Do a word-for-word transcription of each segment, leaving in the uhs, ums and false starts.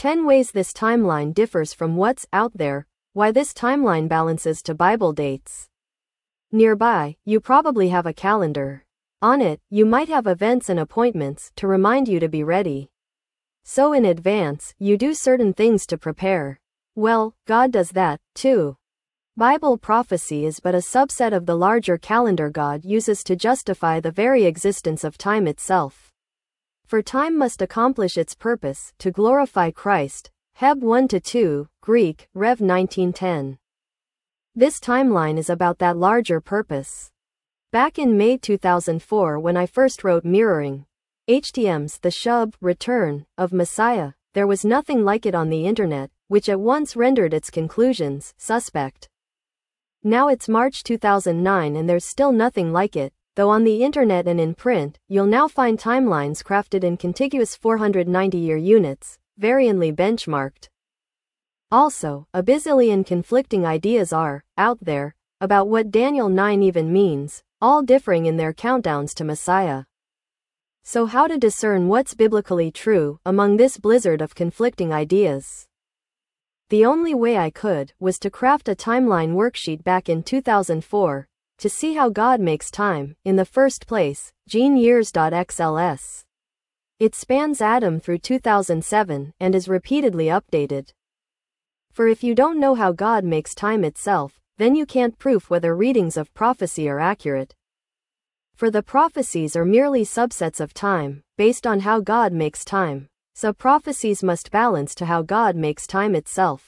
ten ways this timeline differs from what's out there, why this timeline balances to Bible dates. Nearby, you probably have a calendar. On it, you might have events and appointments to remind you to be ready. So in advance, you do certain things to prepare. Well, God does that, too. Bible prophecy is but a subset of the larger calendar God uses to justify the very existence of time itself. For time must accomplish its purpose, to glorify Christ. Heb one to two, Greek, Rev nineteen ten. This timeline is about that larger purpose. Back in May two thousand four, when I first wrote Mirroring H T M's The Shub, Return, of Messiah, there was nothing like it on the internet, which at once rendered its conclusions suspect. Now it's March two thousand nine and there's still nothing like it, though on the internet and in print, you'll now find timelines crafted in contiguous four hundred ninety year units, variantly benchmarked. Also, a bazillion conflicting ideas are out there about what Daniel nine even means, all differing in their countdowns to Messiah. So how to discern what's biblically true among this blizzard of conflicting ideas? The only way I could was to craft a timeline worksheet back in two thousand four to see how God makes time in the first place, gene years dot x l s. It spans Adam through two thousand seven and is repeatedly updated. For if you don't know how God makes time itself, then you can't prove whether readings of prophecy are accurate. For the prophecies are merely subsets of time, based on how God makes time, so prophecies must balance to how God makes time itself.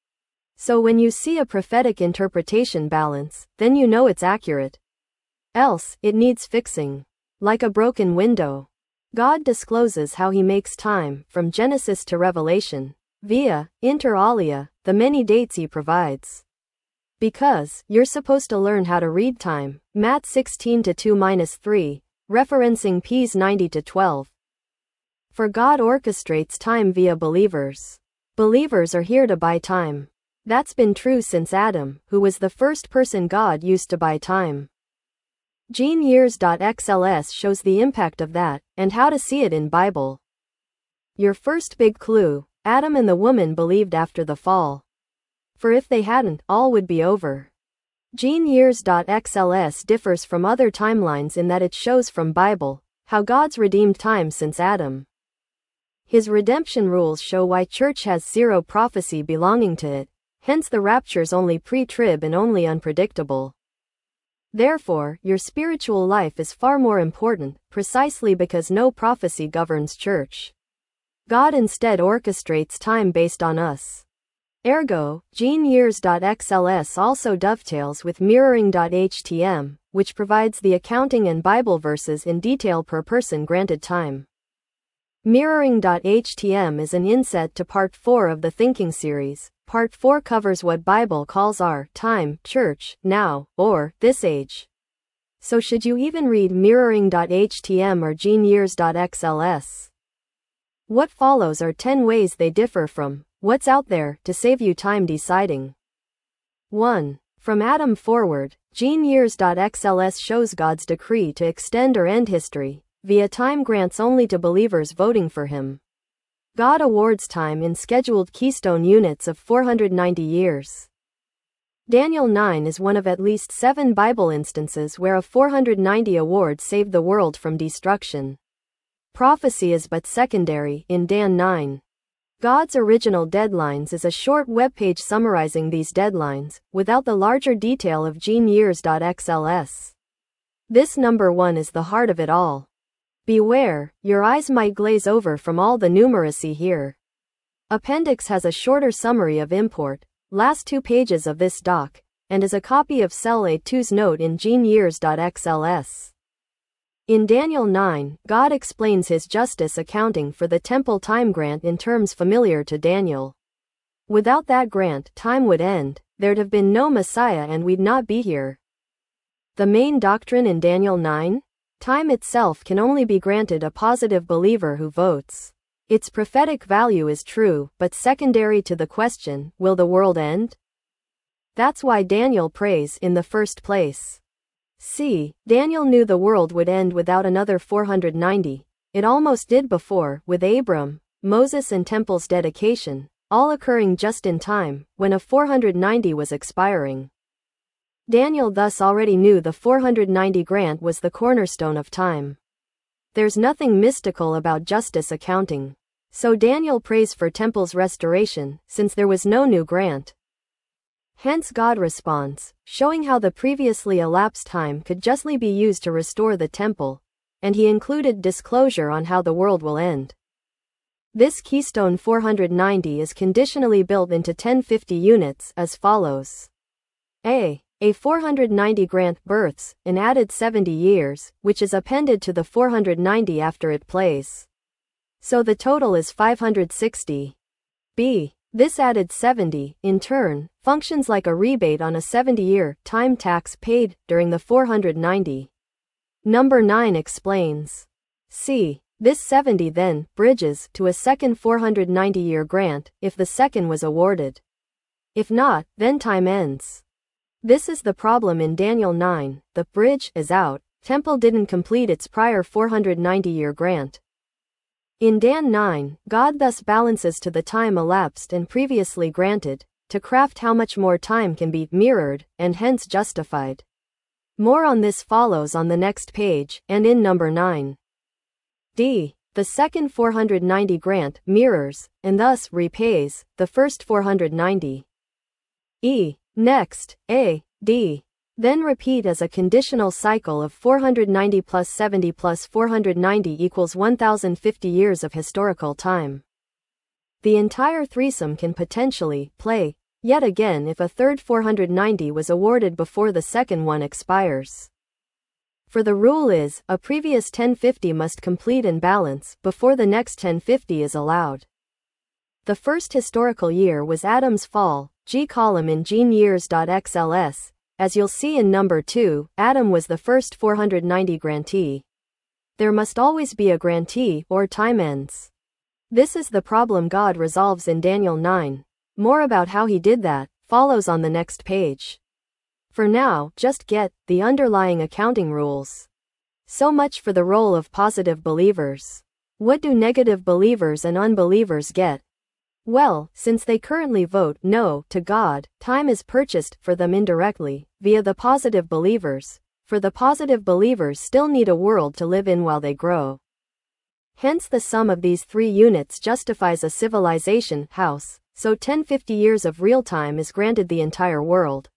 So when you see a prophetic interpretation balance, then you know it's accurate. Else, it needs fixing. Like a broken window. God discloses how he makes time, from Genesis to Revelation, via, inter alia, the many dates he provides. Because, you're supposed to learn how to read time, Matt sixteen to two to three, referencing Ps ninety to twelve. For God orchestrates time via believers. Believers are here to buy time. That's been true since Adam, who was the first person God used to buy time. gene years dot x l s shows the impact of that, and how to see it in Bible. Your first big clue, Adam and the woman believed after the fall. For if they hadn't, all would be over. gene years dot x l s differs from other timelines in that it shows from Bible how God's redeemed time since Adam. His redemption rules show why church has zero prophecy belonging to it, hence the rapture's only pre-trib and only unpredictable. Therefore, your spiritual life is far more important, precisely because no prophecy governs church. God instead orchestrates time based on us. Ergo, gene years dot x l s also dovetails with mirroring dot h t m, which provides the accounting and Bible verses in detail per person granted time. mirroring dot h t m is an inset to Part four of the Thinking series. Part four covers what Bible calls our time, church, now, or this age. So should you even read mirroring dot h t m or gene years dot x l s? What follows are ten ways they differ from what's out there to save you time deciding. one. From Adam forward, gene years dot x l s shows God's decree to extend or end history via time grants only to believers voting for him. God awards time in scheduled keystone units of four hundred ninety years. Daniel nine is one of at least seven Bible instances where a four hundred ninety award saved the world from destruction. Prophecy is but secondary in Dan nine. God's original deadlines is a short webpage summarizing these deadlines, without the larger detail of gene years dot x l s. This number one is the heart of it all. Beware, your eyes might glaze over from all the numeracy here. Appendix has a shorter summary of import, last two pages of this doc, and is a copy of Cell A two's note in gene years dot x l s. In Daniel nine, God explains his justice accounting for the temple time grant in terms familiar to Daniel. Without that grant, time would end, there'd have been no Messiah and we'd not be here. The main doctrine in Daniel nine? Time itself can only be granted a positive believer who votes. Its prophetic value is true, but secondary to the question, will the world end? That's why Daniel prays in the first place. See, Daniel knew the world would end without another four hundred ninety. It almost did before, with Abram, Moses and temple's dedication, all occurring just in time, when a four hundred ninety was expiring. Daniel thus already knew the four hundred ninety grant was the cornerstone of time. There's nothing mystical about justice accounting. So Daniel prays for temple's restoration, since there was no new grant. Hence God responds, showing how the previously elapsed time could justly be used to restore the temple, and he included disclosure on how the world will end. This keystone four hundred ninety is conditionally built into ten fifty units as follows. A. A four hundred ninety grant births an added seventy years, which is appended to the four hundred ninety after it plays. So the total is five hundred sixty. B. This added seventy, in turn, functions like a rebate on a seventy-year time tax paid during the four hundred ninety. Number nine explains. C. This seventy then bridges to a second four hundred ninety-year grant if the second was awarded. If not, then time ends. This is the problem in Daniel nine, the bridge is out, temple didn't complete its prior four hundred ninety-year grant. In Dan nine, God thus balances to the time elapsed and previously granted, to craft how much more time can be mirrored, and hence justified. More on this follows on the next page, and in number nine. D. The second four hundred ninety grant mirrors, and thus repays, the first four hundred ninety. E. Next, A, D. Then repeat as a conditional cycle of four hundred ninety plus seventy plus four hundred ninety equals one thousand fifty years of historical time. The entire threesome can potentially play yet again if a third four hundred ninety was awarded before the second one expires. For the rule is, a previous ten fifty must complete and balance before the next ten fifty is allowed. The first historical year was Adam's fall, G column in gene years.xls. As you'll see in number two, Adam was the first four hundred ninety grantee. There must always be a grantee, or time ends. This is the problem God resolves in Daniel nine. More about how he did that follows on the next page. For now, just get the underlying accounting rules. So much for the role of positive believers. What do negative believers and unbelievers get? Well, since they currently vote no to God, time is purchased for them indirectly, via the positive believers, for the positive believers still need a world to live in while they grow. Hence the sum of these three units justifies a civilization house, so ten fifty years of real time is granted the entire world.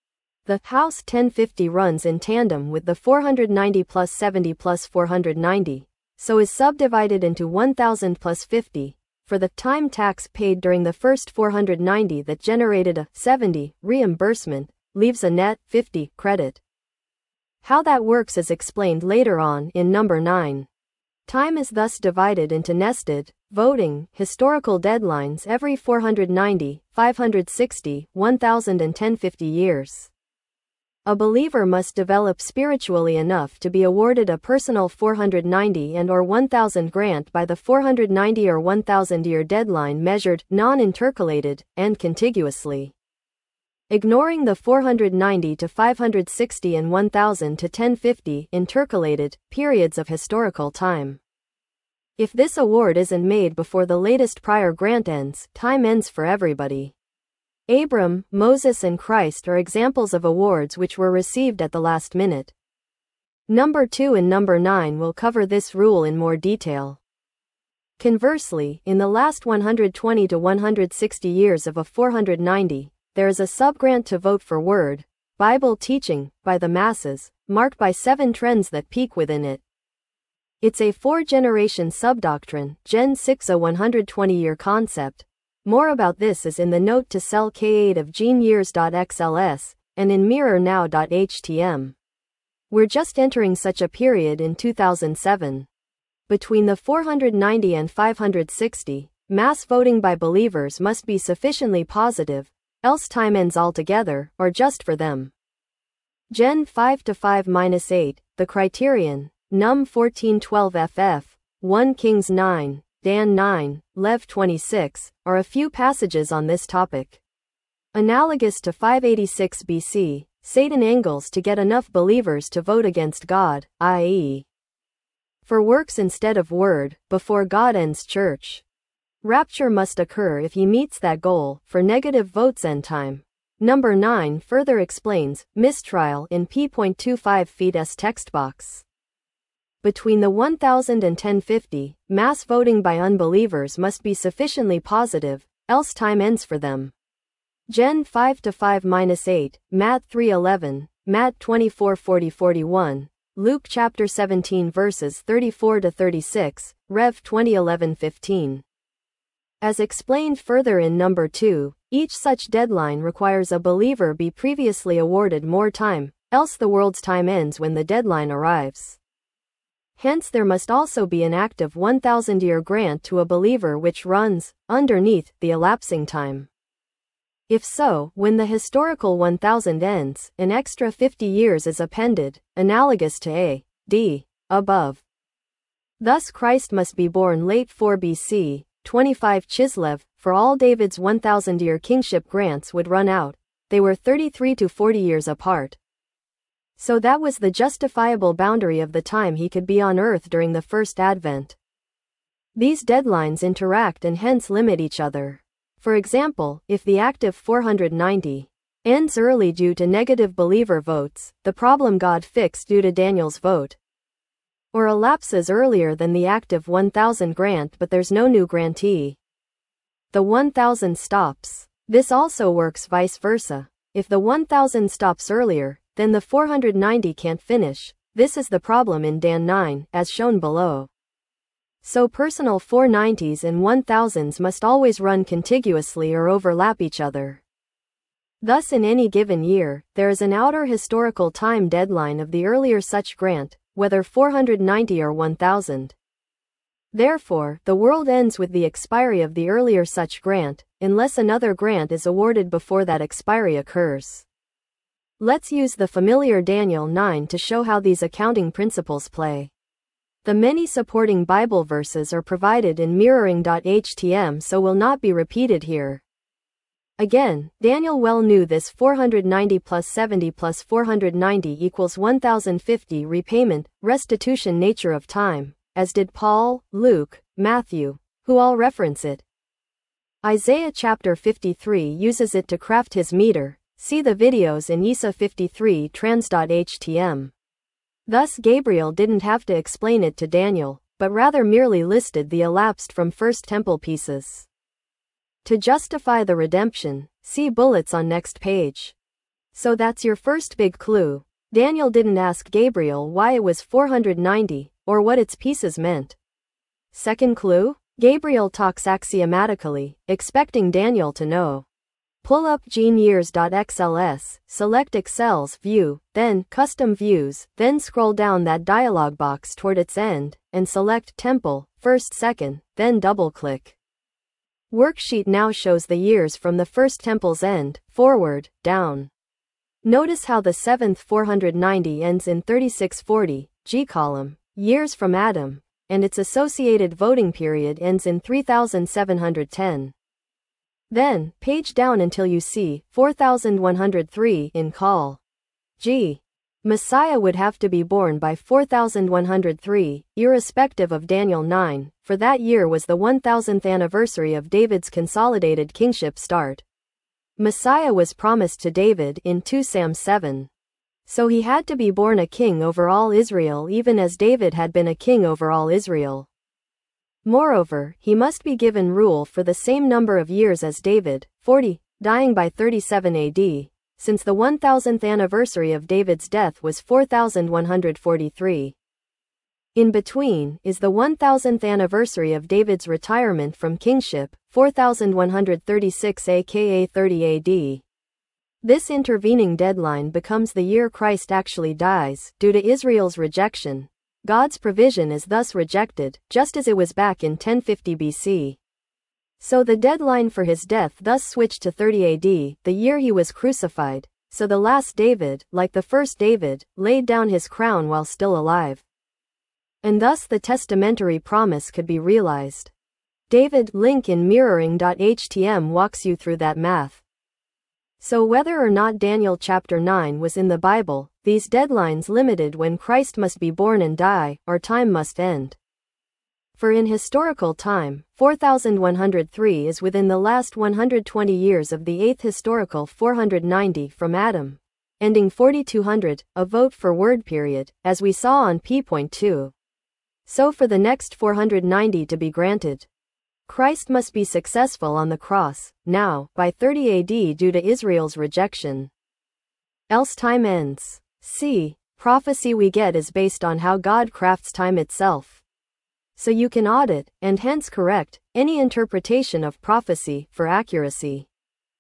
The house ten fifty runs in tandem with the four hundred ninety plus seventy plus four hundred ninety, so is subdivided into one thousand plus fifty. For the time tax paid during the first four hundred ninety that generated a seventy reimbursement, leaves a net fifty credit. How that works is explained later on in number nine. Time is thus divided into nested, voting, historical deadlines every four hundred ninety, five hundred sixty, one thousand and ten fifty years. A believer must develop spiritually enough to be awarded a personal four hundred ninety and or one thousand grant by the four hundred ninety or one thousand year deadline measured, non-intercalated, and contiguously. Ignoring the four hundred ninety to five hundred sixty and one thousand to ten fifty intercalated periods of historical time. If this award isn't made before the latest prior grant ends, time ends for everybody. Abram, Moses and Christ are examples of awards which were received at the last minute. Number two and number nine will cover this rule in more detail. Conversely, in the last one hundred twenty to one hundred sixty years of a four hundred ninety, there is a subgrant to vote for word, Bible teaching, by the masses, marked by seven trends that peak within it. It's a four-generation subdoctrine, Gen six a one hundred twenty year concept. More about this is in the note to cell K eight of gene years.xls, and in mirror now dot H T M. We're just entering such a period in two thousand seven. Between the four hundred ninety and five hundred sixty, mass voting by believers must be sufficiently positive, else time ends altogether, or just for them. Gen five to five minus eight, the criterion, Num fourteen twelve F F, First Kings nine, Dan nine, Lev twenty-six, are a few passages on this topic. Analogous to five eighty-six B C, Satan angles to get enough believers to vote against God, that is, for works instead of word, before God ends church. Rapture must occur if he meets that goal. For negative votes end time. Number nine further explains mistrial in p point two five feet's text box. Between the one thousand and ten fifty, mass voting by unbelievers must be sufficiently positive, else time ends for them. Gen five to five minus eight, Matt three eleven, Matt twenty-four forty forty-one, Luke chapter seventeen verses thirty-four to thirty-six, Rev twenty eleven fifteen. As explained further in number two, each such deadline requires a believer be previously awarded more time, else the world's time ends when the deadline arrives. Hence there must also be an active one thousand year grant to a believer which runs, underneath, the elapsing time. If so, when the historical one thousand ends, an extra fifty years is appended, analogous to A D above. Thus Christ must be born late four B C, twenty-five Chislev, for all David's one thousand year kingship grants would run out. They were thirty-three to forty years apart. So that was the justifiable boundary of the time he could be on earth during the first advent. These deadlines interact and hence limit each other. For example, if the active four hundred ninety ends early due to negative believer votes, the problem God fixed due to Daniel's vote, or elapses earlier than the active one thousand grant but there's no new grantee, the one thousand stops. This also works vice versa. If the one thousand stops earlier, then the four hundred ninety can't finish. This is the problem in Dan nine, as shown below. So personal four nineties and one thousands must always run contiguously or overlap each other. Thus in any given year, there is an outer historical time deadline of the earlier such grant, whether four hundred ninety or one thousand. Therefore, the world ends with the expiry of the earlier such grant, unless another grant is awarded before that expiry occurs. Let's use the familiar Daniel nine to show how these accounting principles play. The many supporting Bible verses are provided in mirroring dot H T M so will not be repeated here. Again, Daniel well knew this four hundred ninety plus seventy plus four hundred ninety equals one thousand fifty repayment, restitution nature of time, as did Paul, Luke, Matthew, who all reference it. Isaiah chapter fifty-three uses it to craft his meter. See the videos in Isa fifty-three trans dot H T M. Thus Gabriel didn't have to explain it to Daniel, but rather merely listed the elapsed from First Temple pieces. To justify the redemption, see bullets on next page. So that's your first big clue. Daniel didn't ask Gabriel why it was four hundred ninety, or what its pieces meant. Second clue? Gabriel talks axiomatically, expecting Daniel to know. Pull up gene years dot X L S, select Excel's View, then Custom Views, then scroll down that dialog box toward its end, and select Temple, first second, then double-click. Worksheet now shows the years from the first temple's end, forward, down. Notice how the seventh four hundred ninety ends in thirty-six forty, G column, years from Adam, and its associated voting period ends in three thousand seven hundred ten. Then, page down until you see four thousand one hundred three in call. G. Messiah would have to be born by four thousand one hundred three, irrespective of Daniel nine, for that year was the one thousandth anniversary of David's consolidated kingship start. Messiah was promised to David in two Samuel seven. So he had to be born a king over all Israel even as David had been a king over all Israel. Moreover, he must be given rule for the same number of years as David, forty, dying by thirty-seven A D, since the one thousandth anniversary of David's death was four thousand one hundred forty-three. In between is the one thousandth anniversary of David's retirement from kingship, four thousand one hundred thirty-six aka thirty A D. This intervening deadline becomes the year Christ actually dies, due to Israel's rejection. God's provision is thus rejected, just as it was back in ten fifty B C. So the deadline for his death thus switched to thirty A D, the year he was crucified, so the last David, like the first David, laid down his crown while still alive. And thus the testamentary promise could be realized. David, link in mirroring dot H T M walks you through that math. So whether or not Daniel chapter nine was in the Bible, these deadlines limited when Christ must be born and die, or time must end. For in historical time, four thousand one hundred three is within the last one hundred twenty years of the eighth historical four hundred ninety from Adam, ending forty-two hundred, a vote for word period, as we saw on p point two. So for the next four hundred ninety to be granted, Christ must be successful on the cross, now, by thirty A D due to Israel's rejection. Else time ends. See, prophecy we get is based on how God crafts time itself. So you can audit, and hence correct, any interpretation of prophecy for accuracy.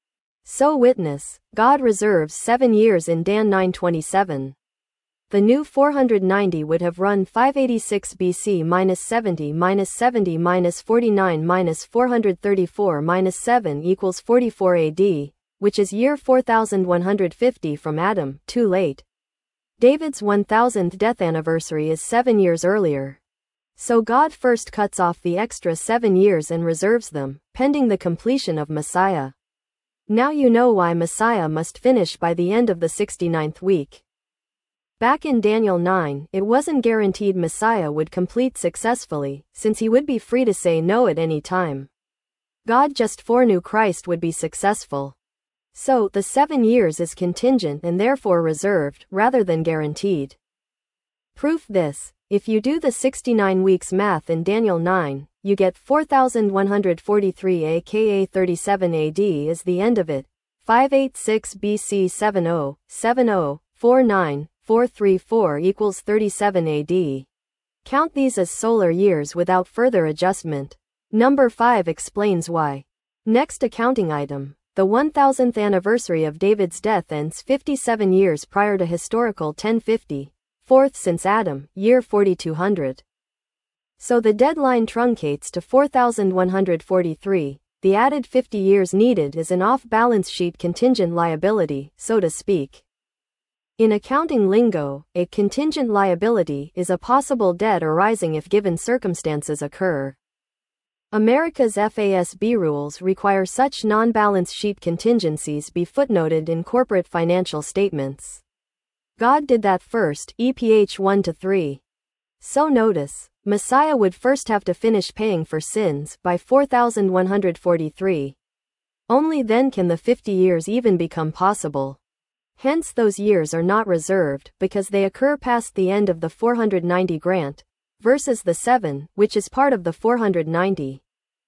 So witness, God reserves seven years in Dan nine twenty-seven. The new four hundred ninety would have run five eighty-six B C minus seventy minus seventy minus forty-nine minus four hundred thirty-four minus seven equals forty-four A D, which is year four thousand one hundred fifty from Adam, too late. David's one thousandth death anniversary is seven years earlier. So God first cuts off the extra seven years and reserves them, pending the completion of Messiah. Now you know why Messiah must finish by the end of the sixty-ninth week. Back in Daniel nine, it wasn't guaranteed Messiah would complete successfully, since he would be free to say no at any time. God just foreknew Christ would be successful. So, the seven years is contingent and therefore reserved, rather than guaranteed. Proof this. If you do the sixty-nine weeks math in Daniel nine, you get four thousand one hundred forty-three aka thirty-seven A D is the end of it, five eighty-six B C seventy, seventy, forty-nine, four thirty-four equals thirty-seven A D. Count these as solar years without further adjustment. Number five explains why. Next accounting item. The one thousandth anniversary of David's death ends fifty-seven years prior to historical ten fifty. Fourth since Adam, year forty-two hundred. So the deadline truncates to four thousand one hundred forty-three. The added fifty years needed is an off-balance sheet contingent liability, so to speak. In accounting lingo, a contingent liability is a possible debt arising if given circumstances occur. America's F A S B rules require such non-balance sheet contingencies be footnoted in corporate financial statements. God did that first, E P H one to three. So notice, Messiah would first have to finish paying for sins by four thousand one hundred forty-three. Only then can the fifty years even become possible. Hence those years are not reserved because they occur past the end of the four hundred ninety grant, versus the seven, which is part of the four hundred ninety.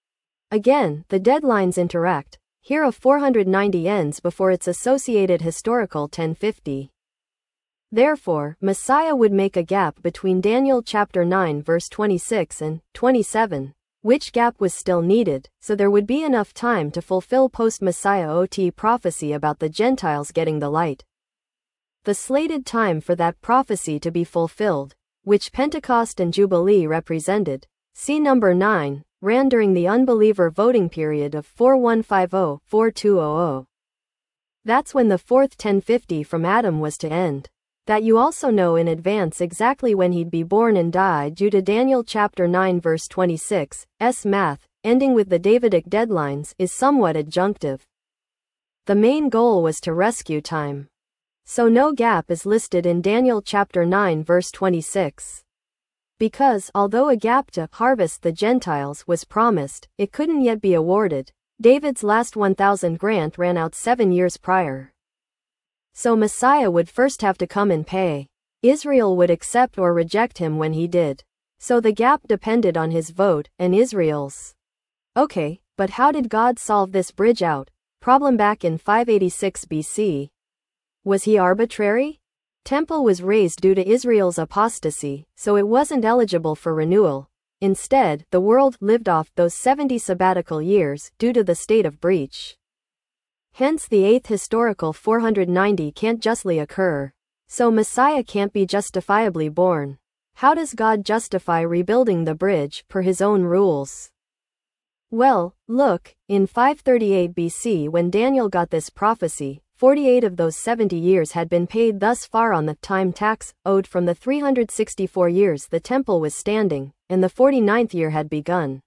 Again, the deadlines interact. Here a four hundred ninety ends before its associated historical ten fifty. Therefore, Messiah would make a gap between Daniel chapter nine verse twenty-six and twenty-seven, which gap was still needed, so there would be enough time to fulfill post-Messiah O T prophecy about the Gentiles getting the light. The slated time for that prophecy to be fulfilled, which Pentecost and Jubilee represented, see number nine, ran during the unbeliever voting period of forty-one fifty to forty-two hundred. That's when the fourth ten fifty from Adam was to end. That you also know in advance exactly when he'd be born and die due to Daniel chapter nine verse twenty-six, s math, ending with the Davidic deadlines, is somewhat adjunctive. The main goal was to rescue time. So no gap is listed in Daniel chapter nine verse twenty-six. Because, although a gap to harvest the Gentiles was promised, it couldn't yet be awarded. David's last one thousand grant ran out seven years prior. So Messiah would first have to come and pay. Israel would accept or reject him when he did. So the gap depended on his vote, and Israel's. Okay, but how did God solve this bridge out problem back in five eighty-six B C? Was he arbitrary? Temple was razed due to Israel's apostasy, so it wasn't eligible for renewal. Instead, the world lived off those seventy sabbatical years due to the state of breach. Hence the eighth historical four hundred ninety can't justly occur. So Messiah can't be justifiably born. How does God justify rebuilding the bridge per his own rules? Well, look, in five thirty-eight B C when Daniel got this prophecy, forty-eight of those seventy years had been paid thus far on the time tax owed from the three hundred sixty-four years the temple was standing, and the forty-ninth year had begun.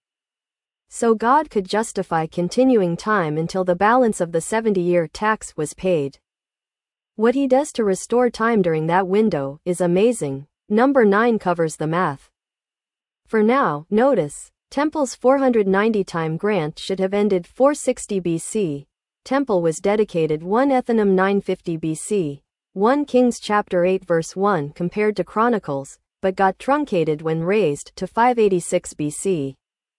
So God could justify continuing time until the balance of the seventy-year tax was paid. What he does to restore time during that window is amazing. Number nine covers the math. For now, notice, Temple's four hundred ninety time grant should have ended four sixty B C. Temple was dedicated one Ethanim nine fifty B C. First Kings chapter eight verse one compared to Chronicles, but got truncated when raised to five eighty-six B C.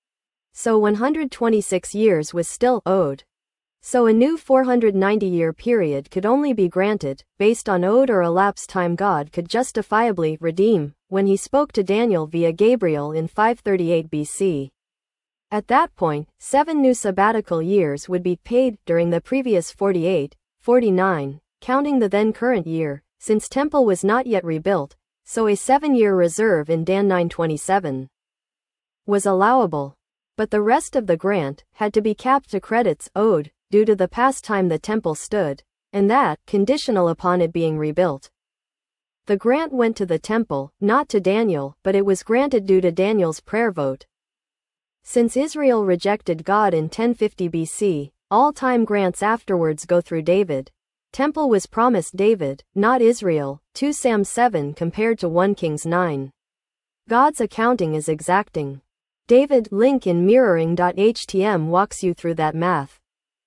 So one hundred twenty-six years was still owed. So a new four hundred ninety year period could only be granted, based on owed or elapsed time God could justifiably redeem, when he spoke to Daniel via Gabriel in five thirty-eight B C. At that point, seven new sabbatical years would be paid during the previous forty-eight, forty-nine, counting the then current year, since Temple was not yet rebuilt, so a seven-year reserve in Dan nine twenty-seven was allowable. But the rest of the grant had to be capped to credits owed, due to the past time the temple stood, and that, conditional upon it being rebuilt. The grant went to the temple, not to Daniel, but it was granted due to Daniel's prayer vote. Since Israel rejected God in ten fifty B C, all time grants afterwards go through David. Temple was promised David, not Israel, two Samuel seven compared to First Kings nine. God's accounting is exacting. David, link in mirroring dot H T M walks you through that math.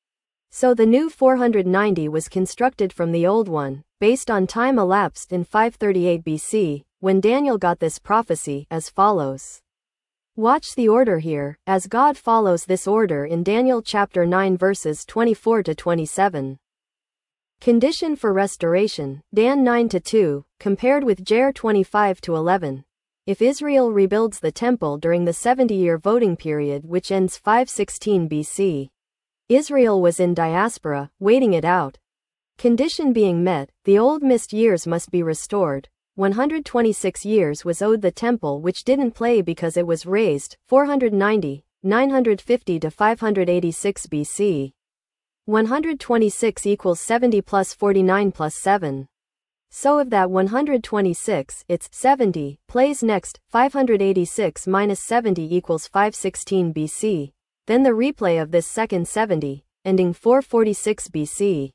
So the new four hundred ninety was constructed from the old one, based on time elapsed in five thirty-eight B C, when Daniel got this prophecy, as follows. Watch the order here, as God follows this order in Daniel chapter nine verses twenty-four to twenty-seven. Condition for restoration, Dan nine to two, compared with Jer twenty-five to eleven. If Israel rebuilds the temple during the seventy-year voting period which ends five sixteen B C. Israel was in diaspora, waiting it out. Condition being met, the old missed years must be restored. one hundred twenty-six years was owed the temple which didn't play because it was raised, four hundred ninety, nine fifty to five eighty-six B C. one hundred twenty-six equals seventy plus forty-nine plus seven. So of that one hundred twenty-six, it's seventy, plays next, five eighty-six minus seventy equals five sixteen B C. Then the replay of this second seventy, ending four forty-six B C.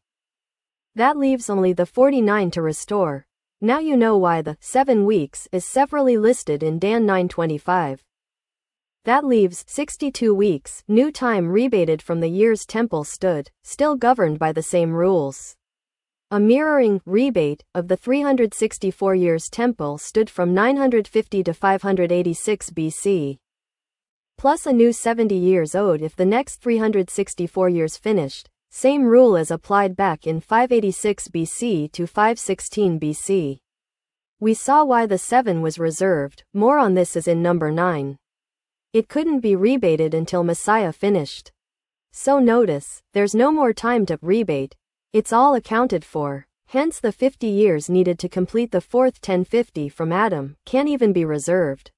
That leaves only the forty-nine to restore. Now you know why the seven weeks is severally listed in Dan nine twenty-five. That leaves sixty-two weeks, new time rebated from the years temple stood, still governed by the same rules. A mirroring rebate of the three hundred sixty-four years temple stood from nine fifty to five eighty-six B C. Plus a new seventy years owed if the next three hundred sixty-four years finished, same rule as applied back in five eighty-six B C to five sixteen B C. We saw why the seven was reserved, more on this is in number nine. It couldn't be rebated until Messiah finished. So notice, there's no more time to rebate, it's all accounted for, hence the fifty years needed to complete the fourth ten fifty from Adam can't even be reserved.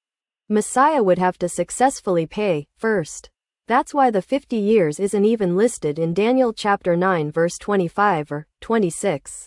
Messiah would have to successfully pay, first. That's why the fifty years isn't even listed in Daniel chapter nine verse twenty-five or twenty-six.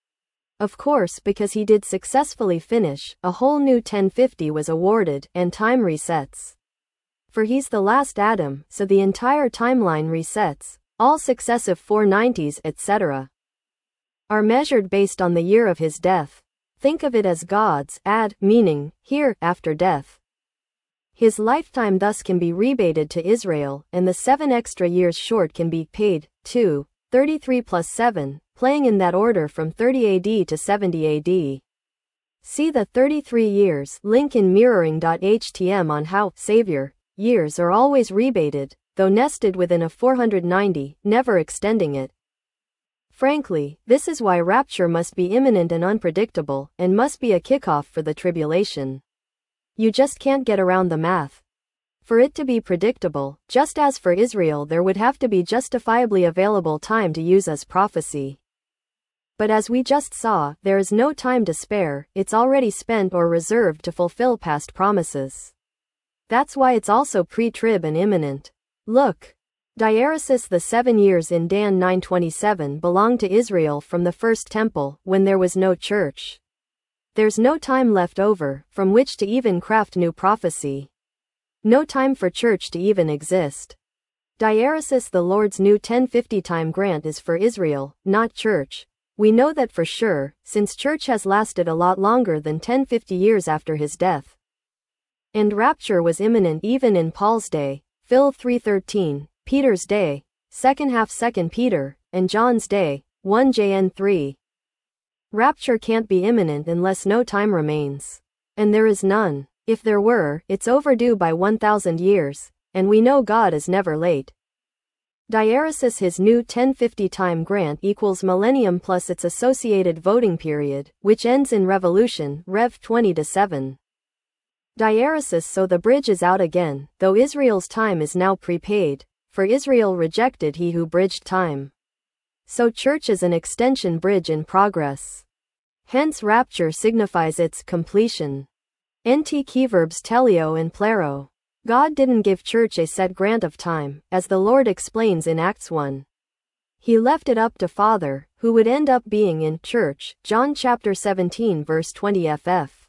Of course, because he did successfully finish, a whole new ten fifty was awarded, and time resets. For he's the last Adam, so the entire timeline resets, all successive four nineties et cetera are measured based on the year of his death. Think of it as God's ad, meaning, here, after death. His lifetime thus can be rebated to Israel, and the seven extra years short can be paid, too, thirty-three plus seven, playing in that order from thirty A D to seventy A D. See the thirty-three years link in mirroring dot H T M on how Savior years are always rebated, though nested within a four hundred ninety, never extending it. Frankly, this is why rapture must be imminent and unpredictable, and must be a kickoff for the tribulation. You just can't get around the math. For it to be predictable, just as for Israel there would have to be justifiably available time to use as prophecy. But as we just saw, there is no time to spare, it's already spent or reserved to fulfill past promises. That's why it's also pre-trib and imminent. Look. Diaresis the seven years in Dan nine twenty-seven belonged to Israel from the first temple, when there was no church. There's no time left over, from which to even craft new prophecy. No time for church to even exist. Diaresis the Lord's new ten fifty time grant is for Israel, not church. We know that for sure, since church has lasted a lot longer than ten fifty years after his death. And rapture was imminent even in Paul's day, Phil three thirteen, Peter's day, second half Second Peter, and John's day, First John three. Rapture can't be imminent unless no time remains. And there is none. If there were, it's overdue by one thousand years, and we know God is never late. Diaeresis his new ten fifty time grant equals millennium plus its associated voting period, which ends in revolution, Rev twenty to seven. Diaeresis so the bridge is out again, though Israel's time is now prepaid, for Israel rejected he who bridged time. So church is an extension bridge in progress. Hence rapture signifies its completion. N T keyverbs teleo and plero. God didn't give church a set grant of time, as the Lord explains in Acts one. He left it up to Father, who would end up being in church, John chapter seventeen verse twenty F F.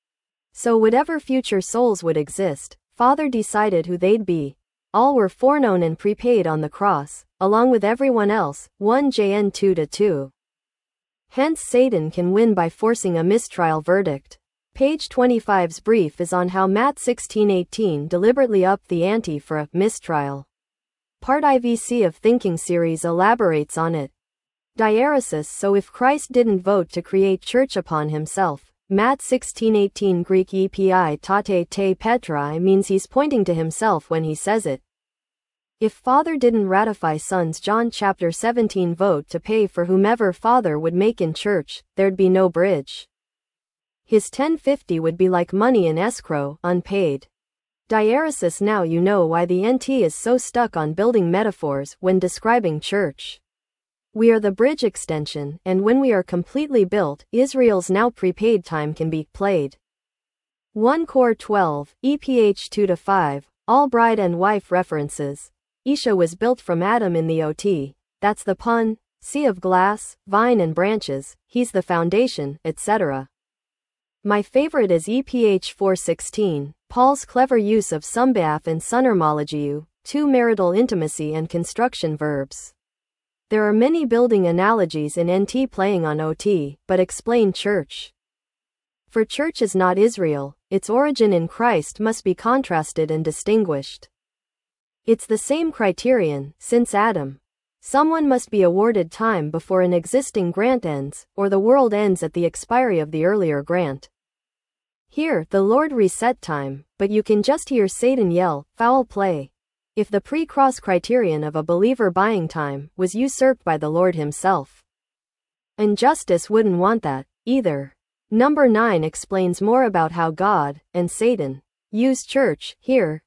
So whatever future souls would exist, Father decided who they'd be. All were foreknown and prepaid on the cross, along with everyone else, First John two to two. Hence Satan can win by forcing a mistrial verdict. Page twenty-five's brief is on how Matt sixteen eighteen deliberately upped the ante for a mistrial. Part I V C of Thinking series elaborates on it. Diaeresis so if Christ didn't vote to create church upon himself, Matt sixteen eighteen Greek epi tate te petrai means he's pointing to himself when he says it. If Father didn't ratify Son's John chapter seventeen vote to pay for whomever Father would make in church, there'd be no bridge. His ten fifty would be like money in escrow, unpaid. Diaeresis now you know why the N T is so stuck on building metaphors when describing church. We are the bridge extension, and when we are completely built, Israel's now prepaid time can be played. First Cor twelve, E P H two to five, all bride and wife references. Isha was built from Adam in the O T, that's the pun, sea of glass, vine and branches, he's the foundation, et cetera. My favorite is E P H four sixteen, Paul's clever use of sumbeaf and sunermologiu, two marital intimacy and construction verbs. There are many building analogies in N T playing on O T, but explain church. For church is not Israel, its origin in Christ must be contrasted and distinguished. It's the same criterion, since Adam. Someone must be awarded time before an existing grant ends, or the world ends at the expiry of the earlier grant. Here, the Lord reset time, but you can just hear Satan yell, foul play. If the pre-cross criterion of a believer buying time was usurped by the Lord himself. And justice wouldn't want that, either. Number nine explains more about how God, and Satan, use church, here.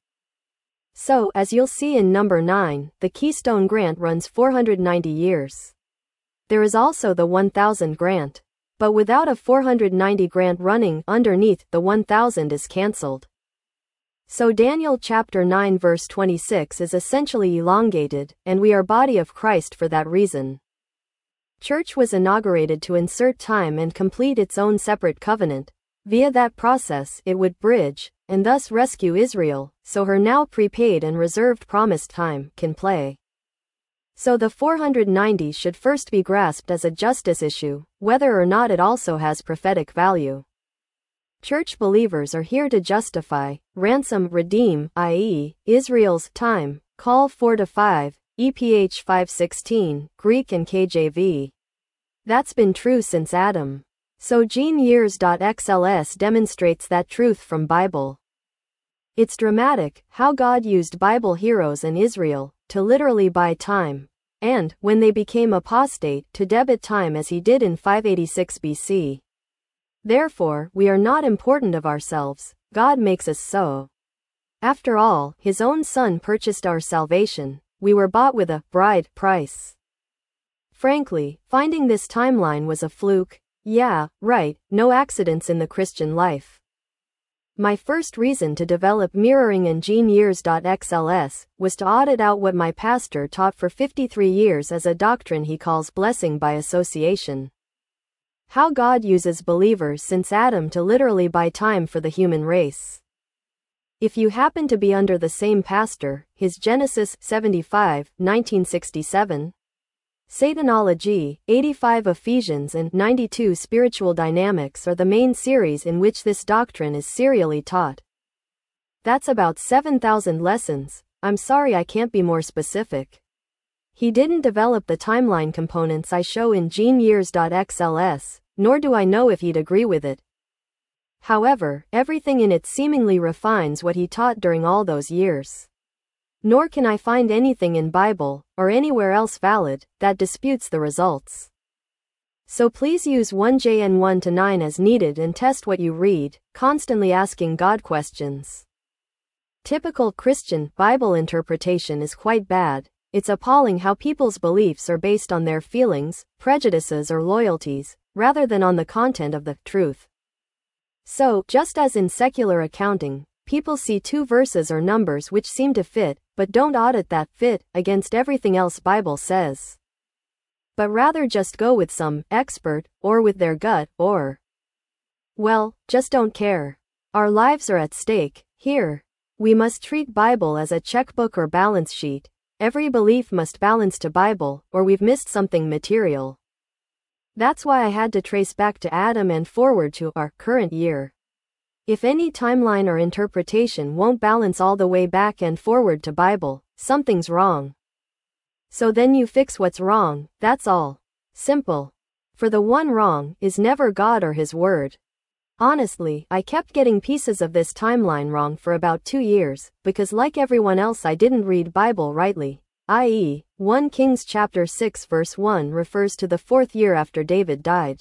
So, as you'll see in number nine, the Keystone Grant runs four hundred ninety years. There is also the one thousand Grant. But without a four hundred ninety grant running underneath, the one thousand is cancelled. So Daniel chapter nine verse twenty-six is essentially elongated, and we are body of Christ for that reason. Church was inaugurated to insert time and complete its own separate covenant. Via that process, it would bridge, and thus rescue Israel, so her now prepaid and reserved promised time can play. So the four hundred ninety should first be grasped as a justice issue, whether or not it also has prophetic value. Church believers are here to justify, ransom, redeem, that is, Israel's time, call four to five, E P H five sixteen, Greek and K J V. That's been true since Adam. So Gene Years dot X L S demonstrates that truth from Bible. It's dramatic how God used Bible heroes in Israel to literally buy time, and, when they became apostate, to debit time as he did in five eighty-six B C. Therefore, we are not important of ourselves, God makes us so. After all, his own Son purchased our salvation, we were bought with a bride price. Frankly, finding this timeline was a fluke. Yeah, right, no accidents in the Christian life. My first reason to develop mirroring in Gene Years dot X L S was to audit out what my pastor taught for fifty-three years as a doctrine he calls blessing by association. How God uses believers since Adam to literally buy time for the human race. If you happen to be under the same pastor, his Genesis seventy-five, nineteen sixty-seven, Satanology, eighty-five Ephesians and ninety-two Spiritual Dynamics are the main series in which this doctrine is serially taught. That's about seven thousand lessons. I'm sorry I can't be more specific. He didn't develop the timeline components I show in gene years dot X L S, nor do I know if he'd agree with it. However, everything in it seemingly refines what he taught during all those years. Nor can I find anything in Bible, or anywhere else valid, that disputes the results. So please use one J N one to nine as needed and test what you read, constantly asking God questions. Typical Christian Bible interpretation is quite bad. It's appalling how people's beliefs are based on their feelings, prejudices or loyalties, rather than on the content of the truth. So, just as in secular accounting, people see two verses or numbers which seem to fit, but don't audit that fit against everything else Bible says. But rather just go with some expert, or with their gut, or, well, just don't care. Our lives are at stake here. We must treat Bible as a checkbook or balance sheet. Every belief must balance to Bible, or we've missed something material. That's why I had to trace back to Adam and forward to our current year. If any timeline or interpretation won't balance all the way back and forward to Bible, something's wrong. So then you fix what's wrong, that's all. Simple. For the one wrong is never God or His Word. Honestly, I kept getting pieces of this timeline wrong for about two years, because like everyone else I didn't read Bible rightly, that is, First Kings chapter six verse one refers to the fourth year after David died.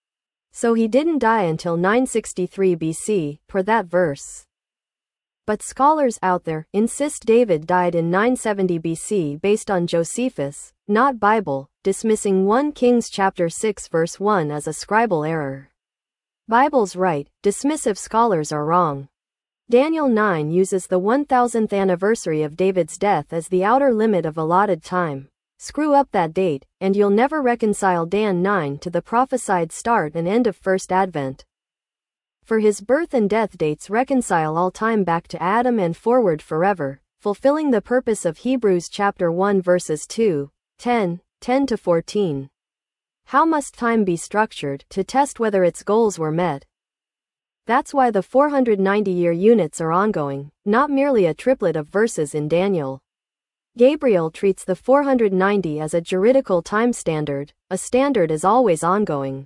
So he didn't die until nine sixty-three B C, per that verse. But scholars out there insist David died in nine seventy B C based on Josephus, not Bible, dismissing First Kings chapter six verse one as a scribal error. Bible's right, dismissive scholars are wrong. Daniel nine uses the one thousandth anniversary of David's death as the outer limit of allotted time. Screw up that date, and you'll never reconcile Dan nine to the prophesied start and end of First Advent. For his birth and death dates reconcile all time back to Adam and forward forever, fulfilling the purpose of Hebrews chapter one verses two, ten, ten to fourteen. How must time be structured to test whether its goals were met? That's why the four hundred ninety year units are ongoing, not merely a triplet of verses in Daniel. Gabriel treats the four hundred ninety as a juridical time standard. A standard is always ongoing.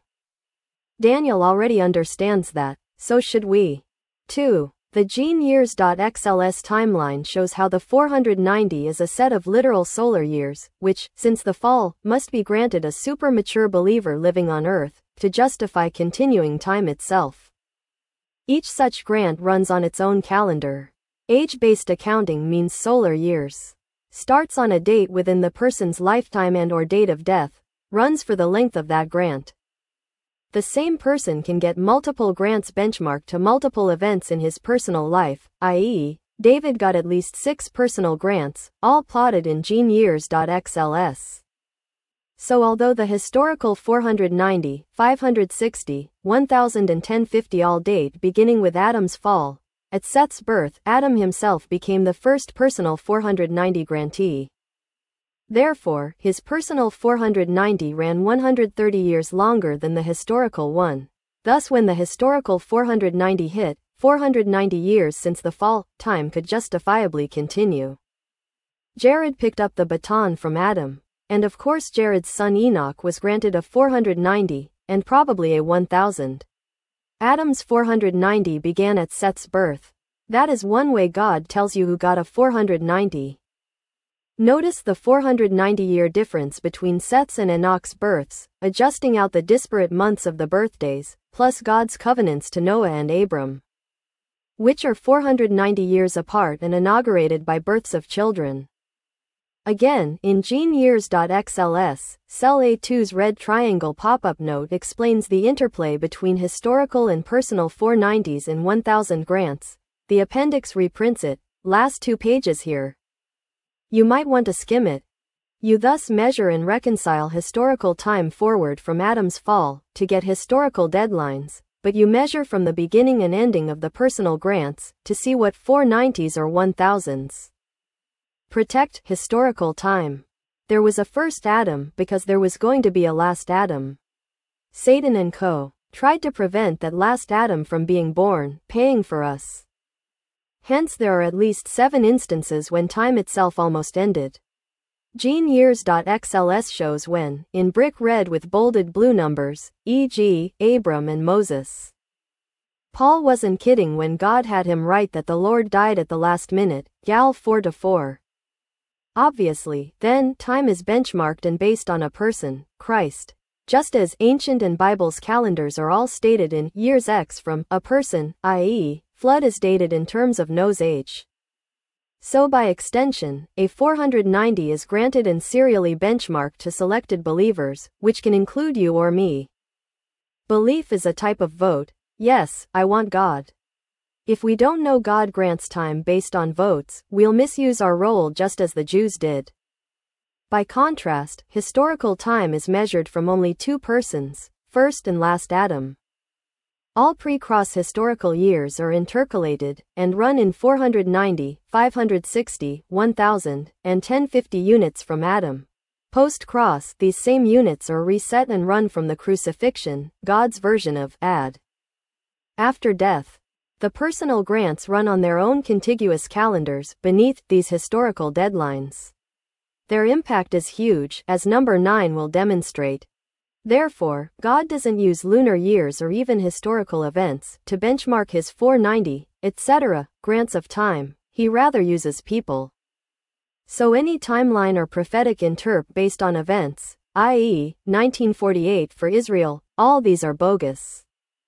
Daniel already understands that, so should we. two. The gene years dot X L S timeline shows how the four hundred ninety is a set of literal solar years, which, since the fall, must be granted a super mature believer living on Earth, to justify continuing time itself. Each such grant runs on its own calendar. Age-based accounting means solar years. Starts on a date within the person's lifetime and or date of death, runs for the length of that grant. The same person can get multiple grants benchmarked to multiple events in his personal life, that is, David got at least six personal grants, all plotted in gene years dot X L S. So although the historical four hundred ninety, five hundred sixty, one thousand and ten fifty all date beginning with Adam's fall, at Seth's birth, Adam himself became the first personal four hundred ninety grantee. Therefore, his personal four hundred ninety ran one hundred thirty years longer than the historical one. Thus when the historical four hundred ninety hit, four hundred ninety years since the fall, time could justifiably continue. Jared picked up the baton from Adam. And of course Jared's son Enoch was granted a four hundred ninety, and probably a one thousand. Adam's four hundred ninety began at Seth's birth. That is one way God tells you who got a four hundred ninety. Notice the four hundred ninety year difference between Seth's and Enoch's births, adjusting out the disparate months of the birthdays, plus God's covenants to Noah and Abram, which are four hundred ninety years apart and inaugurated by births of children. Again, in gene years dot X L S, Cell A two's red triangle pop-up note explains the interplay between historical and personal four nineties and one thousand grants. The appendix reprints it, last two pages here. You might want to skim it. You thus measure and reconcile historical time forward from Adam's fall, to get historical deadlines, but you measure from the beginning and ending of the personal grants, to see what four nineties or one thousands. Protect historical time. There was a first Adam because there was going to be a last Adam. Satan and co. tried to prevent that last Adam from being born, paying for us. Hence there are at least seven instances when time itself almost ended. Gene Years.xls shows when, in brick red with bolded blue numbers, for example, Abram and Moses. Paul wasn't kidding when God had him write that the Lord died at the last minute, Gal four to four. Obviously, then, time is benchmarked and based on a person, Christ. Just as ancient and Bible's calendars are all stated in years X from a person, that is, flood is dated in terms of Noah's age. So by extension, a four hundred ninety is granted and serially benchmarked to selected believers, which can include you or me. Belief is a type of vote. Yes, I want God. If we don't know God grants time based on votes, we'll misuse our role just as the Jews did. By contrast, historical time is measured from only two persons, first and last Adam. All pre-cross historical years are intercalated, and run in four hundred ninety, five hundred sixty, one thousand, and ten fifty units from Adam. Post-cross, these same units are reset and run from the crucifixion, God's version of ad. After death. The personal grants run on their own contiguous calendars, beneath these historical deadlines. Their impact is huge, as number nine will demonstrate. Therefore, God doesn't use lunar years or even historical events to benchmark his four ninety, et cetera grants of time. He rather uses people. So any timeline or prophetic interp based on events, that is, nineteen forty-eight for Israel, all these are bogus.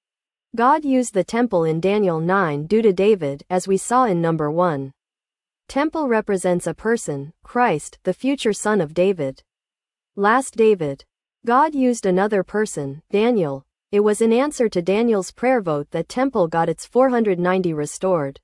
God used the temple in Daniel nine due to David, as we saw in number one. Temple represents a person, Christ, the future son of David. Last David. God used another person, Daniel. It was in answer to Daniel's prayer vote that temple got its four hundred ninety restored.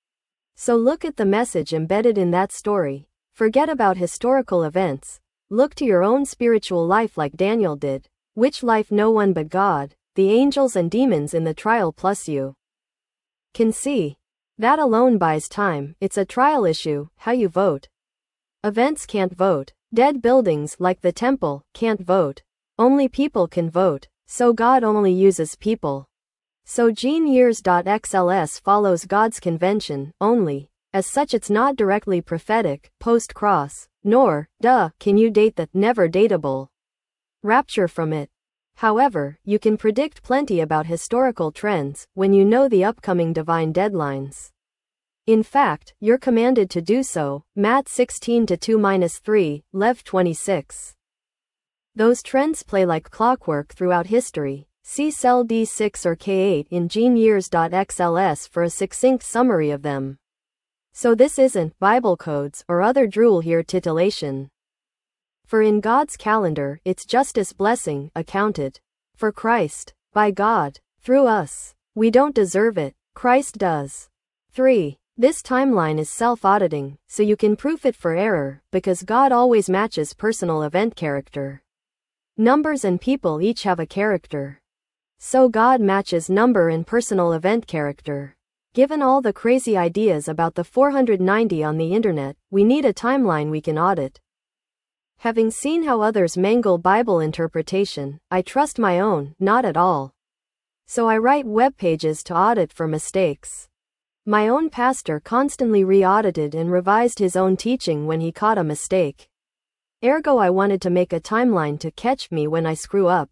So look at the message embedded in that story. Forget about historical events. Look to your own spiritual life like Daniel did, which life no one but God, the angels and demons in the trial plus you can see. That alone buys time. It's a trial issue, how you vote. Events can't vote. Dead buildings, like the temple, can't vote. Only people can vote, so God only uses people. So Gene Years.xls follows God's convention, only. As such it's not directly prophetic, post-cross, nor, duh, can you date the never dateable rapture from it. However, you can predict plenty about historical trends when you know the upcoming divine deadlines. In fact, you're commanded to do so, Matt sixteen to two to three, Lev twenty-six. Those trends play like clockwork throughout history. See cell D six or K eight in Gene Years.xls for a succinct summary of them. So this isn't Bible codes or other drool here titillation. For in God's calendar, it's justice blessing, accounted for Christ, by God, through us. We don't deserve it, Christ does. three. This timeline is self-auditing, so you can proof it for error, because God always matches personal event character. Numbers and people each have a character. So God matches number and personal event character. Given all the crazy ideas about the four hundred ninety on the internet, we need a timeline we can audit. Having seen how others mangle Bible interpretation, I trust my own, not at all. So I write web pages to audit for mistakes. My own pastor constantly re-audited and revised his own teaching when he caught a mistake. Ergo I wanted to make a timeline to catch me when I screw up.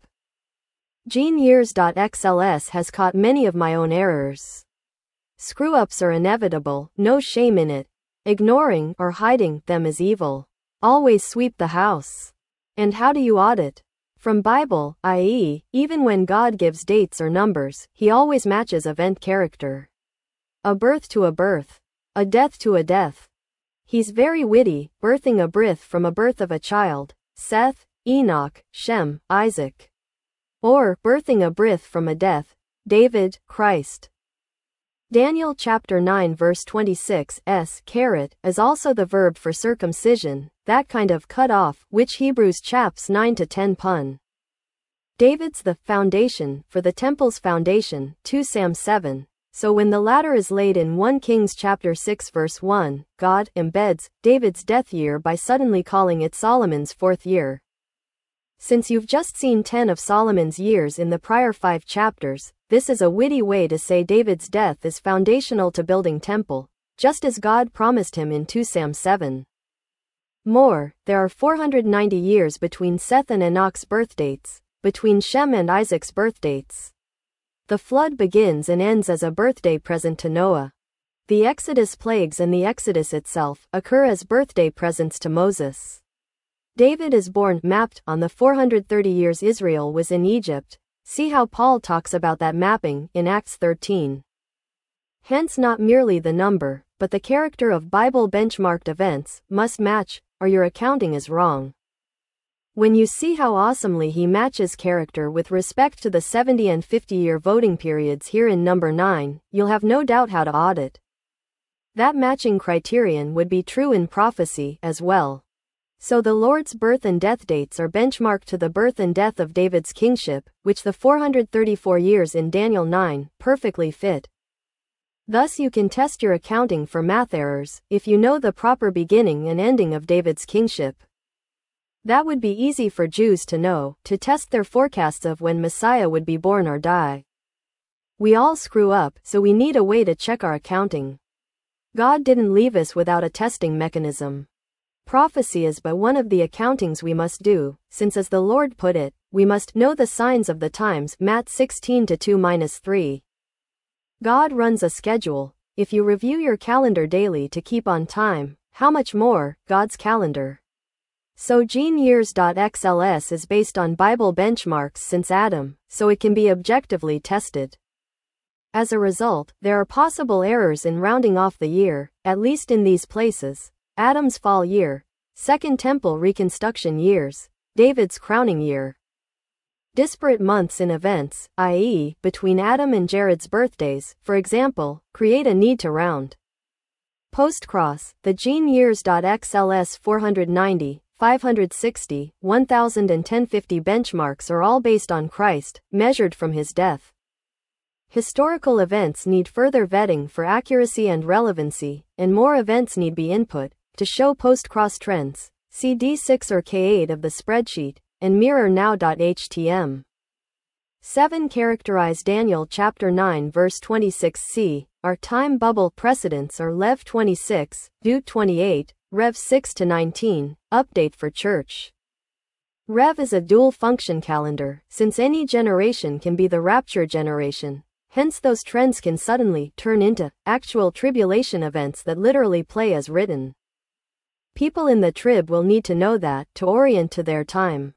Gene Years.xls has caught many of my own errors. Screw-ups are inevitable, no shame in it. Ignoring or hiding them is evil. Always sweep the house. And how do you audit? From Bible, that is, even when God gives dates or numbers, he always matches event character. A birth to a birth. A death to a death. He's very witty, birthing a breath from a birth of a child, Seth, Enoch, Shem, Isaac. Or, birthing a breath from a death, David, Christ. Daniel chapter nine verse twenty-six s caret is also the verb for circumcision, that kind of cut off, which Hebrews chaps nine to ten pun. David's the foundation for the temple's foundation, two Sam seven. So when the latter is laid in First Kings chapter six verse one, God embeds David's death year by suddenly calling it Solomon's fourth year. Since you've just seen ten of Solomon's years in the prior five chapters, this is a witty way to say David's death is foundational to building temple, just as God promised him in two Samuel seven. More, there are four hundred ninety years between Seth and Enoch's birthdates, between Shem and Isaac's birthdates. The flood begins and ends as a birthday present to Noah. The Exodus plagues and the Exodus itself occur as birthday presents to Moses. David is born mapped on the four hundred thirty years Israel was in Egypt. See how Paul talks about that mapping in Acts thirteen. Hence not merely the number, but the character of Bible benchmarked events must match, or your accounting is wrong. When you see how awesomely he matches character with respect to the seventy and fifty year voting periods here in number nine, you'll have no doubt how to audit. That matching criterion would be true in prophecy as well. So the Lord's birth and death dates are benchmarked to the birth and death of David's kingship, which the four hundred thirty-four years in Daniel nine perfectly fit. Thus you can test your accounting for math errors if you know the proper beginning and ending of David's kingship. That would be easy for Jews to know, to test their forecasts of when Messiah would be born or die. We all screw up, so we need a way to check our accounting. God didn't leave us without a testing mechanism. Prophecy is but one of the accountings we must do, since as the Lord put it, we must know the signs of the times. Matthew sixteen to two to three. God runs a schedule. If you review your calendar daily to keep on time, how much more God's calendar? So Gene Years.X L S is based on Bible benchmarks since Adam, so it can be objectively tested. As a result, there are possible errors in rounding off the year, at least in these places: Adam's fall year, Second Temple reconstruction years, David's crowning year. Disparate months in events, that is, between Adam and Jared's birthdays, for example, create a need to round. Post-cross, the Gene Years.X L S four hundred ninety, five hundred sixty, one thousand and ten fifty benchmarks are all based on Christ, measured from his death. Historical events need further vetting for accuracy and relevancy, and more events need be input to show post-cross trends. See D six or K eight of the spreadsheet, and mirror now.htm. seven Characterize Daniel chapter nine verse twenty-six c. Our time bubble precedents are Lev twenty-six, Deut twenty-eight, Rev six to nineteen, update for church. Rev is a dual function calendar, since any generation can be the rapture generation. Hence those trends can suddenly turn into actual tribulation events that literally play as written. People in the trib will need to know that to orient to their time.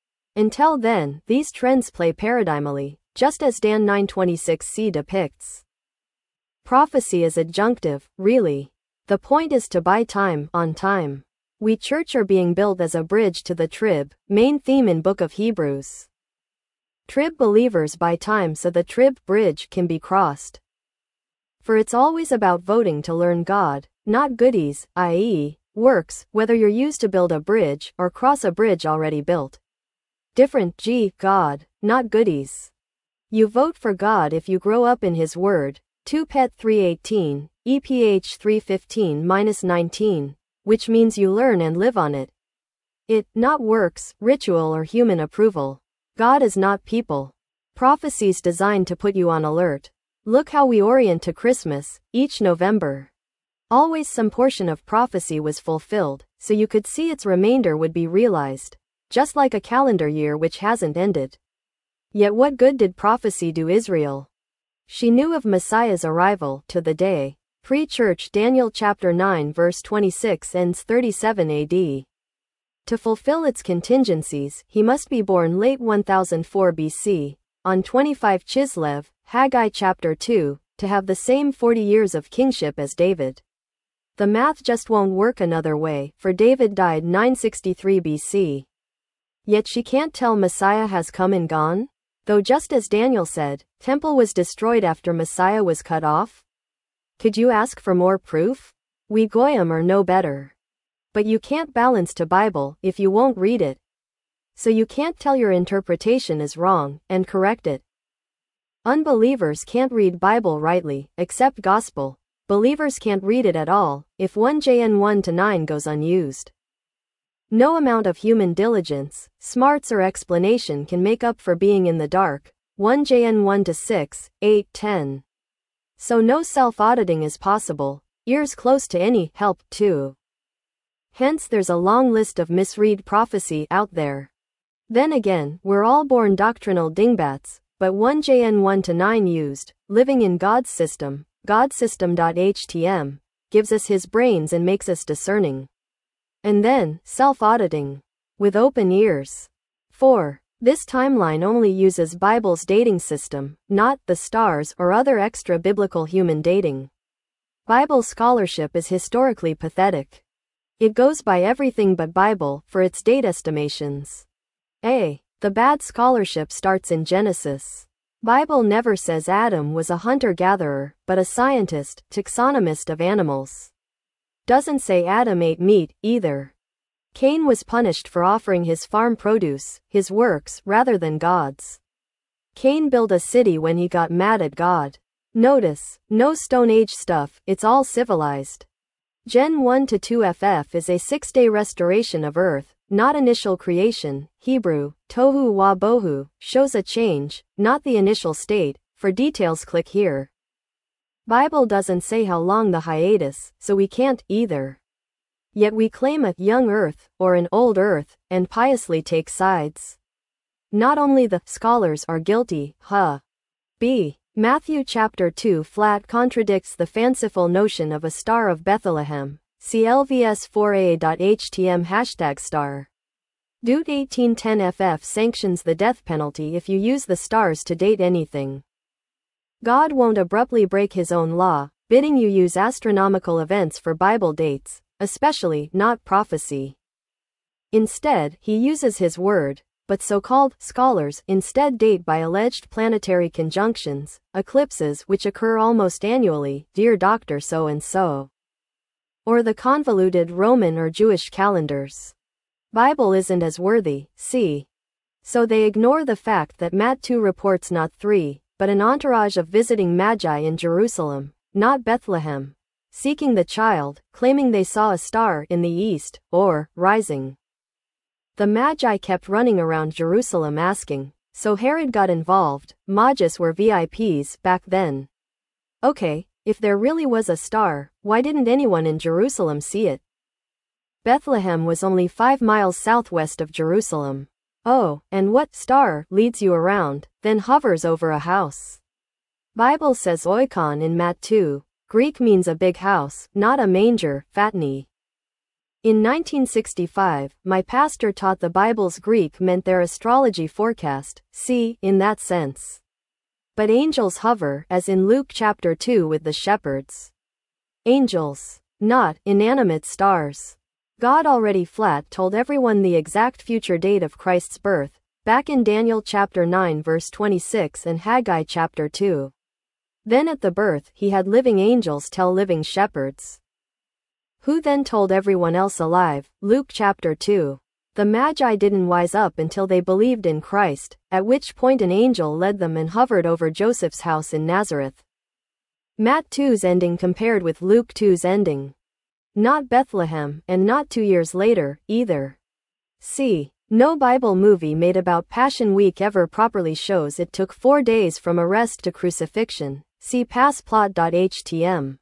Until then, these trends play paradigmally, just as Dan nine twenty-six c depicts. Prophecy is adjunctive, really. The point is to buy time on time. We church are being built as a bridge to the trib, main theme in Book of Hebrews. Trib believers buy time so the trib bridge can be crossed. For it's always about voting to learn God, not goodies, that is, works, whether you're used to build a bridge or cross a bridge already built. Different, G, God, not goodies. You vote for God if you grow up in His Word. two Pet three eighteen, E P H three fifteen to nineteen, which means you learn and live on it. It, not works, ritual or human approval. God is not people. Prophecy's designed to put you on alert. Look how we orient to Christmas, each November. Always some portion of prophecy was fulfilled, so you could see its remainder would be realized. Just like a calendar year which hasn't ended. Yet what good did prophecy do Israel? She knew of Messiah's arrival to the day. Pre-church Daniel chapter nine verse twenty-six ends thirty-seven A D. To fulfill its contingencies, he must be born late one thousand four B C, on twenty-five Chislev, Haggai chapter two, to have the same forty years of kingship as David. The math just won't work another way, for David died nine sixty-three B C. Yet she can't tell Messiah has come and gone? Though just as Daniel said, temple was destroyed after Messiah was cut off? Could you ask for more proof? We Goyim are no better. But you can't balance to Bible if you won't read it. So you can't tell your interpretation is wrong, and correct it. Unbelievers can't read Bible rightly, except gospel. Believers can't read it at all, if First John one to nine goes unused. No amount of human diligence, smarts or explanation can make up for being in the dark. First John one to six, eight, ten. So no self-auditing is possible. ears close to any help, too. Hence there's a long list of misread prophecy out there. Then again, we're all born doctrinal dingbats, but one J N one to nine used, living in God's system, godsystem.htm, gives us his brains and makes us discerning. And then, self-auditing. With open ears. four. This timeline only uses Bible's dating system, not the stars or other extra biblical human dating. Bible scholarship is historically pathetic. It goes by everything but Bible for its date estimations. A. The bad scholarship starts in Genesis. Bible never says Adam was a hunter-gatherer, but a scientist, taxonomist of animals. Doesn't say Adam ate meat, either. Cain was punished for offering his farm produce, his works, rather than God's. Cain built a city when he got mad at God. Notice, no Stone Age stuff, it's all civilized. Gen one to two F F is a six-day restoration of Earth, not initial creation. Hebrew, tohu wa bohu, shows a change, not the initial state. For details click here. Bible doesn't say how long the hiatus, so we can't, either. Yet we claim a young Earth, or an old Earth, and piously take sides. Not only the scholars are guilty, huh? B. Matthew chapter two flat contradicts the fanciful notion of a Star of Bethlehem. See L V S four A dot H T M hashtag star. Dute eighteen ten F F sanctions the death penalty if you use the stars to date anything. God won't abruptly break his own law, bidding you use astronomical events for Bible dates, especially not prophecy. Instead, he uses his word, but so-called scholars instead date by alleged planetary conjunctions, eclipses which occur almost annually, dear Doctor so-and-so. Or the convoluted Roman or Jewish calendars. Bible isn't as worthy, see. So they ignore the fact that Matt two reports not three, but an entourage of visiting magi in Jerusalem, not Bethlehem, seeking the child, claiming they saw a star in the east, or rising. The magi kept running around Jerusalem asking, so Herod got involved. Magus were V I Ps back then. Okay, if there really was a star, why didn't anyone in Jerusalem see it? Bethlehem was only five miles southwest of Jerusalem. Oh, and what star leads you around, then hovers over a house? Bible says oikon in Matt two. Greek means a big house, not a manger, fatny. In nineteen sixty-five, my pastor taught the Bible's Greek meant their astrology forecast, see, in that sense. But angels hover, as in Luke chapter two with the shepherds. Angels, not inanimate stars. God already flat told everyone the exact future date of Christ's birth, back in Daniel chapter nine verse twenty-six and Haggai chapter two. Then at the birth, he had living angels tell living shepherds. Who then told everyone else alive, Luke chapter two. The Magi didn't wise up until they believed in Christ, at which point an angel led them and hovered over Joseph's house in Nazareth. Matt two's ending compared with Luke two's ending. Not Bethlehem, and not two years later, either. See. No Bible movie made about Passion Week ever properly shows it took four days from arrest to crucifixion. See passplot dot H T M.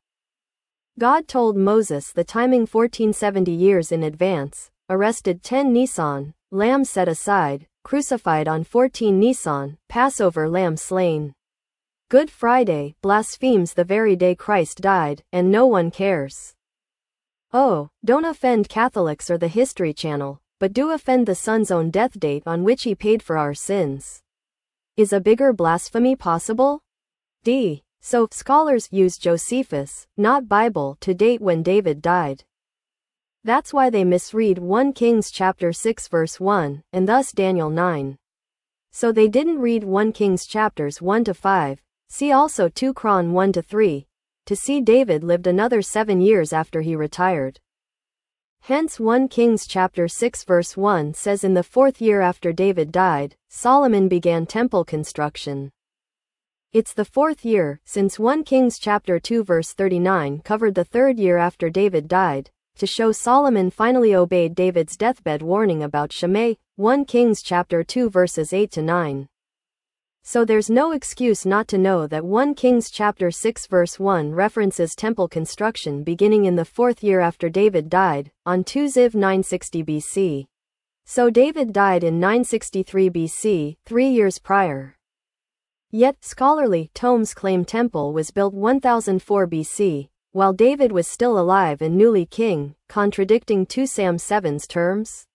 God told Moses the timing fourteen seventy years in advance, arrested ten Nisan, lamb set aside, crucified on fourteen Nisan, Passover lamb slain. Good Friday blasphemes the very day Christ died, and no one cares. Oh, don't offend Catholics or the History Channel, but do offend the Son's own death date on which he paid for our sins. Is a bigger blasphemy possible? D. So, scholars use Josephus, not Bible, to date when David died. That's why they misread First Kings chapter six verse one, and thus Daniel nine. So they didn't read First Kings chapters one to five, see also Second Chronicles one to three, to see David lived another seven years after he retired. Hence First Kings chapter six verse one says in the fourth year after David died, Solomon began temple construction. It's the fourth year, since First Kings chapter two verse thirty-nine covered the third year after David died, to show Solomon finally obeyed David's deathbed warning about Shimei, First Kings chapter two verses eight to nine. So there's no excuse not to know that First Kings chapter six verse one references temple construction beginning in the fourth year after David died, on two Ziv nine sixty B C. So David died in nine sixty-three B C, three years prior. Yet, scholarly tomes claim temple was built one thousand four B C, while David was still alive and newly king, contradicting two Sam seven's terms.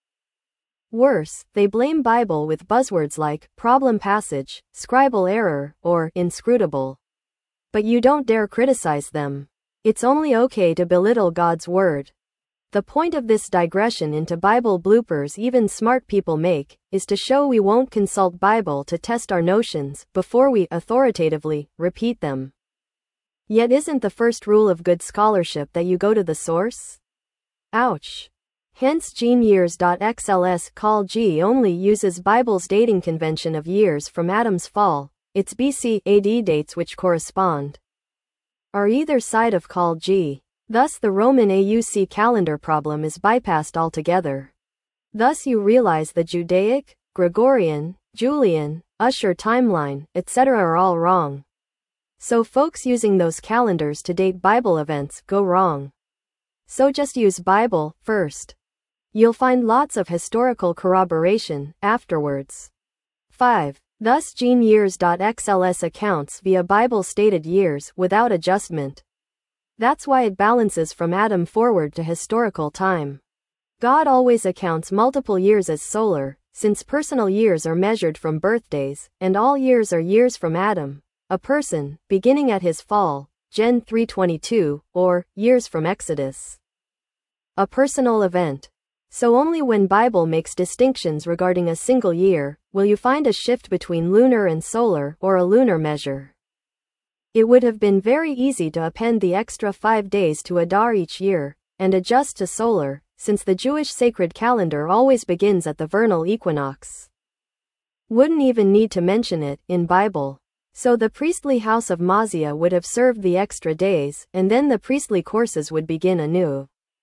Worse, they blame Bible with buzzwords like problem passage, scribal error, or inscrutable. But you don't dare criticize them. It's only okay to belittle God's word. The point of this digression into Bible bloopers even smart people make is to show we won't consult Bible to test our notions before we authoritatively repeat them. Yet isn't the first rule of good scholarship that you go to the source? Ouch. Hence GeneYears.xls call G only uses Bible's dating convention of years from Adam's fall, its B C A D dates which correspond are either side of call G. Thus the Roman A U C calendar problem is bypassed altogether. Thus you realize the Judaic, Gregorian, Julian, Ussher timeline, et cetera are all wrong. So folks using those calendars to date Bible events go wrong. So just use Bible first. You'll find lots of historical corroboration afterwards. five. Thus GeneYears.xls accounts via Bible stated years without adjustment. That's why it balances from Adam forward to historical time. God always accounts multiple years as solar, since personal years are measured from birthdays, and all years are years from Adam, a person, beginning at his fall, Gen three twenty-two, or years from Exodus. A personal event. So only when Bible makes distinctions regarding a single year, will you find a shift between lunar and solar or a lunar measure. It would have been very easy to append the extra five days to Adar each year, and adjust to solar, since the Jewish sacred calendar always begins at the vernal equinox. Wouldn't even need to mention it in Bible. So the priestly house of Mosiah would have served the extra days, and then the priestly courses would begin anew.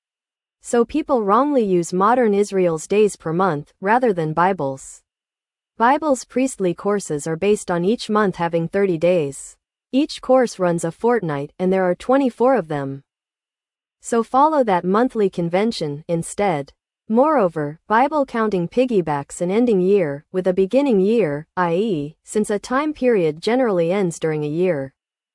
So people wrongly use modern Israel's days per month, rather than Bible's. Bible's priestly courses are based on each month having thirty days. Each course runs a fortnight and there are twenty-four of them. So follow that monthly convention instead. Moreover, Bible counting piggybacks an ending year with a beginning year, that is, since a time period generally ends during a year.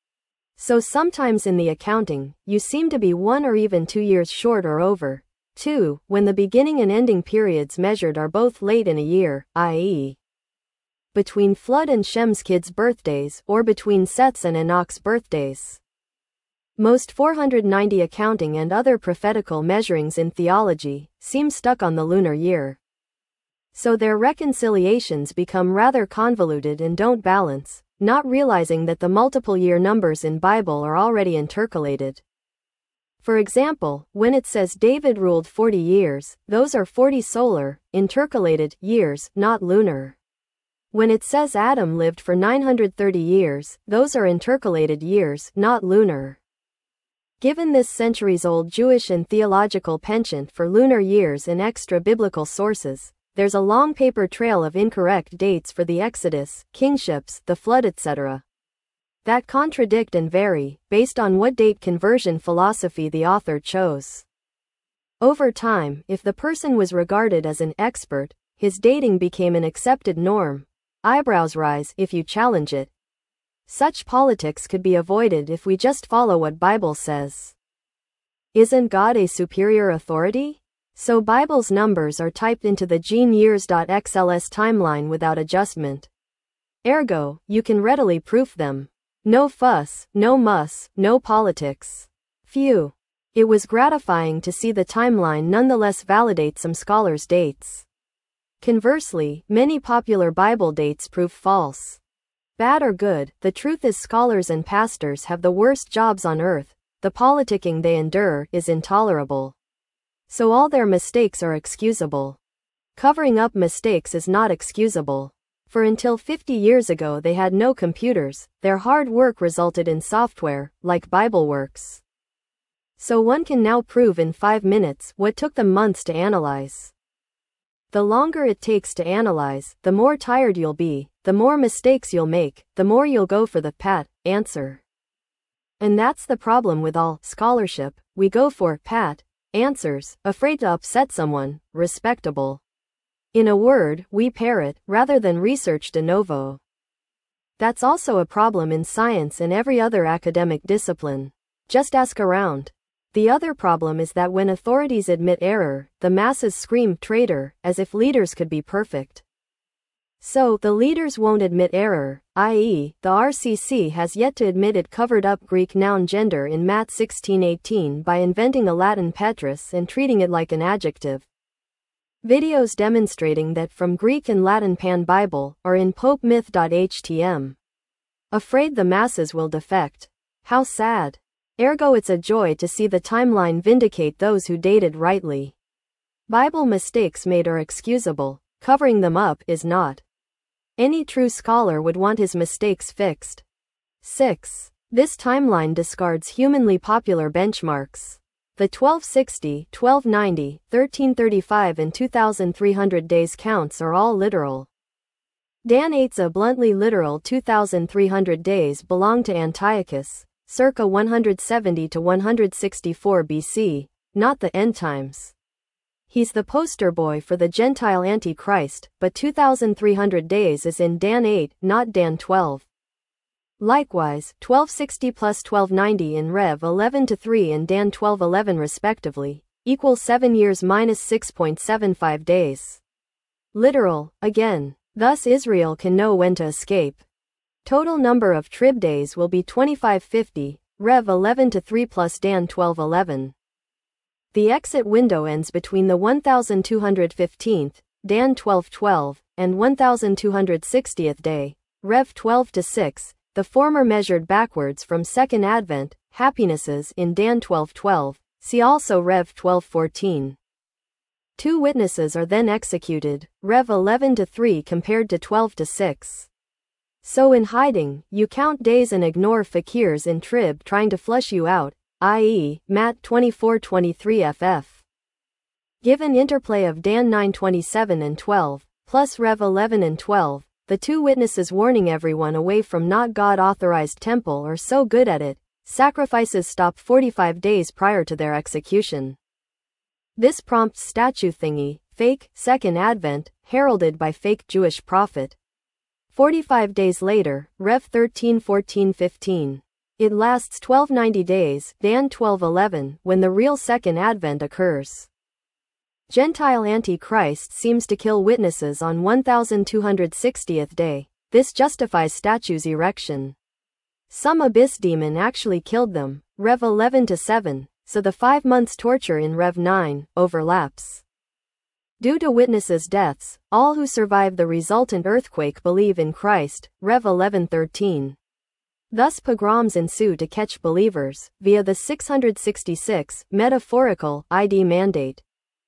So sometimes in the accounting, you seem to be one or even two years short or over. two. When the beginning and ending periods measured are both late in a year, that is, between Flood and Shem's kids' birthdays or between Seth's and Enoch's birthdays. Most four hundred ninety accounting and other prophetical measurings in theology seem stuck on the lunar year. So their reconciliations become rather convoluted and don't balance, not realizing that the multiple year numbers in Bible are already intercalated. For example, when it says David ruled forty years, those are forty solar, intercalated, years, not lunar. When it says Adam lived for nine hundred thirty years, those are intercalated years, not lunar. Given this centuries-old Jewish and theological penchant for lunar years in extra-biblical sources, there's a long paper trail of incorrect dates for the Exodus, kingships, the flood et cetera that contradict and vary, based on what date conversion philosophy the author chose. Over time, if the person was regarded as an expert, his dating became an accepted norm. Eyebrows rise if you challenge it. Such politics could be avoided if we just follow what Bible says. Isn't God a superior authority? So Bible's numbers are typed into the GeneYears.xls timeline without adjustment. Ergo, you can readily proof them. No fuss, no muss, no politics. Phew. It was gratifying to see the timeline nonetheless validate some scholars' dates. Conversely, many popular Bible dates prove false. Bad or good, the truth is scholars and pastors have the worst jobs on earth. The politicking they endure is intolerable. So all their mistakes are excusable. Covering up mistakes is not excusable. For until fifty years ago they had no computers, their hard work resulted in software, like BibleWorks. So one can now prove in five minutes what took them months to analyze. The longer it takes to analyze, the more tired you'll be, the more mistakes you'll make, the more you'll go for the pat answer. And that's the problem with all scholarship. We go for pat answers, afraid to upset someone respectable. In a word, we parrot rather than research de novo. That's also a problem in science and every other academic discipline. Just ask around. The other problem is that when authorities admit error, the masses scream traitor, as if leaders could be perfect. So, the leaders won't admit error, that is, the R C C has yet to admit it covered up Greek noun gender in Matt sixteen eighteen by inventing a Latin petrus and treating it like an adjective. Videos demonstrating that from Greek and Latin Pan Bible are in Pope Myth dot H T M. Afraid the masses will defect. How sad. Ergo it's a joy to see the timeline vindicate those who dated rightly. Bible mistakes made are excusable, covering them up is not. Any true scholar would want his mistakes fixed. six. This timeline discards humanly popular benchmarks. The twelve sixty, twelve ninety, thirteen thirty-five and two thousand three hundred days counts are all literal. Dan eight's a bluntly literal two thousand three hundred days belong to Antiochus, circa one seventy to one sixty-four B C, not the end times. He's the poster boy for the Gentile Antichrist, but two thousand three hundred days is in Dan eight, not Dan twelve. Likewise, twelve sixty plus twelve ninety in Rev eleven to three and Dan twelve eleven respectively, equals seven years minus six point seven five days. Literal, again. Thus Israel can know when to escape. Total number of trib days will be twenty-five fifty, Rev eleven to three plus Dan twelve eleven. The exit window ends between the one thousand two hundred fifteenth, Dan twelve twelve, and one thousand two hundred sixtieth day, Rev twelve to six, the former measured backwards from Second Advent, happinesses in Dan twelve twelve, see also Rev twelve fourteen. Two witnesses are then executed, Rev eleven to three compared to twelve to six. So in hiding, you count days and ignore fakirs in trib trying to flush you out, that is, Matt twenty-four twenty-three F F. Given interplay of Dan nine twenty-seven and twelve, plus Rev eleven and twelve, the two witnesses warning everyone away from not God-authorized temple are so good at it, sacrifices stop forty-five days prior to their execution. This prompts statue thingy, fake, Second Advent, heralded by fake Jewish prophet. forty-five days later, Rev thirteen fourteen fifteen. It lasts twelve ninety days, Dan twelve eleven, when the real Second Advent occurs. Gentile Antichrist seems to kill witnesses on one thousand two hundred sixtieth day. This justifies statues' erection. Some abyss demon actually killed them, Rev eleven to seven, so the five months torture in Rev nine overlaps. Due to witnesses' deaths, all who survive the resultant earthquake believe in Christ, Rev eleven thirteen. Thus pogroms ensue to catch believers, via the six hundred sixty-six, metaphorical, I D mandate.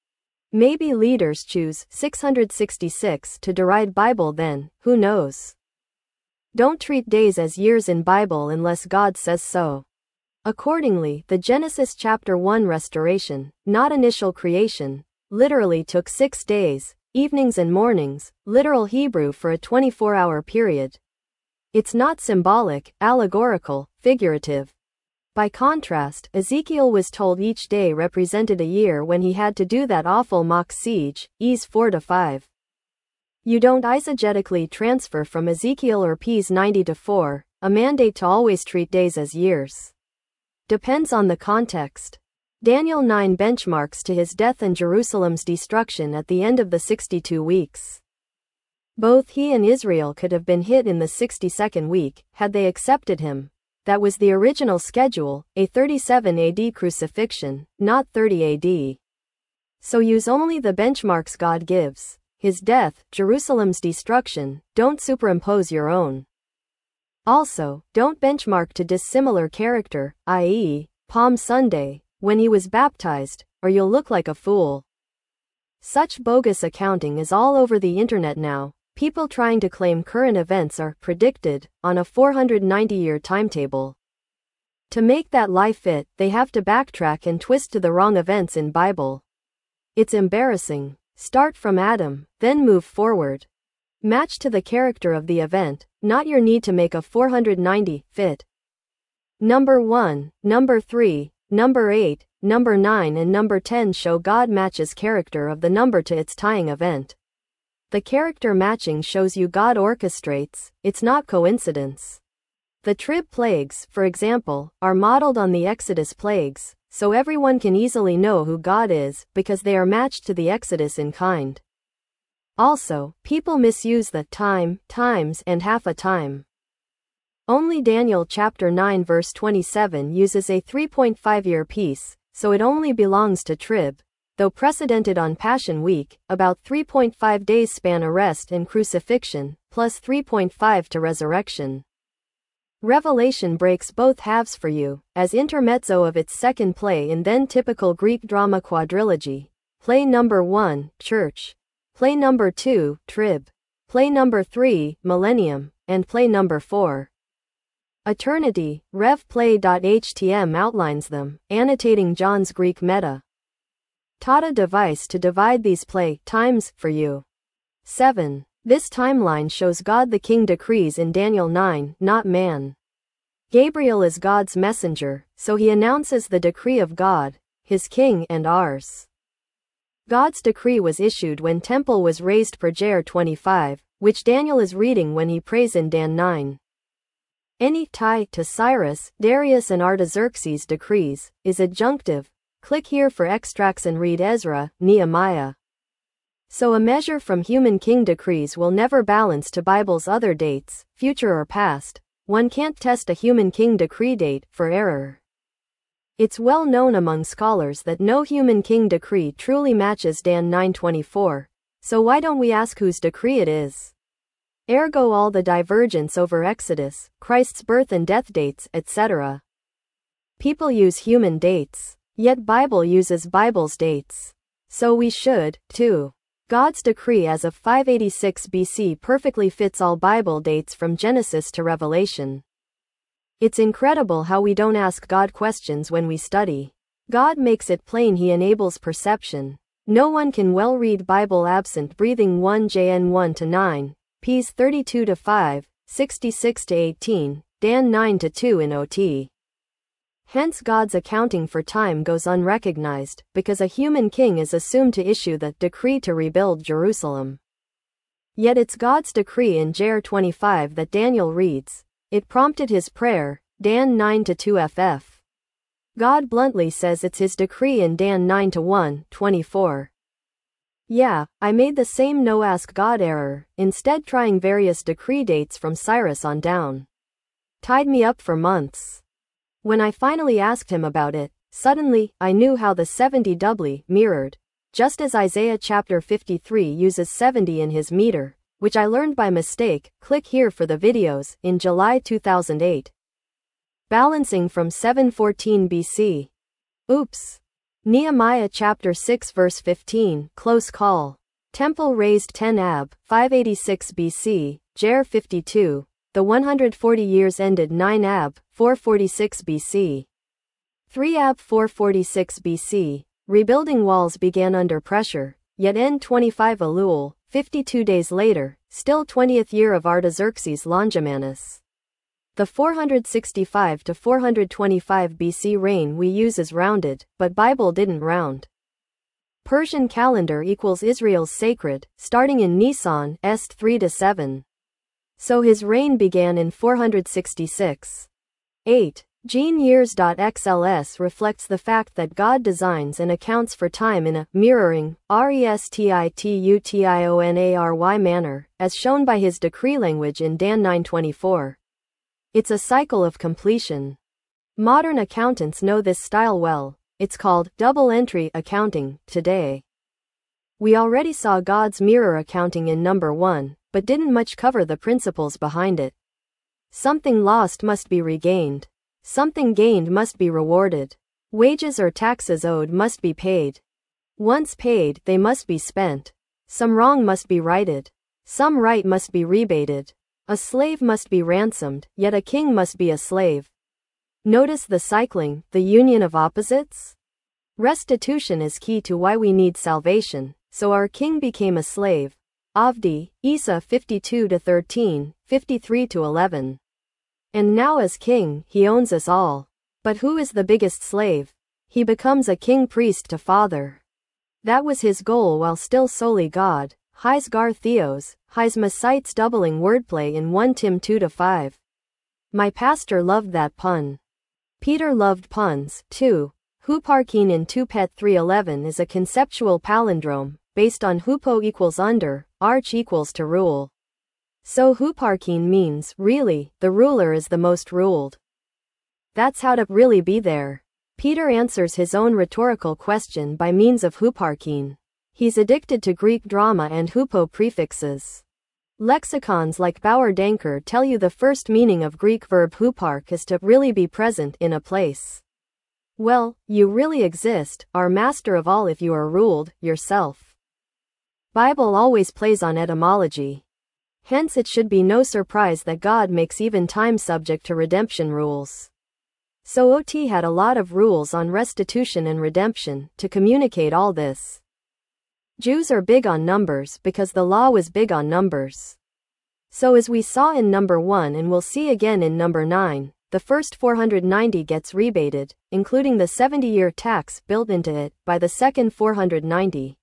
Maybe leaders choose six hundred sixty-six to deride Bible then, who knows? Don't treat days as years in Bible unless God says so. Accordingly, the Genesis chapter one restoration, not initial creation, literally took six days, evenings and mornings, literal Hebrew for a twenty-four hour period. It's not symbolic, allegorical, figurative. By contrast, Ezekiel was told each day represented a year when he had to do that awful mock siege, Es four to five. You don't eisegetically transfer from Ezekiel or Ps ninety to four, a mandate to always treat days as years. Depends on the context. Daniel nine benchmarks to his death and Jerusalem's destruction at the end of the sixty-two weeks. Both he and Israel could have been hit in the sixty-second week, had they accepted him. That was the original schedule, a thirty-seven A D crucifixion, not thirty A D. So use only the benchmarks God gives. His death, Jerusalem's destruction, don't superimpose your own. Also, don't benchmark to dissimilar character, that is, Palm Sunday, when he was baptized, or you'll look like a fool. Such bogus accounting is all over the internet now. People trying to claim current events are predicted on a four hundred ninety year timetable. To make that lie fit, they have to backtrack and twist to the wrong events in Bible. It's embarrassing. Start from Adam, then move forward. Match to the character of the event, not your need to make a four hundred ninety fit. Number one, number three, number eight, number nine and number ten show God matches character of the number to its tying event. The character matching shows you God orchestrates, it's not coincidence. The trib plagues, for example, are modeled on the Exodus plagues, so everyone can easily know who God is, because they are matched to the Exodus in kind. Also, people misuse the time, times, and half a time. Only Daniel chapter nine verse twenty-seven uses a three point five year piece, so it only belongs to trib, though precedented on Passion Week, about three point five days span arrest and crucifixion, plus three point five to resurrection. Revelation breaks both halves for you, as intermezzo of its second play in then typical Greek drama quadrilogy. Play number one, Church. Play number two, Trib. Play number three, Millennium. And play number four, Eternity. RevPlay.htm outlines them, annotating John's Greek meta. Taught a device to divide these play times for you. seven. This timeline shows God the King decrees in Daniel nine, not man. Gabriel is God's messenger, so he announces the decree of God, his king and ours. God's decree was issued when temple was raised per Jer twenty-five, which Daniel is reading when he prays in Dan nine. Any tie to Cyrus, Darius and Artaxerxes' decrees is adjunctive. Click here for extracts and read Ezra, Nehemiah. So a measure from human king decrees will never balance to Bible's other dates, future or past. One can't test a human king decree date for error. It's well known among scholars that no human king decree truly matches Dan nine twenty-four, so why don't we ask whose decree it is? Ergo all the divergence over Exodus, Christ's birth and death dates, et cetera. People use human dates, yet Bible uses Bible's dates. So we should, too. God's decree as of five eighty-six B C perfectly fits all Bible dates from Genesis to Revelation. It's incredible how we don't ask God questions when we study. God makes it plain, he enables perception. No one can well read Bible absent breathing. First John one to nine, Ps thirty-two to five, sixty-six to eighteen, Dan nine to two in O T. Hence God's accounting for time goes unrecognized, because a human king is assumed to issue the decree to rebuild Jerusalem. Yet it's God's decree in Jer twenty-five that Daniel reads. It prompted his prayer, Dan nine to two F F. God bluntly says it's his decree in Dan nine to one twenty-four. Yeah, I made the same no ask God error, instead trying various decree dates from Cyrus on down. Tied me up for months. When I finally asked him about it, suddenly, I knew how the seventy doubly mirrored, just as Isaiah chapter fifty-three uses seventy in his meter, which I learned by mistake. Click here for the videos, in July two thousand eight. Balancing from seven fourteen B C. Oops. Nehemiah chapter six verse fifteen, close call. Temple raised ten A B, five eighty-six B C, Jer fifty-two. The one hundred forty years ended nine A B, four forty-six B C. three A B four forty-six B C. Rebuilding walls began under pressure, yet end twenty-five Elul, fifty-two days later, still twentieth year of Artaxerxes Longimanus. The four sixty-five to four twenty-five B C reign we use is rounded, but Bible didn't round. Persian calendar equals Israel's sacred, starting in Nisan, Est three to seven. So his reign began in four sixty-six. eight. Gene Years.xls reflects the fact that God designs and accounts for time in a mirroring, restitutionary manner, as shown by his decree language in Dan nine twenty-four. It's a cycle of completion. Modern accountants know this style well. It's called double entry accounting today. We already saw God's mirror accounting in number one, but didn't much cover the principles behind it. Something lost must be regained. Something gained must be rewarded. Wages or taxes owed must be paid. Once paid, they must be spent. Some wrong must be righted. Some right must be rebated. A slave must be ransomed, yet a king must be a slave. Notice the cycling, the union of opposites? Restitution is key to why we need salvation, so our king became a slave. Avdi, Isa fifty-two to thirteen, fifty-three to eleven. And now as king, he owns us all. But who is the biggest slave? He becomes a king priest to father. That was his goal while still solely God. His gar theos, his masites doubling wordplay in First Tim two to five. My pastor loved that pun. Peter loved puns, too. Huparkin in two Pet three eleven is a conceptual palindrome, based on hupo equals under, arch equals to rule. So huparkin means, really, the ruler is the most ruled. That's how to really be there. Peter answers his own rhetorical question by means of huparkin. He's addicted to Greek drama and hupo prefixes. Lexicons like Bauer Danker tell you the first meaning of Greek verb hupark is to really be present in a place. Well, you really exist, are master of all if you are ruled, yourself. Bible always plays on etymology. Hence it should be no surprise that God makes even time subject to redemption rules. So O T had a lot of rules on restitution and redemption to communicate all this. Jews are big on numbers because the law was big on numbers. So as we saw in number one and we'll see again in number nine, the first four hundred ninety gets rebated, including the seventy-year tax built into it, by the second four hundred ninety.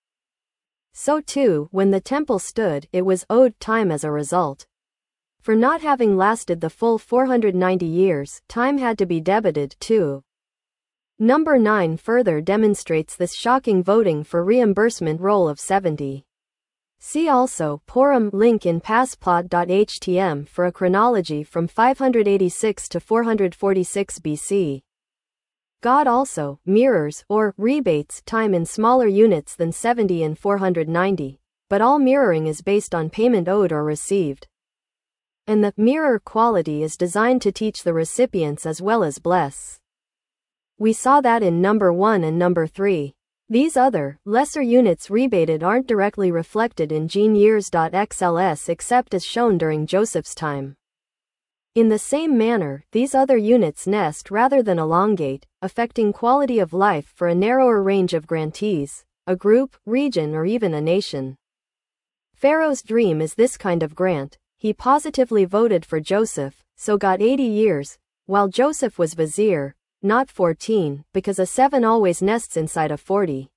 So too, when the temple stood, it was owed time as a result. For not having lasted the full four hundred ninety years, time had to be debited too. Number nine further demonstrates this shocking voting for reimbursement roll of seventy. See also Purim link in passplot dot h t m for a chronology from five hundred eighty-six to four hundred forty-six B C. God also mirrors or rebates time in smaller units than seventy and four hundred ninety, but all mirroring is based on payment owed or received. And the mirror quality is designed to teach the recipients as well as bless. We saw that in number one and number three. These other, lesser units rebated aren't directly reflected in gene years.X L S except as shown during Joseph's time. In the same manner, these other units nest rather than elongate, affecting quality of life for a narrower range of grantees, a group, region or even a nation. Pharaoh's dream is this kind of grant. He positively voted for Joseph, so got eighty years, while Joseph was vizier, not fourteen, because a seven always nests inside a forty.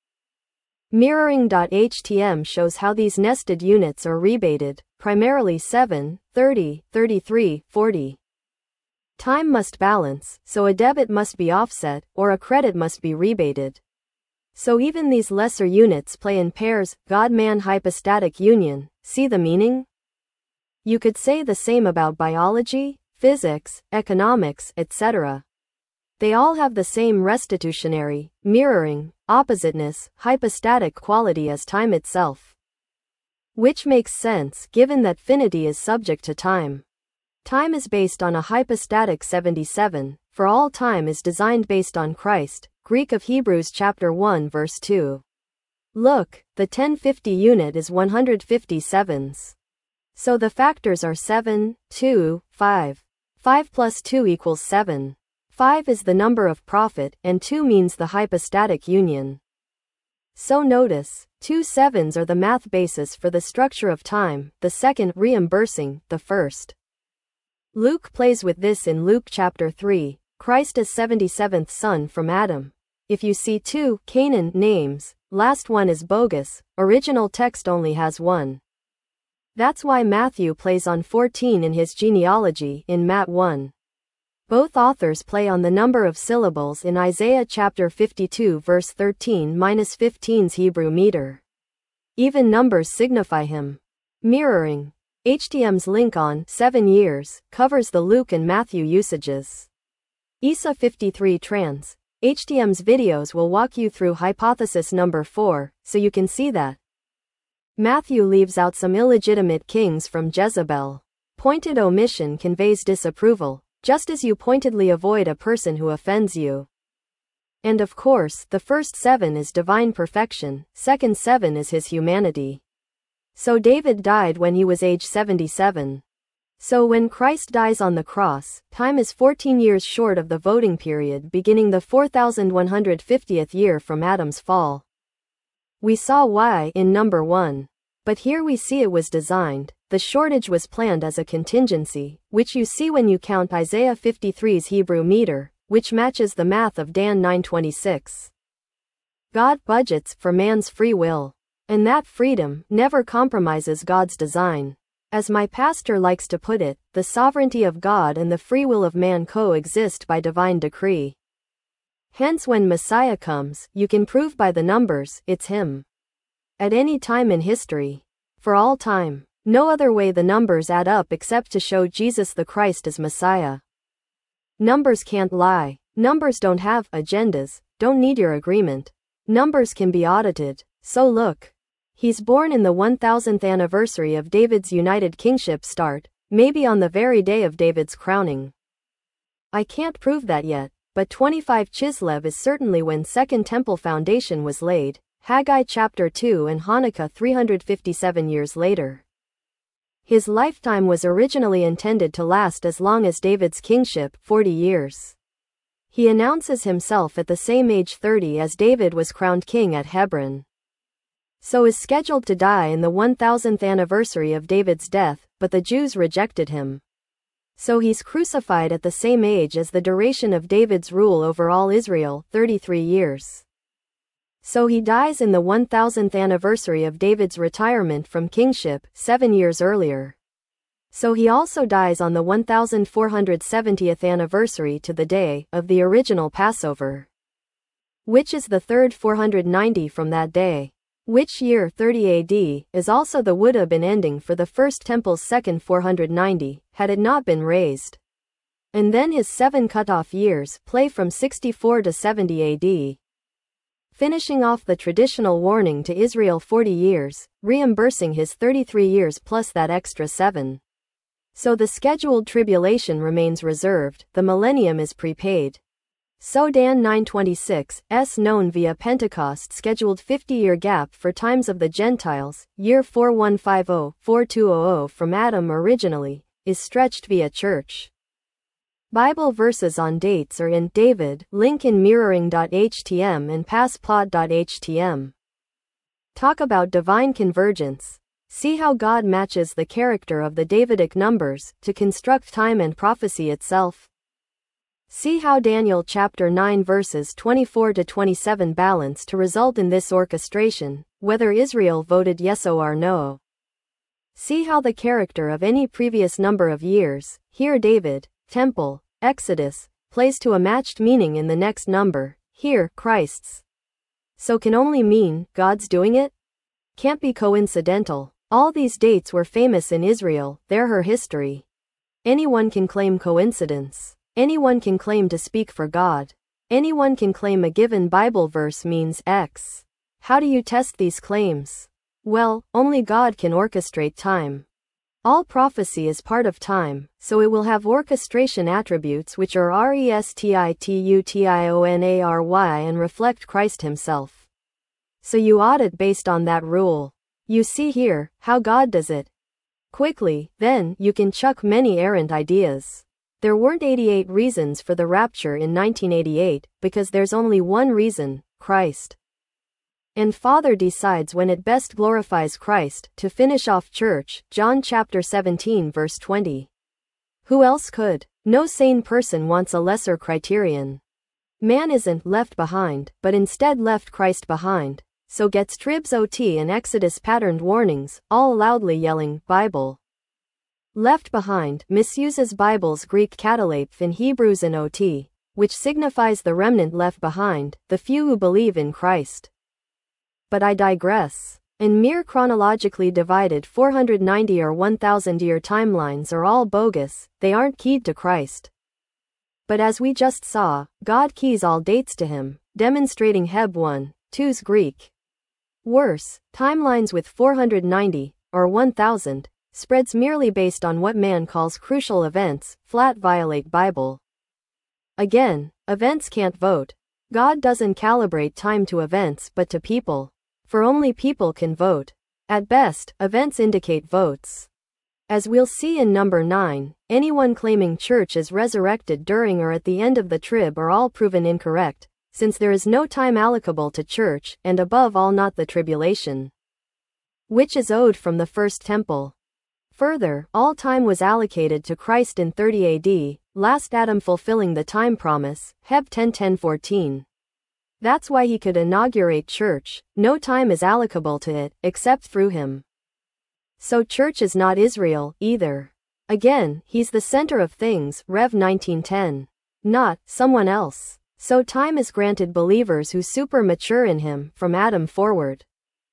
Mirroring.htm shows how these nested units are rebated, primarily seven, thirty, thirty-three, forty. Time must balance, so a debit must be offset, or a credit must be rebated. So even these lesser units play in pairs, God-man hypostatic union, see the meaning? You could say the same about biology, physics, economics, et cetera. They all have the same restitutionary, mirroring, oppositeness, hypostatic quality as time itself. Which makes sense given that finity is subject to time. Time is based on a hypostatic seventy-seven, for all time is designed based on Christ, Greek of Hebrews chapter one verse two. Look, the ten fifty unit is one hundred fifty-sevens. So the factors are seven, two, five. five plus two equals seven. five is the number of profit, and two means the hypostatic union. So notice, two sevens are the math basis for the structure of time, the second reimbursing, the first. Luke plays with this in Luke chapter three, Christ as seventy-seventh son from Adam. If you see two Canaan names, last one is bogus, original text only has one. That's why Matthew plays on fourteen in his genealogy in Matt one. Both authors play on the number of syllables in Isaiah chapter fifty-two verse thirteen minus fifteen's Hebrew meter. Even numbers signify him. Mirroring. H T M's link on seven years covers the Luke and Matthew usages. Isa fifty-three trans. H T M's videos will walk you through hypothesis number four, so you can see that Matthew leaves out some illegitimate kings from Jezebel. Pointed omission conveys disapproval, just as you pointedly avoid a person who offends you. And of course, the first seven is divine perfection, second seven is his humanity. So David died when he was age seventy-seven. So when Christ dies on the cross, time is fourteen years short of the voting period beginning the four thousand one hundred fiftieth year from Adam's fall. We saw why in number one. But here we see it was designed. The shortage was planned as a contingency, which you see when you count Isaiah fifty-three's Hebrew meter, which matches the math of Dan nine twenty-six. God budgets for man's free will. And that freedom never compromises God's design. As my pastor likes to put it, the sovereignty of God and the free will of man coexist by divine decree. Hence when Messiah comes, you can prove by the numbers, it's him. At any time in history. For all time. No other way the numbers add up except to show Jesus the Christ as Messiah. Numbers can't lie. Numbers don't have agendas, don't need your agreement. Numbers can be audited. So look. He's born in the one thousandth anniversary of David's United Kingship start, maybe on the very day of David's crowning. I can't prove that yet, but twenty-five Chislev is certainly when Second Temple foundation was laid, Haggai chapter two and Hanukkah three hundred fifty-seven years later. His lifetime was originally intended to last as long as David's kingship, forty years. He announces himself at the same age thirty as David was crowned king at Hebron. So is scheduled to die in the one thousandth anniversary of David's death, but the Jews rejected him. So he's crucified at the same age as the duration of David's rule over all Israel, thirty-three years. So he dies in the one thousandth anniversary of David's retirement from kingship, seven years earlier. So he also dies on the one thousand four hundred seventieth anniversary to the day of the original Passover, which is the third four hundred ninety from that day, which year thirty A D is also the would have been ending for the first temple's second four hundred ninety, had it not been raised. And then his seven cut-off years play from sixty-four to seventy A D. Finishing off the traditional warning to Israel forty years, reimbursing his thirty-three years plus that extra seven. So the scheduled tribulation remains reserved, the millennium is prepaid. So Dan nine twenty-six, s known via Pentecost scheduled fifty-year gap for times of the Gentiles, year forty-one fifty to forty-two hundred from Adam originally, is stretched via church. Bible verses on dates are in David, link in mirroring dot H T M and passplot dot H T M. Talk about divine convergence. See how God matches the character of the Davidic numbers to construct time and prophecy itself. See how Daniel chapter nine verses twenty-four to twenty-seven balance to result in this orchestration, whether Israel voted yes or no. See how the character of any previous number of years, here David, Temple, Exodus, plays to a matched meaning in the next number, here, Christ's. So can only mean, God's doing it? Can't be coincidental. All these dates were famous in Israel, they're her history. Anyone can claim coincidence. Anyone can claim to speak for God. Anyone can claim a given Bible verse means X. How do you test these claims? Well, only God can orchestrate time. All prophecy is part of time, so it will have orchestration attributes which are restitutionary and reflect Christ himself. So you audit based on that rule. You see here, how God does it. Quickly, then, you can chuck many errant ideas. There weren't eighty-eight reasons for the rapture in nineteen eighty-eight, because there's only one reason, Christ. And Father decides when it best glorifies Christ, to finish off church, John chapter seventeen verse twenty. Who else could? No sane person wants a lesser criterion. Man isn't left behind, but instead left Christ behind, so gets Trib's O T and Exodus patterned warnings, all loudly yelling, Bible. Left behind misuses Bible's Greek cataleph in Hebrews and O T, which signifies the remnant left behind, the few who believe in Christ. But I digress. In mere chronologically divided four hundred ninety or one thousand year timelines are all bogus, they aren't keyed to Christ. But as we just saw, God keys all dates to him, demonstrating Heb one, two's Greek. Worse, timelines with four hundred ninety, or one thousand, spreads merely based on what man calls crucial events, flat violate Bible. Again, events can't vote. God doesn't calibrate time to events but to people. For only people can vote. At best, events indicate votes. As we'll see in number nine, anyone claiming church is resurrected during or at the end of the trib are all proven incorrect, since there is no time allocable to church, and above all not the tribulation. which is owed from the first temple. Further, all time was allocated to Christ in thirty A D, last Adam fulfilling the time promise, Heb ten ten fourteen. That's why he could inaugurate church, no time is allocable to it, except through him. So church is not Israel, either. Again, he's the center of things, Rev nineteen ten. Not someone else. So time is granted believers who super mature in him, from Adam forward.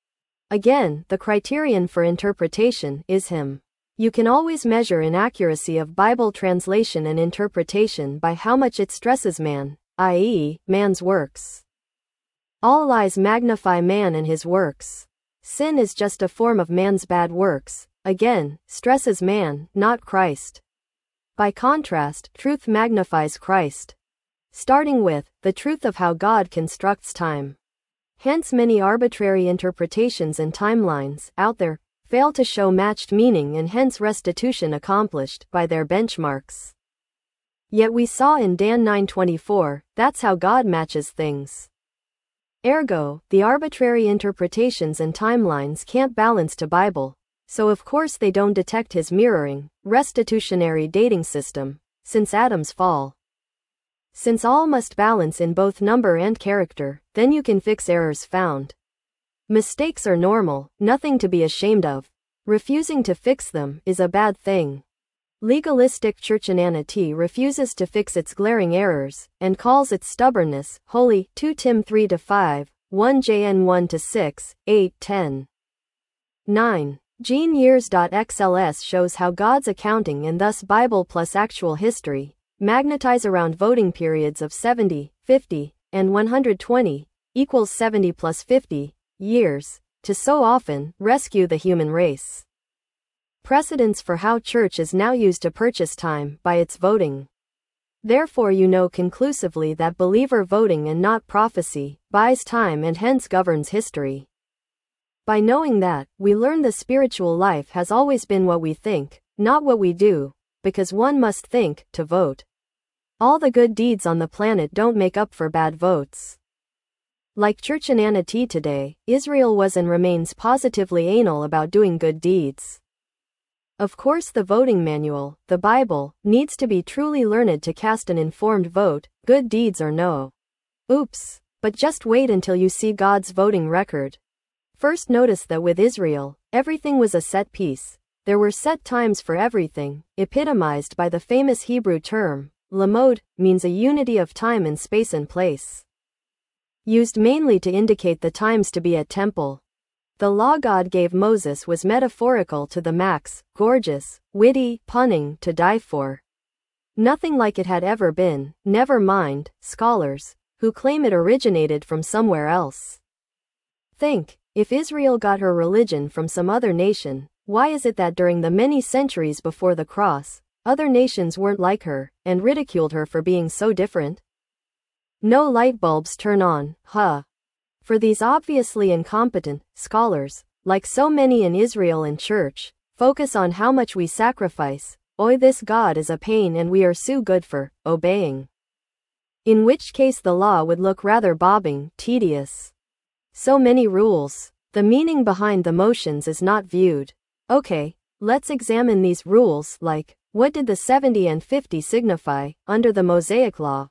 Again, the criterion for interpretation is him. You can always measure inaccuracy of Bible translation and interpretation by how much it stresses man, that is, man's works. All lies magnify man and his works. Sin is just a form of man's bad works, again, stresses man, not Christ. By contrast, truth magnifies Christ. Starting with the truth of how God constructs time. Hence many arbitrary interpretations and timelines out there fail to show matched meaning and hence restitution accomplished by their benchmarks. Yet we saw in Dan nine twenty-four, that's how God matches things. Ergo, the arbitrary interpretations and timelines can't balance to Bible, so of course they don't detect his mirroring, restitutionary dating system, since Adam's fall. Since all must balance in both number and character, then you can fix errors found. Mistakes are normal, nothing to be ashamed of. Refusing to fix them is a bad thing. Legalistic churchananity refuses to fix its glaring errors, and calls its stubbornness holy, two Tim three to five, one John one to six, eight, ten. nine. Gene Years.X L S shows how God's accounting and thus Bible plus actual history magnetize around voting periods of seventy, fifty, and one hundred twenty, equals seventy plus fifty, years, to so often rescue the human race. Precedents for how church is now used to purchase time by its voting. Therefore you know conclusively that believer voting and not prophecy buys time and hence governs history. By knowing that, we learn the spiritual life has always been what we think, not what we do, because one must think to vote. All the good deeds on the planet don't make up for bad votes. Like churchananity today, Israel was and remains positively anal about doing good deeds. Of course the voting manual, the Bible, needs to be truly learned to cast an informed vote, good deeds or no. Oops. But just wait until you see God's voting record. First notice that with Israel, everything was a set piece. There were set times for everything, epitomized by the famous Hebrew term, lamod, means a unity of time and space and place. Used mainly to indicate the times to be at temple. The law God gave Moses was metaphorical to the max, gorgeous, witty, punning, to die for. Nothing like it had ever been, never mind, scholars, who claim it originated from somewhere else. Think, if Israel got her religion from some other nation, why is it that during the many centuries before the cross, other nations weren't like her, and ridiculed her for being so different? No light bulbs turn on, huh? For these obviously incompetent scholars, like so many in Israel and church, focus on how much we sacrifice, oi this God is a pain and we are so good for obeying. In which case the law would look rather bobbing, tedious. So many rules. The meaning behind the motions is not viewed. Okay, let's examine these rules, like, what did the seventy and fifty signify, under the Mosaic law?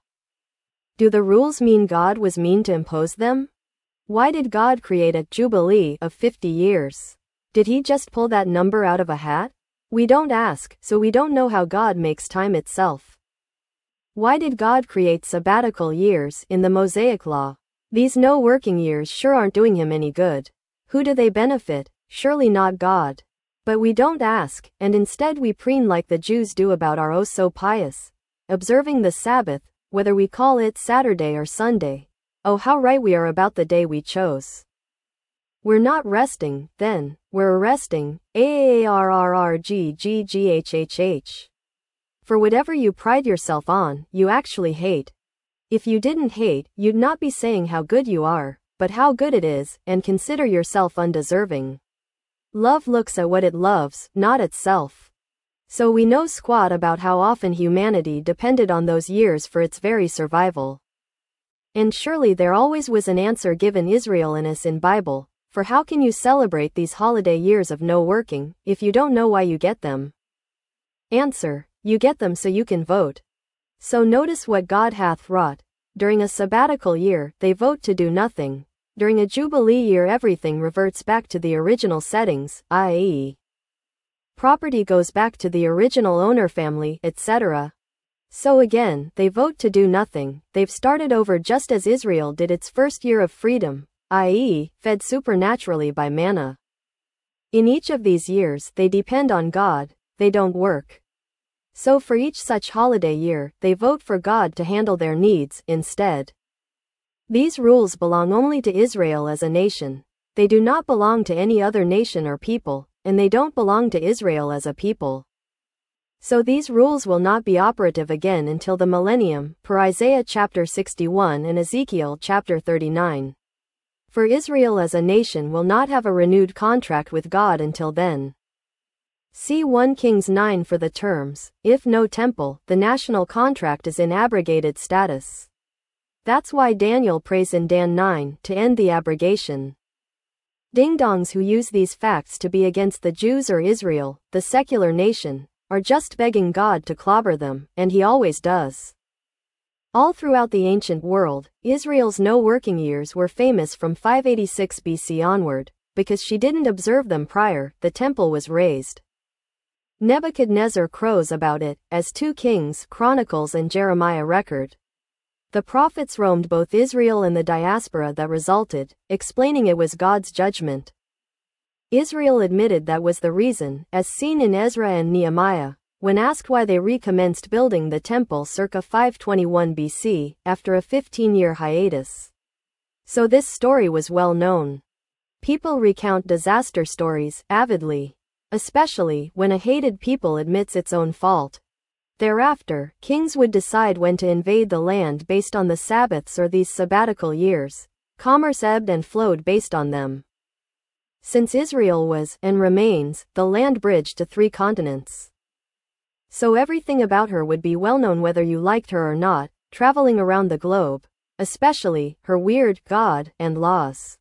Do the rules mean God was mean to impose them? Why did God create a jubilee of fifty years? Did he just pull that number out of a hat? We don't ask, so we don't know how God makes time itself. Why did God create sabbatical years in the Mosaic law? These no working years sure aren't doing him any good. Who do they benefit? Surely not God. But we don't ask, and instead we preen like the Jews do about our oh so pious observing the Sabbath, whether we call it Saturday or Sunday. Oh, how right we are about the day we chose. We're not resting, then, we're arresting, A A R R R G G G H H H. For whatever you pride yourself on, you actually hate. If you didn't hate, you'd not be saying how good you are, but how good it is, and consider yourself undeserving. Love looks at what it loves, not itself. So we know squat about how often humanity depended on those years for its very survival. And surely there always was an answer given Israel in us in Bible, For how can you celebrate these holiday years of no working, if you don't know why you get them? Answer: you get them so you can vote. So notice what God hath wrought. During a sabbatical year, they vote to do nothing. During a jubilee year, everything reverts back to the original settings, that is, property goes back to the original owner, family, et cetera. So again, they vote to do nothing. They've started over just as Israel did its first year of freedom, that is, fed supernaturally by manna. In each of these years, they depend on God, they don't work. So for each such holiday year, they vote for God to handle their needs instead. These rules belong only to Israel as a nation. They do not belong to any other nation or people, and they don't belong to Israel as a people. So these rules will not be operative again until the millennium, per Isaiah chapter sixty-one and Ezekiel chapter thirty-nine. For Israel as a nation will not have a renewed contract with God until then. See First Kings nine for the terms. If no temple, the national contract is in abrogated status. That's why Daniel prays in Dan nine to end the abrogation. Ding-dongs who use these facts to be against the Jews or Israel, the secular nation, are just begging God to clobber them, and he always does. All throughout the ancient world, Israel's no working years were famous from five eighty-six B C onward, because she didn't observe them prior the temple was razed. Nebuchadnezzar crows about it, as two Kings, Chronicles and Jeremiah record. The prophets roamed both Israel and the diaspora that resulted, explaining it was God's judgment. Israel admitted that was the reason, as seen in Ezra and Nehemiah, when asked why they recommenced building the temple circa five twenty-one B C, after a fifteen-year hiatus. So this story was well known. People recount disaster stories avidly, especially when a hated people admits its own fault. Thereafter, kings would decide when to invade the land based on the Sabbaths or these sabbatical years. Commerce ebbed and flowed based on them. Since Israel was, and remains, the land bridge to three continents. So everything about her would be well known whether you liked her or not, traveling around the globe, especially her weird God and laws.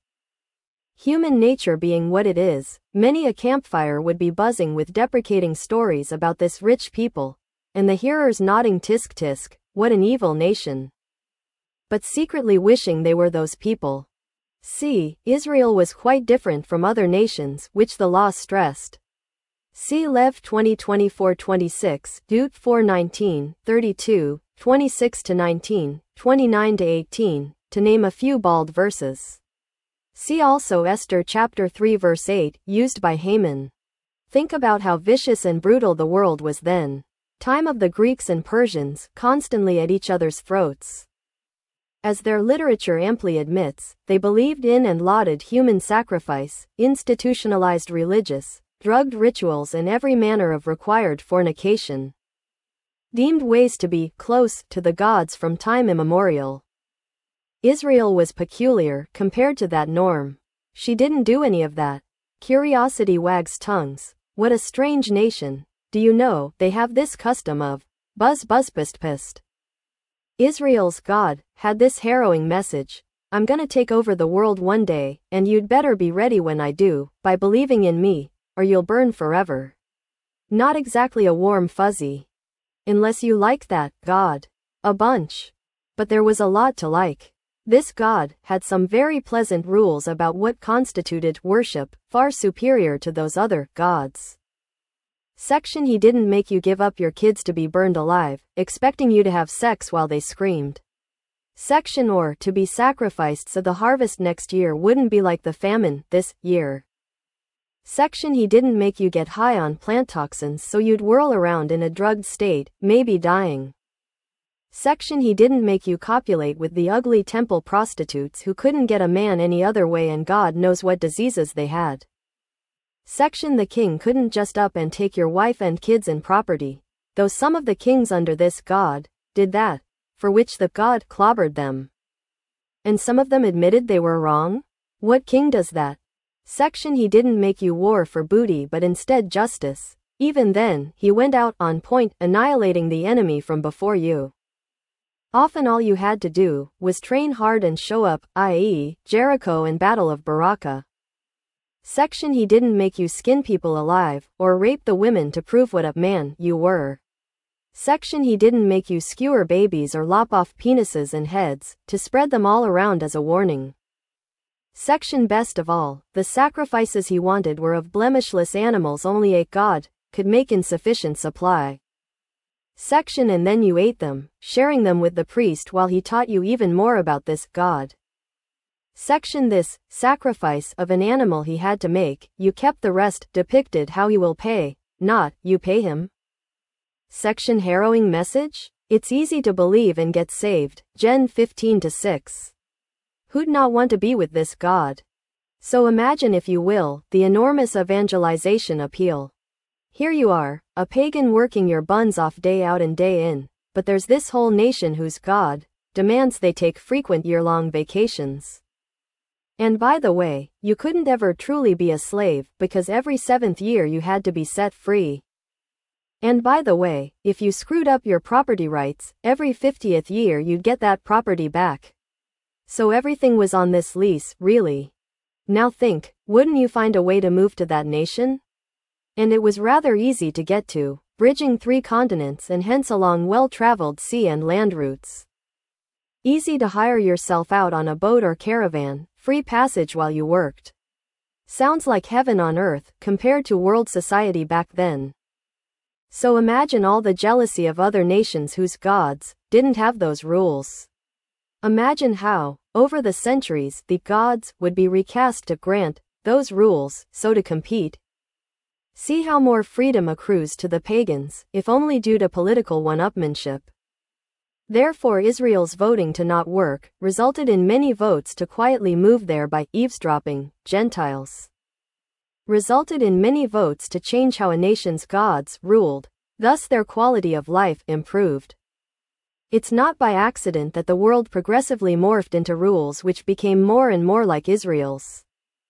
Human nature being what it is, many a campfire would be buzzing with deprecating stories about this rich people, and the hearers nodding tisk tisk, what an evil nation. But secretly wishing they were those people. See, Israel was quite different from other nations, which the law stressed. See Lev twenty twenty-four twenty-six, Deut four nineteen, thirty-two, twenty-six to nineteen, twenty-nine to eighteen, to name a few bald verses. See also Esther chapter three verse eight, used by Haman. Think about how vicious and brutal the world was then. Time of the Greeks and Persians, constantly at each other's throats. As their literature amply admits, they believed in and lauded human sacrifice, institutionalized religious, drugged rituals and every manner of required fornication. Deemed ways to be close to the gods from time immemorial. Israel was peculiar compared to that norm. She didn't do any of that. Curiosity wags tongues. What a strange nation. Do you know, they have this custom of buzz buzz pist pist. Israel's God had this harrowing message: I'm gonna take over the world one day, and you'd better be ready when I do, by believing in me, or you'll burn forever. Not exactly a warm fuzzy. Unless you liked that God a bunch. But there was a lot to like. This God had some very pleasant rules about what constituted worship, far superior to those other gods. Section: He didn't make you give up your kids to be burned alive, expecting you to have sex while they screamed. Section: Or to be sacrificed so the harvest next year wouldn't be like the famine this year. Section: He didn't make you get high on plant toxins so you'd whirl around in a drugged state, maybe dying. Section: He didn't make you copulate with the ugly temple prostitutes who couldn't get a man any other way and God knows what diseases they had. Section: The king couldn't just up and take your wife and kids and property, though some of the kings under this God did that, for which the God clobbered them. And some of them admitted they were wrong? What king does that? Section: He didn't make you war for booty but instead justice. Even then, he went out on point, annihilating the enemy from before you. Often all you had to do was train hard and show up, that is, Jericho and Battle of Baraka. Section He didn't make you skin people alive, or rape the women to prove what a man you were. Section He didn't make you skewer babies or lop off penises and heads, to spread them all around as a warning. Section Best of all, the sacrifices He wanted were of blemishless animals only a God could make in sufficient supply. Section And then you ate them, sharing them with the priest while he taught you even more about this God. Section This sacrifice of an animal He had to make, you kept the rest, depicted how He will pay, not you pay Him. Section Harrowing message? It's easy to believe and get saved, Gen fifteen to six. Who'd not want to be with this God? So imagine, if you will, the enormous evangelization appeal. Here you are, a pagan working your buns off day out and day in, but there's this whole nation whose God demands they take frequent year-long vacations. And by the way, you couldn't ever truly be a slave, because every seventh year you had to be set free. And by the way, if you screwed up your property rights, every fiftieth year you'd get that property back. So everything was on this lease, really. Now think, wouldn't you find a way to move to that nation? And it was rather easy to get to, bridging three continents and hence along well-traveled sea and land routes. Easy to hire yourself out on a boat or caravan, free passage while you worked. Sounds like heaven on earth, compared to world society back then. So imagine all the jealousy of other nations whose gods didn't have those rules. Imagine how, over the centuries, the gods would be recast to grant those rules, so to compete. See how more freedom accrues to the pagans, if only due to political one-upmanship. Therefore Israel's voting to not work resulted in many votes to quietly move there by eavesdropping Gentiles. Resulted in many votes to change how a nation's gods ruled, thus their quality of life improved. It's not by accident that the world progressively morphed into rules which became more and more like Israel's.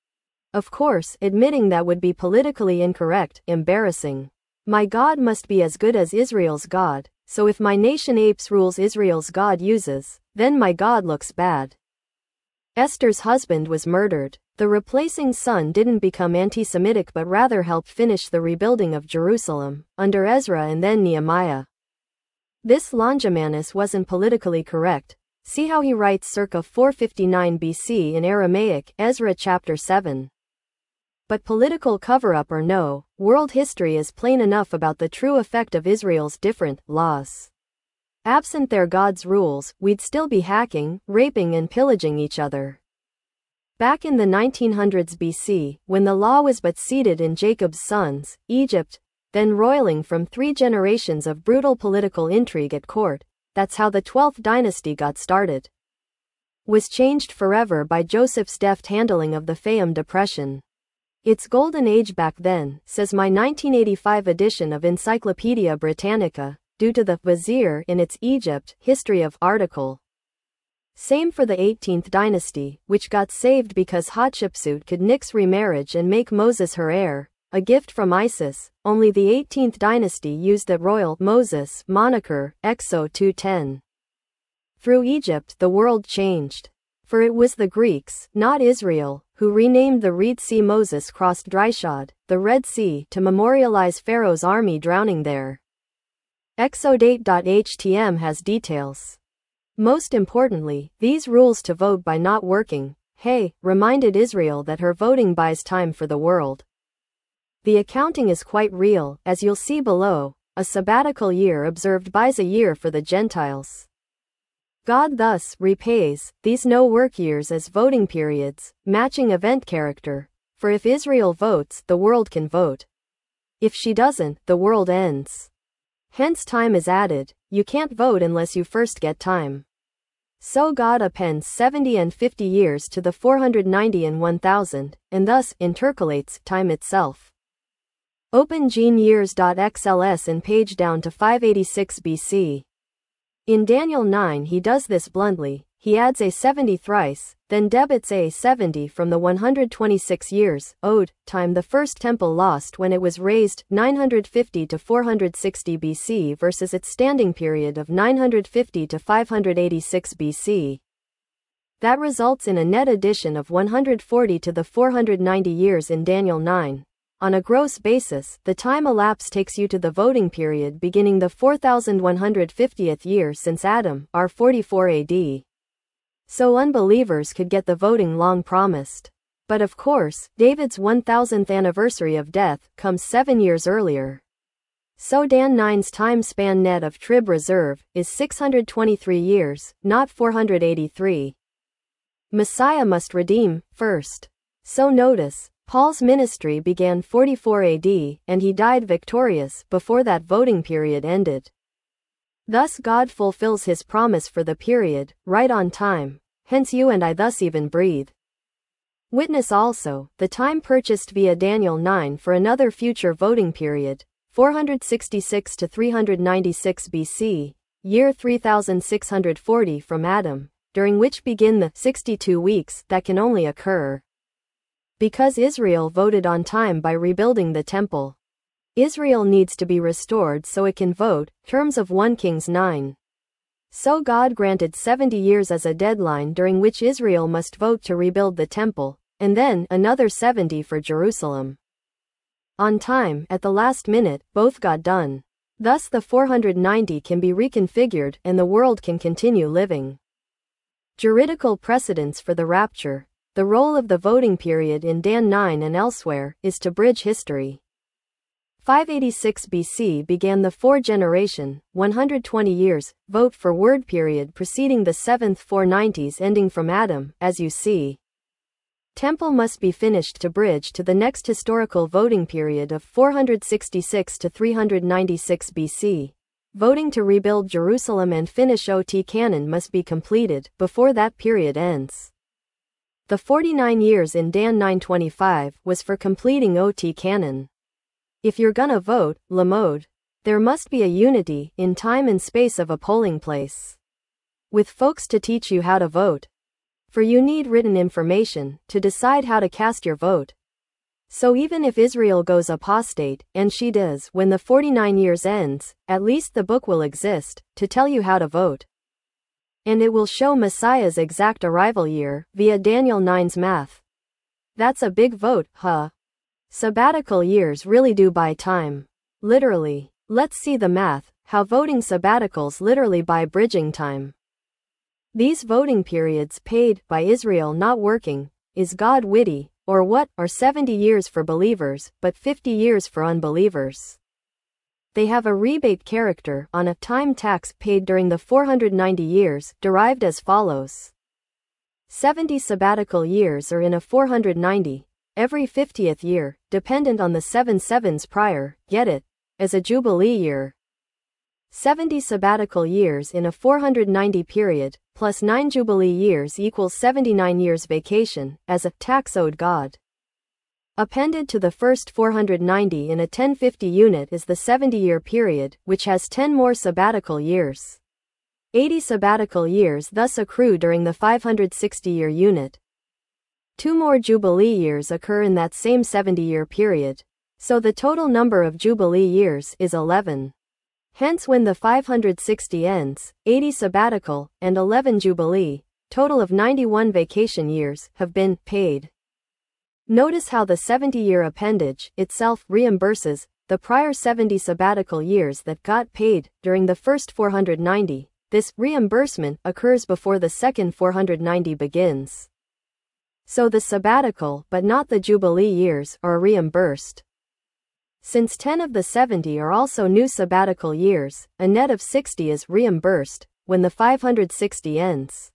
Of course, admitting that would be politically incorrect, embarrassing. My God must be as good as Israel's God, so if my nation apes rules Israel's God uses, then my God looks bad. Esther's husband was murdered. The replacing son didn't become anti-Semitic but rather helped finish the rebuilding of Jerusalem, under Ezra and then Nehemiah. This Longimanus wasn't politically correct. See how he writes circa four fifty-nine B C in Aramaic, Ezra chapter seven. But political cover-up or no, world history is plain enough about the true effect of Israel's different laws. Absent their God's rules, we'd still be hacking, raping and pillaging each other. Back in the nineteen hundreds B C, when the law was but seated in Jacob's sons, Egypt, then roiling from three generations of brutal political intrigue at court, that's how the twelfth dynasty got started. Was changed forever by Joseph's deft handling of the Fayum depression. Its golden age back then, says my nineteen eighty-five edition of Encyclopedia Britannica, due to the vizier in its Egypt history of article. Same for the eighteenth dynasty, which got saved because Hatshepsut could nix remarriage and make Moses her heir, a gift from Isis. Only the eighteenth dynasty used the royal Moses moniker, Exo two ten. Through Egypt the world changed. For it was the Greeks, not Israel, who renamed the Red Sea. Moses crossed Dryshod, the Red Sea, to memorialize Pharaoh's army drowning there. Exodate dot H T M has details. Most importantly, these rules to vote by not working, hey, reminded Israel that her voting buys time for the world. The accounting is quite real, as you'll see below. A sabbatical year observed buys a year for the Gentiles. God thus repays these no-work years as voting periods, matching event character. For if Israel votes, the world can vote. If she doesn't, the world ends. Hence time is added. You can't vote unless you first get time. So God appends seventy and fifty years to the four hundred ninety and one thousand, and thus intercalates time itself. Open Gene Years dot X L S and page down to five eighty-six B C. In Daniel nine he does this bluntly. He adds a seventy thrice, then debits a seventy from the one hundred twenty-six years, owed, time the first temple lost when it was raised, nine hundred fifty to four hundred sixty B C versus its standing period of nine hundred fifty to five hundred eighty-six B C. That results in a net addition of one hundred forty to the four hundred ninety years in Daniel nine. On a gross basis, the time elapsed takes you to the voting period beginning the four thousand one hundred fiftieth year since Adam, R forty-four A D. So unbelievers could get the voting long promised. But of course, David's one thousandth anniversary of death comes seven years earlier. So Dan nine's time span net of trib reserve is six hundred twenty-three years, not four hundred eighty-three. Messiah must redeem first. So notice, Paul's ministry began forty-four A D, and he died victorious before that voting period ended. Thus God fulfills his promise for the period, right on time. Hence you and I thus even breathe. Witness also, the time purchased via Daniel nine for another future voting period, four hundred sixty-six to three hundred ninety-six B C, year three thousand six hundred forty from Adam, during which begin the sixty-two weeks that can only occur because Israel voted on time by rebuilding the temple. Israel needs to be restored so it can vote, terms of First Kings nine. So God granted seventy years as a deadline during which Israel must vote to rebuild the temple, and then another seventy for Jerusalem. On time, at the last minute, both got done. Thus the four hundred ninety can be reconfigured and the world can continue living. Juridical precedents for the rapture. The role of the voting period in Dan nine and elsewhere is to bridge history. five eighty-six B C began the four-generation, one hundred twenty years, vote for word period preceding the seventh four nineties ending from Adam, as you see. Temple must be finished to bridge to the next historical voting period of four hundred sixty-six to three hundred ninety-six B C. Voting to rebuild Jerusalem and finish O T canon must be completed before that period ends. The forty-nine years in Dan nine twenty-five was for completing O T canon. If you're gonna vote, Lamode, there must be a unity in time and space of a polling place, with folks to teach you how to vote. For you need written information to decide how to cast your vote. So even if Israel goes apostate, and she does when the forty-nine years ends, at least the book will exist to tell you how to vote. And it will show Messiah's exact arrival year via Daniel nine's math. That's a big vote, huh? Sabbatical years really do buy time. Literally. Let's see the math, how voting sabbaticals literally buy bridging time. These voting periods paid by Israel not working, is God witty, or what, are seventy years for believers, but fifty years for unbelievers. They have a rebate character on a time tax paid during the four hundred ninety years, derived as follows. seventy sabbatical years are in a four hundred ninety, every fiftieth year, dependent on the seven sevens prior, get it, as a jubilee year. seventy sabbatical years in a four hundred ninety period, plus nine jubilee years equals seventy-nine years vacation, as a tax owed God. Appended to the first four hundred ninety in a ten fifty unit is the seventy-year period, which has ten more sabbatical years. eighty sabbatical years thus accrue during the five hundred sixty-year unit. Two more jubilee years occur in that same seventy-year period. So the total number of jubilee years is eleven. Hence when the five hundred sixty ends, eighty sabbatical, and eleven jubilee, total of ninety-one vacation years, have been paid. Notice how the seventy-year appendage itself reimburses the prior seventy sabbatical years that got paid during the first four hundred ninety. This reimbursement occurs before the second four hundred ninety begins. So the sabbatical, but not the jubilee years, are reimbursed. Since ten of the seventy are also new sabbatical years, a net of sixty is reimbursed when the five hundred sixty ends.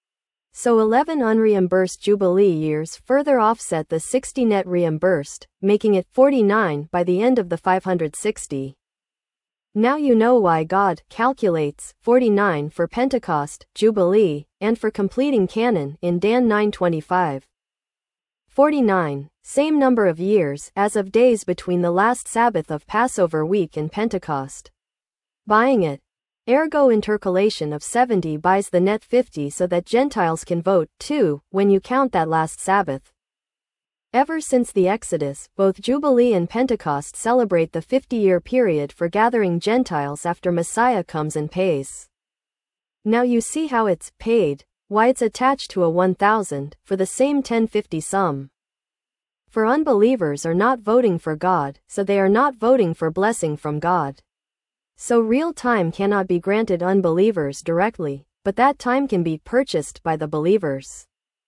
So eleven unreimbursed jubilee years further offset the sixty net reimbursed, making it forty-nine by the end of the five hundred sixty. Now you know why God calculates forty-nine for Pentecost, Jubilee, and for completing canon in Dan nine twenty-five. forty-nine, same number of years as of days between the last Sabbath of Passover week and Pentecost. Buying it. Ergo intercalation of seventy buys the net fifty so that Gentiles can vote, too, when you count that last Sabbath. Ever since the Exodus, both Jubilee and Pentecost celebrate the fifty-year period for gathering Gentiles after Messiah comes and pays. Now you see how it's paid Why it's attached to a one thousand, for the same ten fifty sum. For unbelievers are not voting for God, so they are not voting for blessing from God. So real time cannot be granted unbelievers directly, but that time can be purchased by the believers.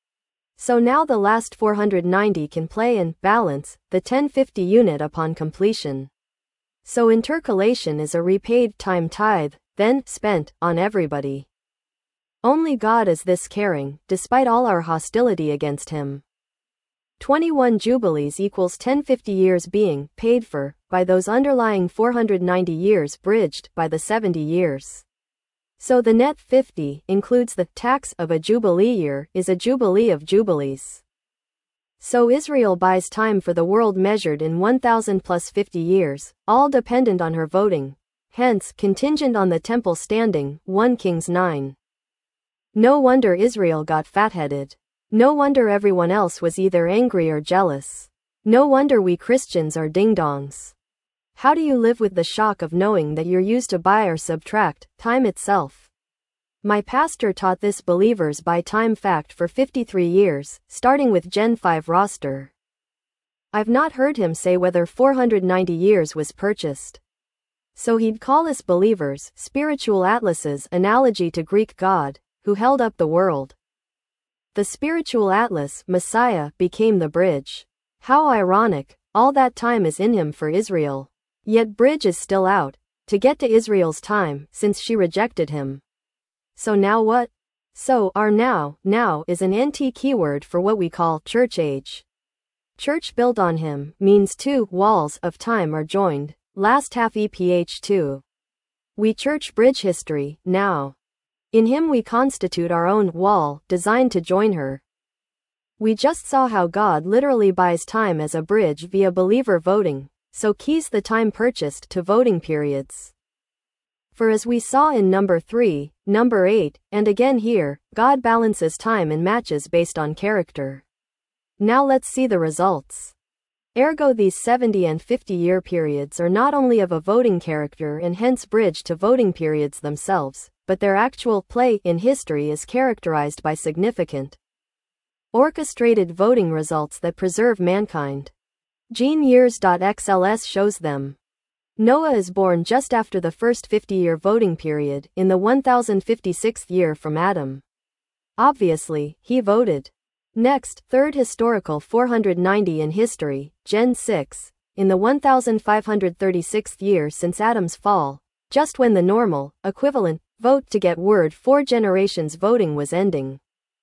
So now the last four hundred ninety can play and balance the ten fifty unit upon completion. So intercalation is a repaid time tithe, then spent on everybody. Only God is this caring, despite all our hostility against him. twenty-one jubilees equals ten fifty years being paid for by those underlying four hundred ninety years bridged by the seventy years. So the net fifty includes the tax of a jubilee year is a jubilee of jubilees. So Israel buys time for the world measured in one thousand plus fifty years, all dependent on her voting, hence contingent on the temple standing, First Kings nine. No wonder Israel got fat-headed. No wonder everyone else was either angry or jealous. No wonder we Christians are ding-dongs. How do you live with the shock of knowing that you're used to buy or subtract time itself? My pastor taught this believers by time fact for fifty-three years, starting with Gen five roster. I've not heard him say whether four hundred ninety years was purchased. So he'd call us believers spiritual atlases, analogy to Greek God, who held up the world. The spiritual atlas, Messiah, became the bridge. How ironic, all that time is in him for Israel. Yet bridge is still out, to get to Israel's time, since she rejected him. So now what? So, our now, now is an N T keyword for what we call church age. Church built on him means two walls of time are joined, last half E P H two. We church bridge history, now. In him we constitute our own wall, designed to join her. We just saw how God literally buys time as a bridge via believer voting, so keys the time purchased to voting periods. For as we saw in number three, number eight, and again here, God balances time and matches based on character. Now let's see the results. Ergo these seventy and fifty year periods are not only of a voting character and hence bridge to voting periods themselves, but their actual play in history is characterized by significant, orchestrated voting results that preserve mankind. Gene Years.X L S shows them. Noah is born just after the first fifty-year voting period, in the one thousand fifty-sixth year from Adam. Obviously, he voted. Next, third historical four hundred ninety in history, Gen six, in the one thousand five hundred thirty-sixth year since Adam's fall, just when the normal, equivalent, vote to get word four generations voting was ending.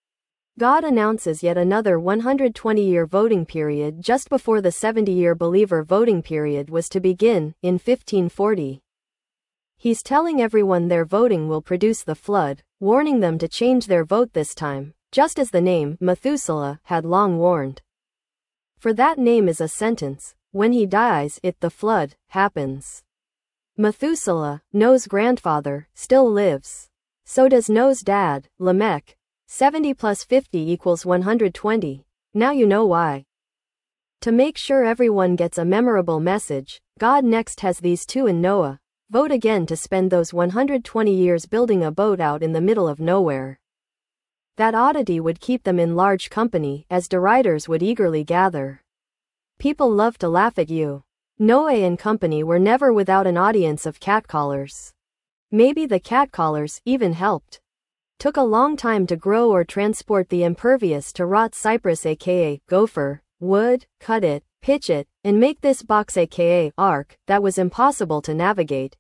God announces yet another one hundred twenty year voting period just before the seventy year believer voting period was to begin, in fifteen forty. He's telling everyone their voting will produce the flood, warning them to change their vote this time, just as the name Methuselah had long warned. For that name is a sentence, when he dies it the flood happens. Methuselah, Noah's grandfather, still lives. So does Noah's dad, Lamech. seventy plus fifty equals one hundred twenty. Now you know why. To make sure everyone gets a memorable message, God next has these two in Noah vote again to spend those one hundred twenty years building a boat out in the middle of nowhere. That oddity would keep them in large company, as deriders would eagerly gather. People love to laugh at you. Noah and company were never without an audience of catcallers. Maybe the catcallers even helped. Took a long time to grow or transport the impervious to rot cypress aka gopher, wood, cut it, pitch it, and make this box aka ark, that was impossible to navigate.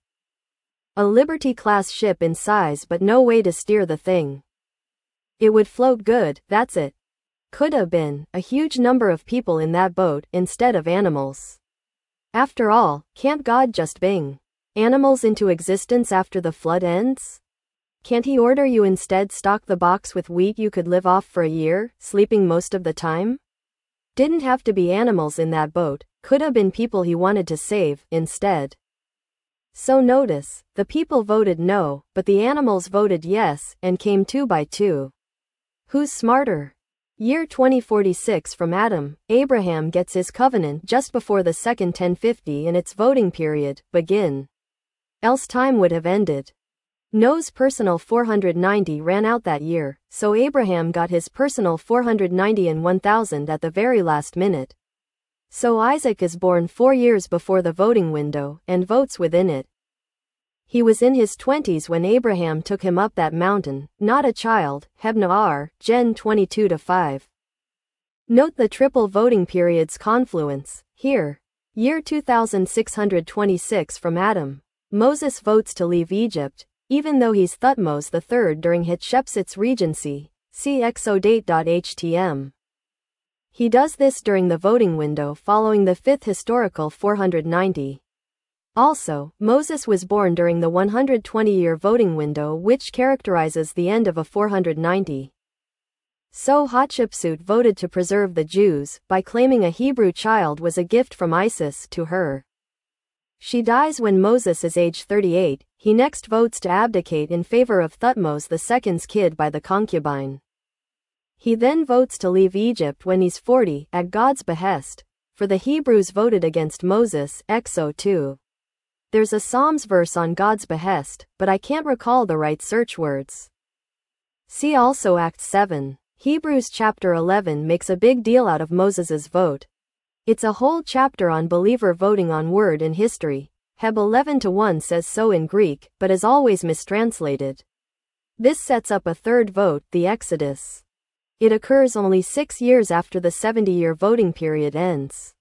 A Liberty-class ship in size but no way to steer the thing. It would float good, that's it. Could have been a huge number of people in that boat instead of animals. After all, can't God just bring animals into existence after the flood ends? Can't he order you instead stock the box with wheat you could live off for a year, sleeping most of the time? Didn't have to be animals in that boat, could have been people he wanted to save, instead. So notice, the people voted no, but the animals voted yes, and came two by two. Who's smarter? Year twenty forty-six from Adam, Abraham gets his covenant just before the second ten fifty and its voting period begin. Else time would have ended. Noah's personal four hundred ninety ran out that year, so Abraham got his personal four hundred ninety and one thousand at the very last minute. So Isaac is born four years before the voting window and votes within it. He was in his twenties when Abraham took him up that mountain, not a child. Hebne'ar, Gen twenty-two to five. Note the triple voting period's confluence, here. Year two thousand six hundred twenty-six from Adam. Moses votes to leave Egypt, even though he's Thutmose the third during Hatshepsut's regency. See exodate.htm. He does this during the voting window following the fifth historical four hundred ninety. Also, Moses was born during the one hundred twenty-year voting window, which characterizes the end of a four hundred ninety. So Hatshepsut voted to preserve the Jews by claiming a Hebrew child was a gift from Isis to her. She dies when Moses is age thirty-eight. He next votes to abdicate in favor of Thutmose the second's kid by the concubine. He then votes to leave Egypt when he's forty, at God's behest, for the Hebrews voted against Moses. Exo two. There's a Psalms verse on God's behest, but I can't recall the right search words. See also Acts seven. Hebrews chapter eleven makes a big deal out of Moses's vote. It's a whole chapter on believer voting on word in history. Heb eleven to one says so in Greek, but is always mistranslated. This sets up a third vote, the Exodus. It occurs only six years after the seventy-year voting period ends.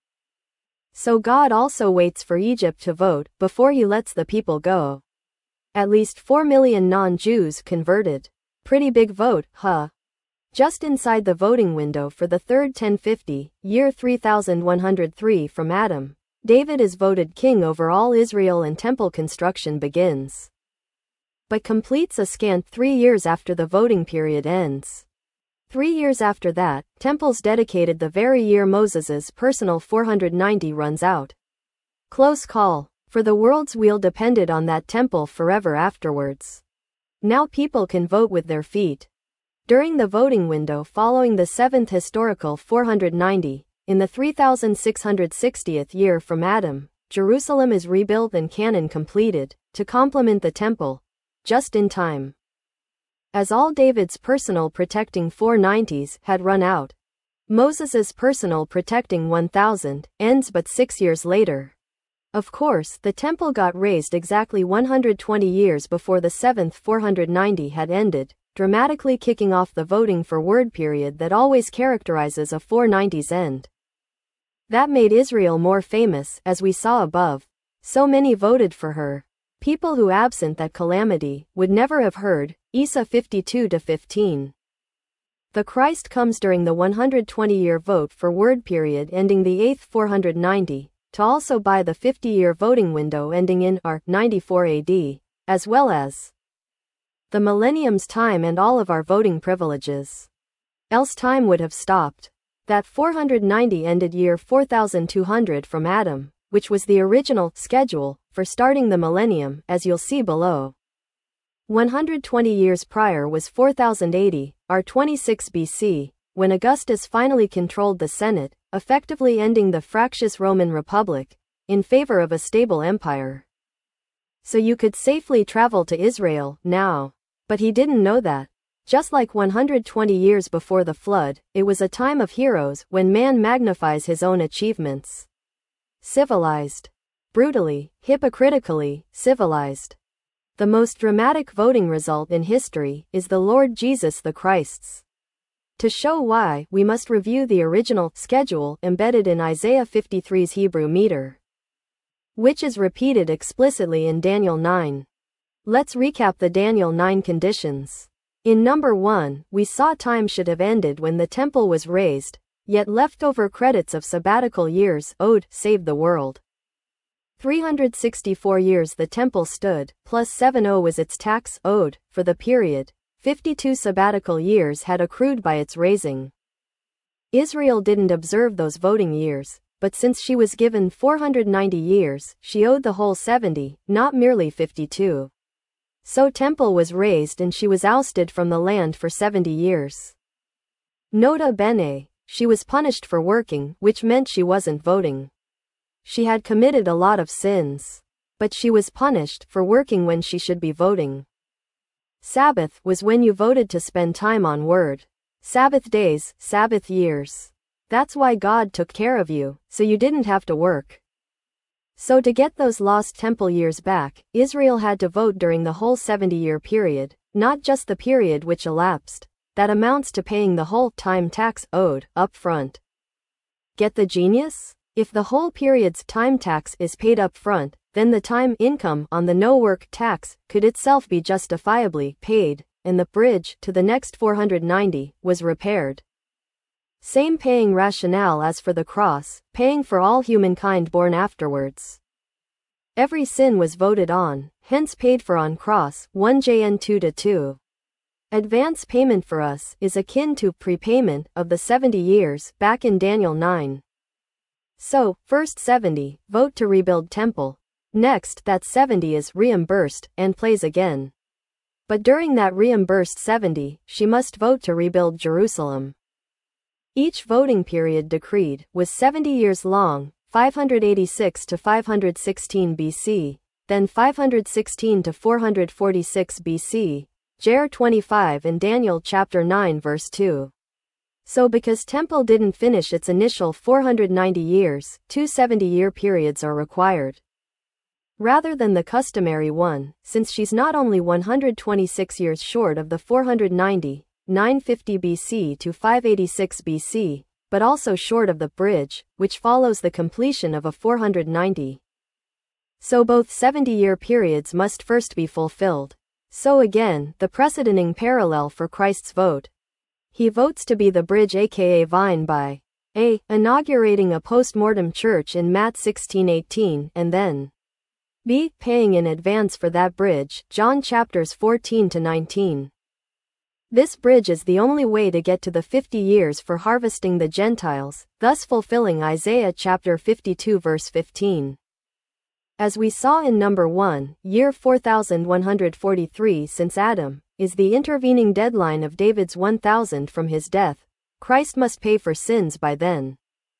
So God also waits for Egypt to vote before he lets the people go. At least four million non-Jews converted. Pretty big vote, huh? Just inside the voting window for the third ten fifty, year three thousand one hundred three from Adam, David is voted king over all Israel and temple construction begins. But completes a scant three years after the voting period ends. Three years after that, temples dedicated the very year Moses's personal four hundred ninety runs out. Close call, for the world's wheel depended on that temple forever afterwards. Now people can vote with their feet. During the voting window following the seventh historical four hundred ninety, in the three thousand six hundred sixtieth year from Adam, Jerusalem is rebuilt and canon completed, to complement the temple, just in time. As all David's personal protecting four nineties had run out, Moses's personal protecting one thousand ends but six years later. Of course, the temple got raised exactly one hundred twenty years before the seventh four hundred ninety had ended, dramatically kicking off the voting for word period that always characterizes a four nineties end. That made Israel more famous, as we saw above. So many voted for her. People who absent that calamity would never have heard. Isa fifty-two to fifteen. The Christ comes during the one hundred twenty-year vote for word period ending the eighth four hundred ninety, to also buy the fifty-year voting window ending in R ninety-four A D, as well as the millennium's time and all of our voting privileges. Else time would have stopped. That four hundred ninety ended year four thousand two hundred from Adam, which was the original schedule for starting the millennium, as you'll see below. one hundred twenty years prior was four thousand eighty, R twenty-six B C, when Augustus finally controlled the Senate, effectively ending the fractious Roman Republic, in favor of a stable empire. So you could safely travel to Israel now. But he didn't know that. Just like one hundred twenty years before the flood, it was a time of heroes when man magnifies his own achievements. Civilized. Brutally, hypocritically, civilized. The most dramatic voting result in history is the Lord Jesus the Christ's. To show why, we must review the original schedule embedded in Isaiah fifty-three's Hebrew meter, which is repeated explicitly in Daniel nine. Let's recap the Daniel nine conditions. In number one, we saw time should have ended when the temple was raised, yet leftover credits of sabbatical years owed saved the world. three hundred sixty-four years the temple stood, plus seventy was its tax owed, for the period. fifty-two sabbatical years had accrued by its raising. Israel didn't observe those voting years, but since she was given four hundred ninety years, she owed the whole seventy, not merely fifty-two. So temple was raised and she was ousted from the land for seventy years. Nota bene, she was punished for working, which meant she wasn't voting. She had committed a lot of sins. But she was punished for working when she should be voting. Sabbath was when you voted to spend time on Word. Sabbath days, Sabbath years. That's why God took care of you, so you didn't have to work. So to get those lost temple years back, Israel had to vote during the whole seventy-year period, not just the period which elapsed. That amounts to paying the whole time tax owed up front. Get the genius? If the whole period's time tax is paid up front, then the time income on the no-work tax could itself be justifiably paid, and the bridge to the next four hundred ninety was repaired. Same paying rationale as for the cross, paying for all humankind born afterwards. Every sin was voted on, hence paid for on cross, First John two to two. Advance payment for us is akin to prepayment of the seventy years back in Daniel nine. So, first seventy, vote to rebuild temple. Next, that seventy is reimbursed and plays again. But during that reimbursed seventy, she must vote to rebuild Jerusalem. Each voting period decreed was seventy years long, five hundred eighty-six to five hundred sixteen B C, then five hundred sixteen to four hundred forty-six B C, Jer twenty-five and Daniel chapter nine verse two. So because temple didn't finish its initial four hundred ninety years, two seventy-year periods are required. Rather than the customary one, since she's not only one hundred twenty-six years short of the four hundred ninety, nine fifty B C to five eighty-six B C, but also short of the bridge, which follows the completion of a four hundred ninety. So both seventy-year periods must first be fulfilled. So again, the precedenting parallel for Christ's vote. He votes to be the bridge aka vine by A. Inaugurating a post-mortem church in Matt sixteen eighteen and then B. Paying in advance for that bridge, John chapters fourteen to nineteen. This bridge is the only way to get to the fifty years for harvesting the Gentiles, thus fulfilling Isaiah chapter fifty-two verse fifteen. As we saw in number one, year four thousand one hundred forty-three since Adam, is the intervening deadline of David's one thousand from his death. Christ must pay for sins by then.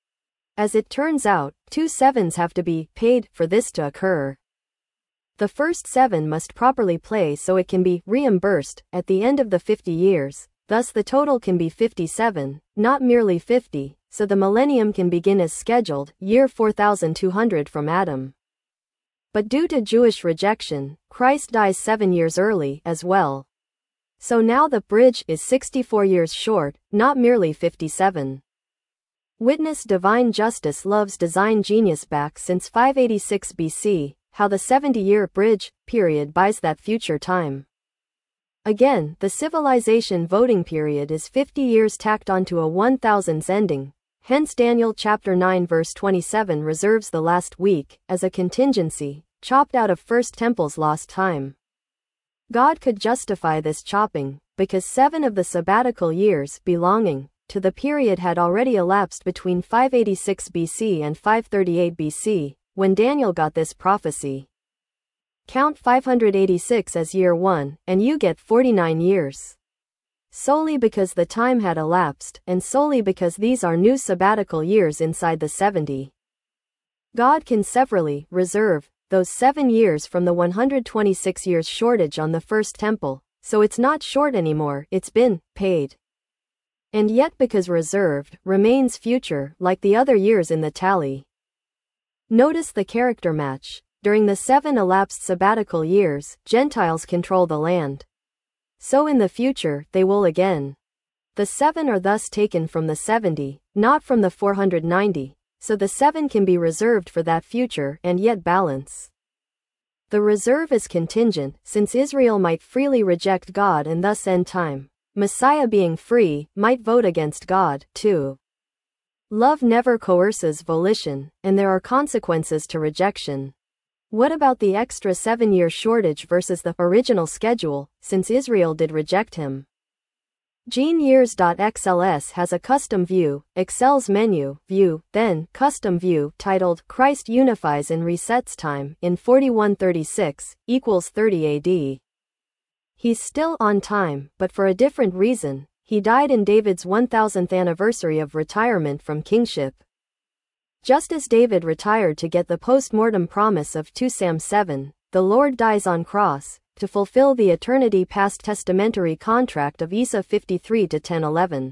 As it turns out, two sevens have to be paid for this to occur. The first seven must properly play so it can be reimbursed at the end of the fifty years, thus the total can be fifty-seven, not merely fifty, so the millennium can begin as scheduled, year four thousand two hundred from Adam. But due to Jewish rejection, Christ dies seven years early as well. So now the bridge is sixty-four years short, not merely fifty-seven. Witness divine justice loves design genius back since five eighty-six B C, how the seventy-year bridge period buys that future time. Again, the civilization voting period is fifty years tacked onto a one thousands ending. Hence Daniel chapter nine verse twenty-seven reserves the last week as a contingency, chopped out of First Temple's lost time. God could justify this chopping, because seven of the sabbatical years belonging to the period had already elapsed between five eighty-six B C and five thirty-eight B C, when Daniel got this prophecy. Count five hundred eighty-six as year one, and you get forty-nine years. Solely because the time had elapsed, and solely because these are new sabbatical years inside the seventy. God can severally reserve those seven years from the one hundred twenty-six years shortage on the First Temple, so it's not short anymore, it's been paid. And yet because reserved remains future like the other years in the tally. Notice the character match. During the seven elapsed sabbatical years, Gentiles control the land. So in the future, they will again. The seven are thus taken from the seventy, not from the four hundred ninety, so the seven can be reserved for that future and yet balance. The reserve is contingent, since Israel might freely reject God and thus end time. Messiah being free, might vote against God, too. Love never coerces volition, and there are consequences to rejection. What about the extra seven-year shortage versus the original schedule, since Israel did reject him? GeneYears.xls has a custom view, Excel's menu, view, then, custom view, titled, Christ Unifies and Resets Time, in forty-one thirty-six, equals thirty A D. He's still on time, but for a different reason. He died in David's one thousandth anniversary of retirement from kingship. Just as David retired to get the post-mortem promise of two Samuel seven, the Lord dies on cross, to fulfill the eternity past testamentary contract of Isa fifty-three to ten eleven.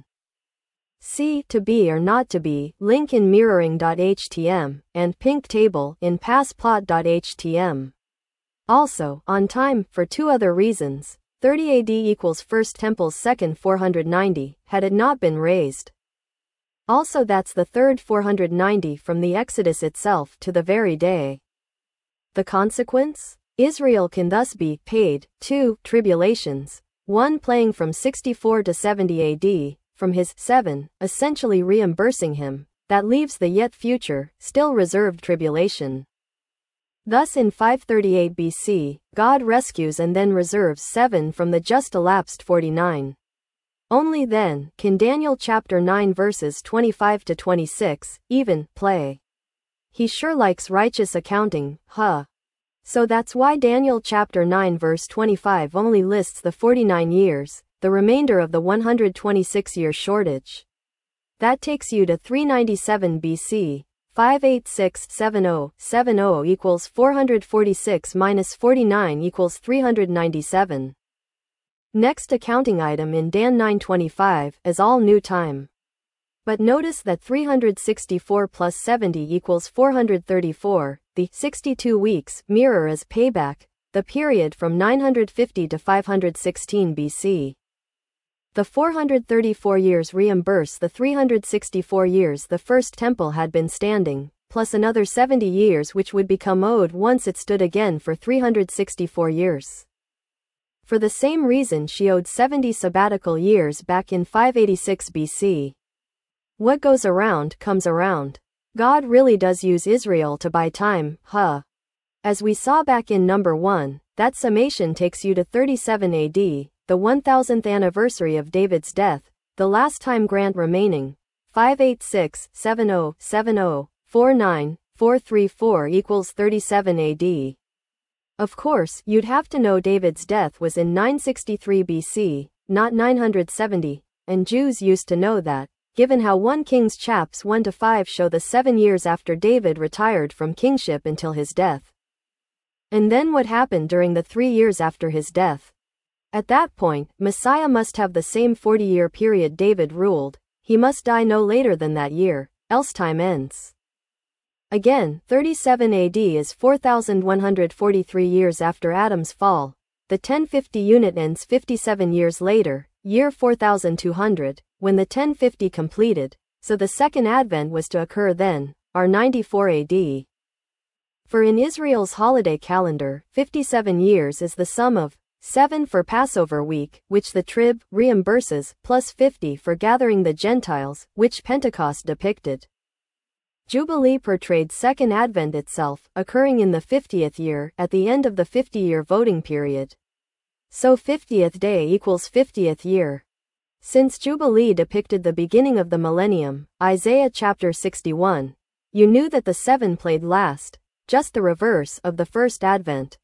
See to be or not to be, link in mirroring.htm, and pink table in passplot.htm. Also, on time, for two other reasons. thirty A D equals First Temple's second four hundred ninety, had it not been raised. Also that's the third four hundred ninety from the Exodus itself to the very day. The consequence? Israel can thus be paid two tribulations, one playing from sixty-four to seventy A D, from his seven, essentially reimbursing him, that leaves the yet future, still reserved tribulation. Thus in five thirty-eight B C, God rescues and then reserves seven from the just elapsed forty-nine. Only then can Daniel chapter nine verses twenty-five to twenty-six even play. He sure likes righteous accounting, huh? So that's why Daniel chapter nine verse twenty-five only lists the forty-nine years, the remainder of the one hundred twenty-six year shortage. That takes you to three ninety-seven B C. five eighty-six seventy seventy equals four hundred forty-six minus forty-nine equals three hundred ninety-seven. Next accounting item in Dan nine twenty-five is all new time. But notice that three hundred sixty-four plus seventy equals four hundred thirty-four, the sixty-two weeks mirror as payback, the period from nine hundred fifty to five hundred sixteen B C. The four hundred thirty-four years reimburse the three hundred sixty-four years the First Temple had been standing, plus another seventy years which would become owed once it stood again for three hundred sixty-four years. For the same reason she owed seventy sabbatical years back in five eighty-six B C. What goes around comes around. God really does use Israel to buy time, huh? As we saw back in number one, that summation takes you to thirty-seven A D, the one thousandth anniversary of David's death, the last time grant remaining, five eighty-six seventy seventy forty-nine four thirty-four equals thirty-seven A D. Of course, you'd have to know David's death was in nine sixty-three B C, not nine hundred seventy, and Jews used to know that, given how First Kings chapters one to five show the seven years after David retired from kingship until his death. And then what happened during the three years after his death? At that point, Messiah must have the same forty-year period David ruled. He must die no later than that year, else time ends. Again, thirty-seven A D is four thousand one hundred forty-three years after Adam's fall. The ten fifty unit ends fifty-seven years later, year four thousand two hundred, when the ten fifty completed, so the second advent was to occur then, R ninety-four A D. For in Israel's holiday calendar, fifty-seven years is the sum of seven for Passover week, which the trib reimburses, plus fifty for gathering the Gentiles, which Pentecost depicted. Jubilee portrayed second advent itself, occurring in the fiftieth year, at the end of the fifty-year voting period. So fiftieth day equals fiftieth year. Since Jubilee depicted the beginning of the millennium, Isaiah chapter sixty-one, you knew that the seven played last, just the reverse of the first advent.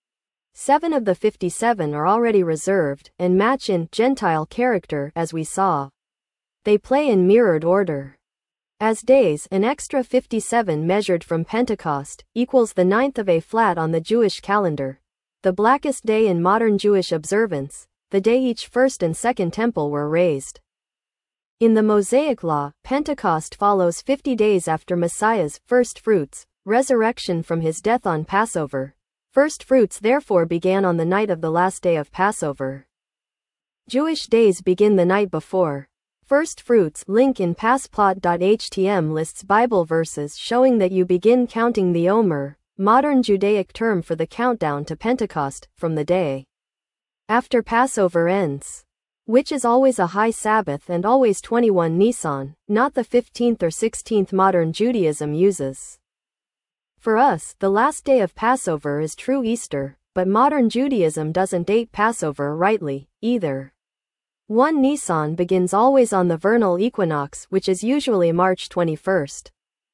Seven of the fifty-seven are already reserved, and match in Gentile character as we saw. They play in mirrored order. As days, an extra fifty-seven measured from Pentecost, equals the ninth of a flat on the Jewish calendar, the blackest day in modern Jewish observance, the day each first and second temple were raised. In the Mosaic Law, Pentecost follows fifty days after Messiah's first fruits, resurrection from his death on Passover. First fruits therefore began on the night of the last day of Passover. Jewish days begin the night before. First fruits link in passplot.htm lists Bible verses showing that you begin counting the Omer, modern Judaic term for the countdown to Pentecost, from the day after Passover ends, which is always a high Sabbath and always twenty-one Nisan, not the fifteenth or sixteenth modern Judaism uses. For us, the last day of Passover is true Easter, but modern Judaism doesn't date Passover rightly, either. First Nisan begins always on the vernal equinox, which is usually March twenty-first.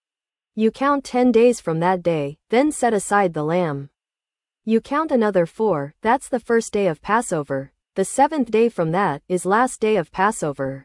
You count ten days from that day, then set aside the lamb. You count another four, that's the first day of Passover. The seventh day from that is last day of Passover.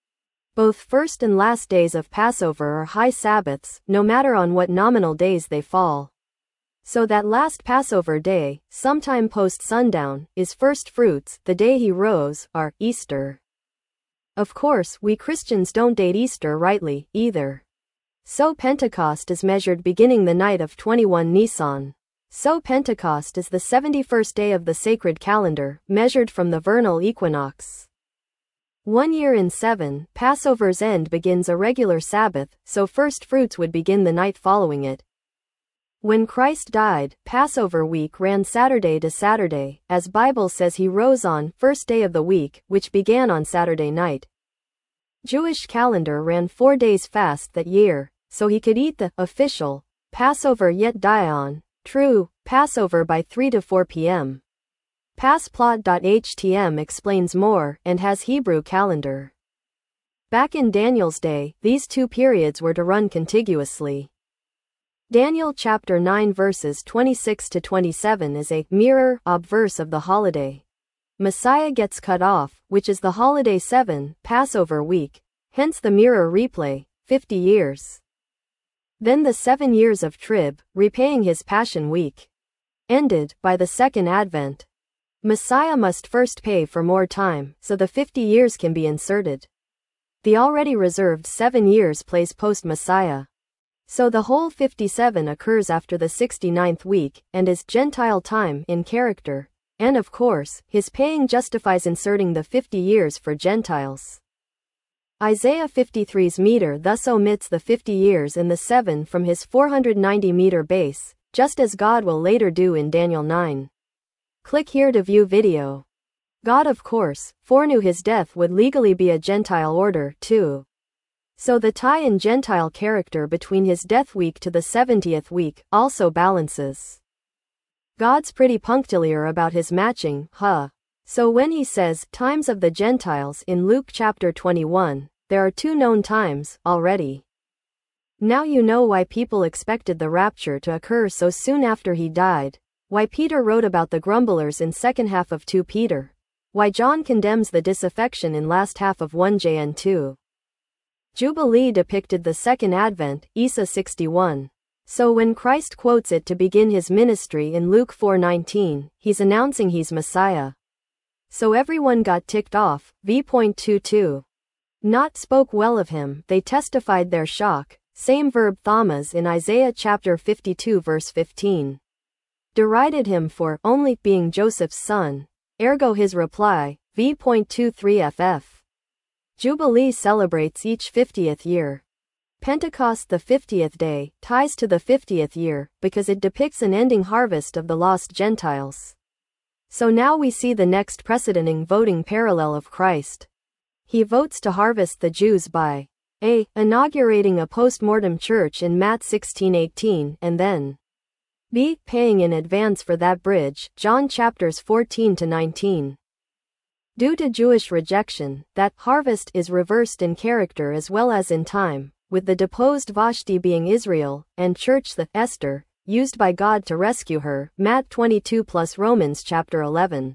Both first and last days of Passover are high Sabbaths, no matter on what nominal days they fall. So that last Passover day, sometime post-sundown, is first fruits, the day he rose, or Easter. Of course, we Christians don't date Easter rightly, either. So Pentecost is measured beginning the night of twenty-first Nisan. So Pentecost is the seventy-first day of the sacred calendar, measured from the vernal equinox. One year in seven, Passover's end begins a regular Sabbath, so first fruits would begin the night following it. When Christ died, Passover week ran Saturday to Saturday, as Bible says he rose on first day of the week, which began on Saturday night. Jewish calendar ran four days fast that year, so he could eat the official Passover yet die on true Passover by three to four p m Passplot dot h t m explains more, and has Hebrew calendar. Back in Daniel's day, these two periods were to run contiguously. Daniel chapter nine verses twenty-six to twenty-seven is a mirror obverse of the holiday. Messiah gets cut off, which is the holiday seven, Passover week, hence the mirror replay, fifty years. Then the seven years of trib, repaying his Passion week, ended by the second advent. Messiah must first pay for more time, so the fifty years can be inserted. The already reserved seven years plays post-Messiah. So the whole fifty-seven occurs after the sixty-ninth week, and is Gentile time in character, and of course, his paying justifies inserting the fifty years for Gentiles. Isaiah fifty-three's meter thus omits the fifty years in the seven from his four hundred ninety meter base, just as God will later do in Daniel nine. Click here to view video. God of course, foreknew his death would legally be a Gentile order, too. So the tie in Gentile character between his death week to the seventieth week also balances. God's pretty punctiliar about his matching, huh? So when he says, times of the Gentiles in Luke chapter twenty-one, there are two known times, already. Now you know why people expected the rapture to occur so soon after he died, why Peter wrote about the grumblers in second half of two Peter, why John condemns the disaffection in last half of first John two. Jubilee depicted the second advent, Isa sixty-one. So when Christ quotes it to begin his ministry in Luke four nineteen, he's announcing he's Messiah. So everyone got ticked off, v twenty-two. Not spoke well of him, they testified their shock, same verb thamas in Isaiah chapter fifty-two verse fifteen. Derided him for only being Joseph's son, ergo his reply, v twenty-three f f. Jubilee celebrates each fiftieth year. Pentecost, the fiftieth day, ties to the fiftieth year, because it depicts an ending harvest of the lost Gentiles. So now we see the next precedenting voting parallel of Christ. He votes to harvest the Jews by a. inaugurating a post-mortem church in Matt sixteen eighteen, and then b. paying in advance for that bridge, John chapters fourteen to nineteen. Due to Jewish rejection, that harvest is reversed in character as well as in time, with the deposed Vashti being Israel, and church the Esther, used by God to rescue her, Matt twenty-two plus Romans chapter eleven.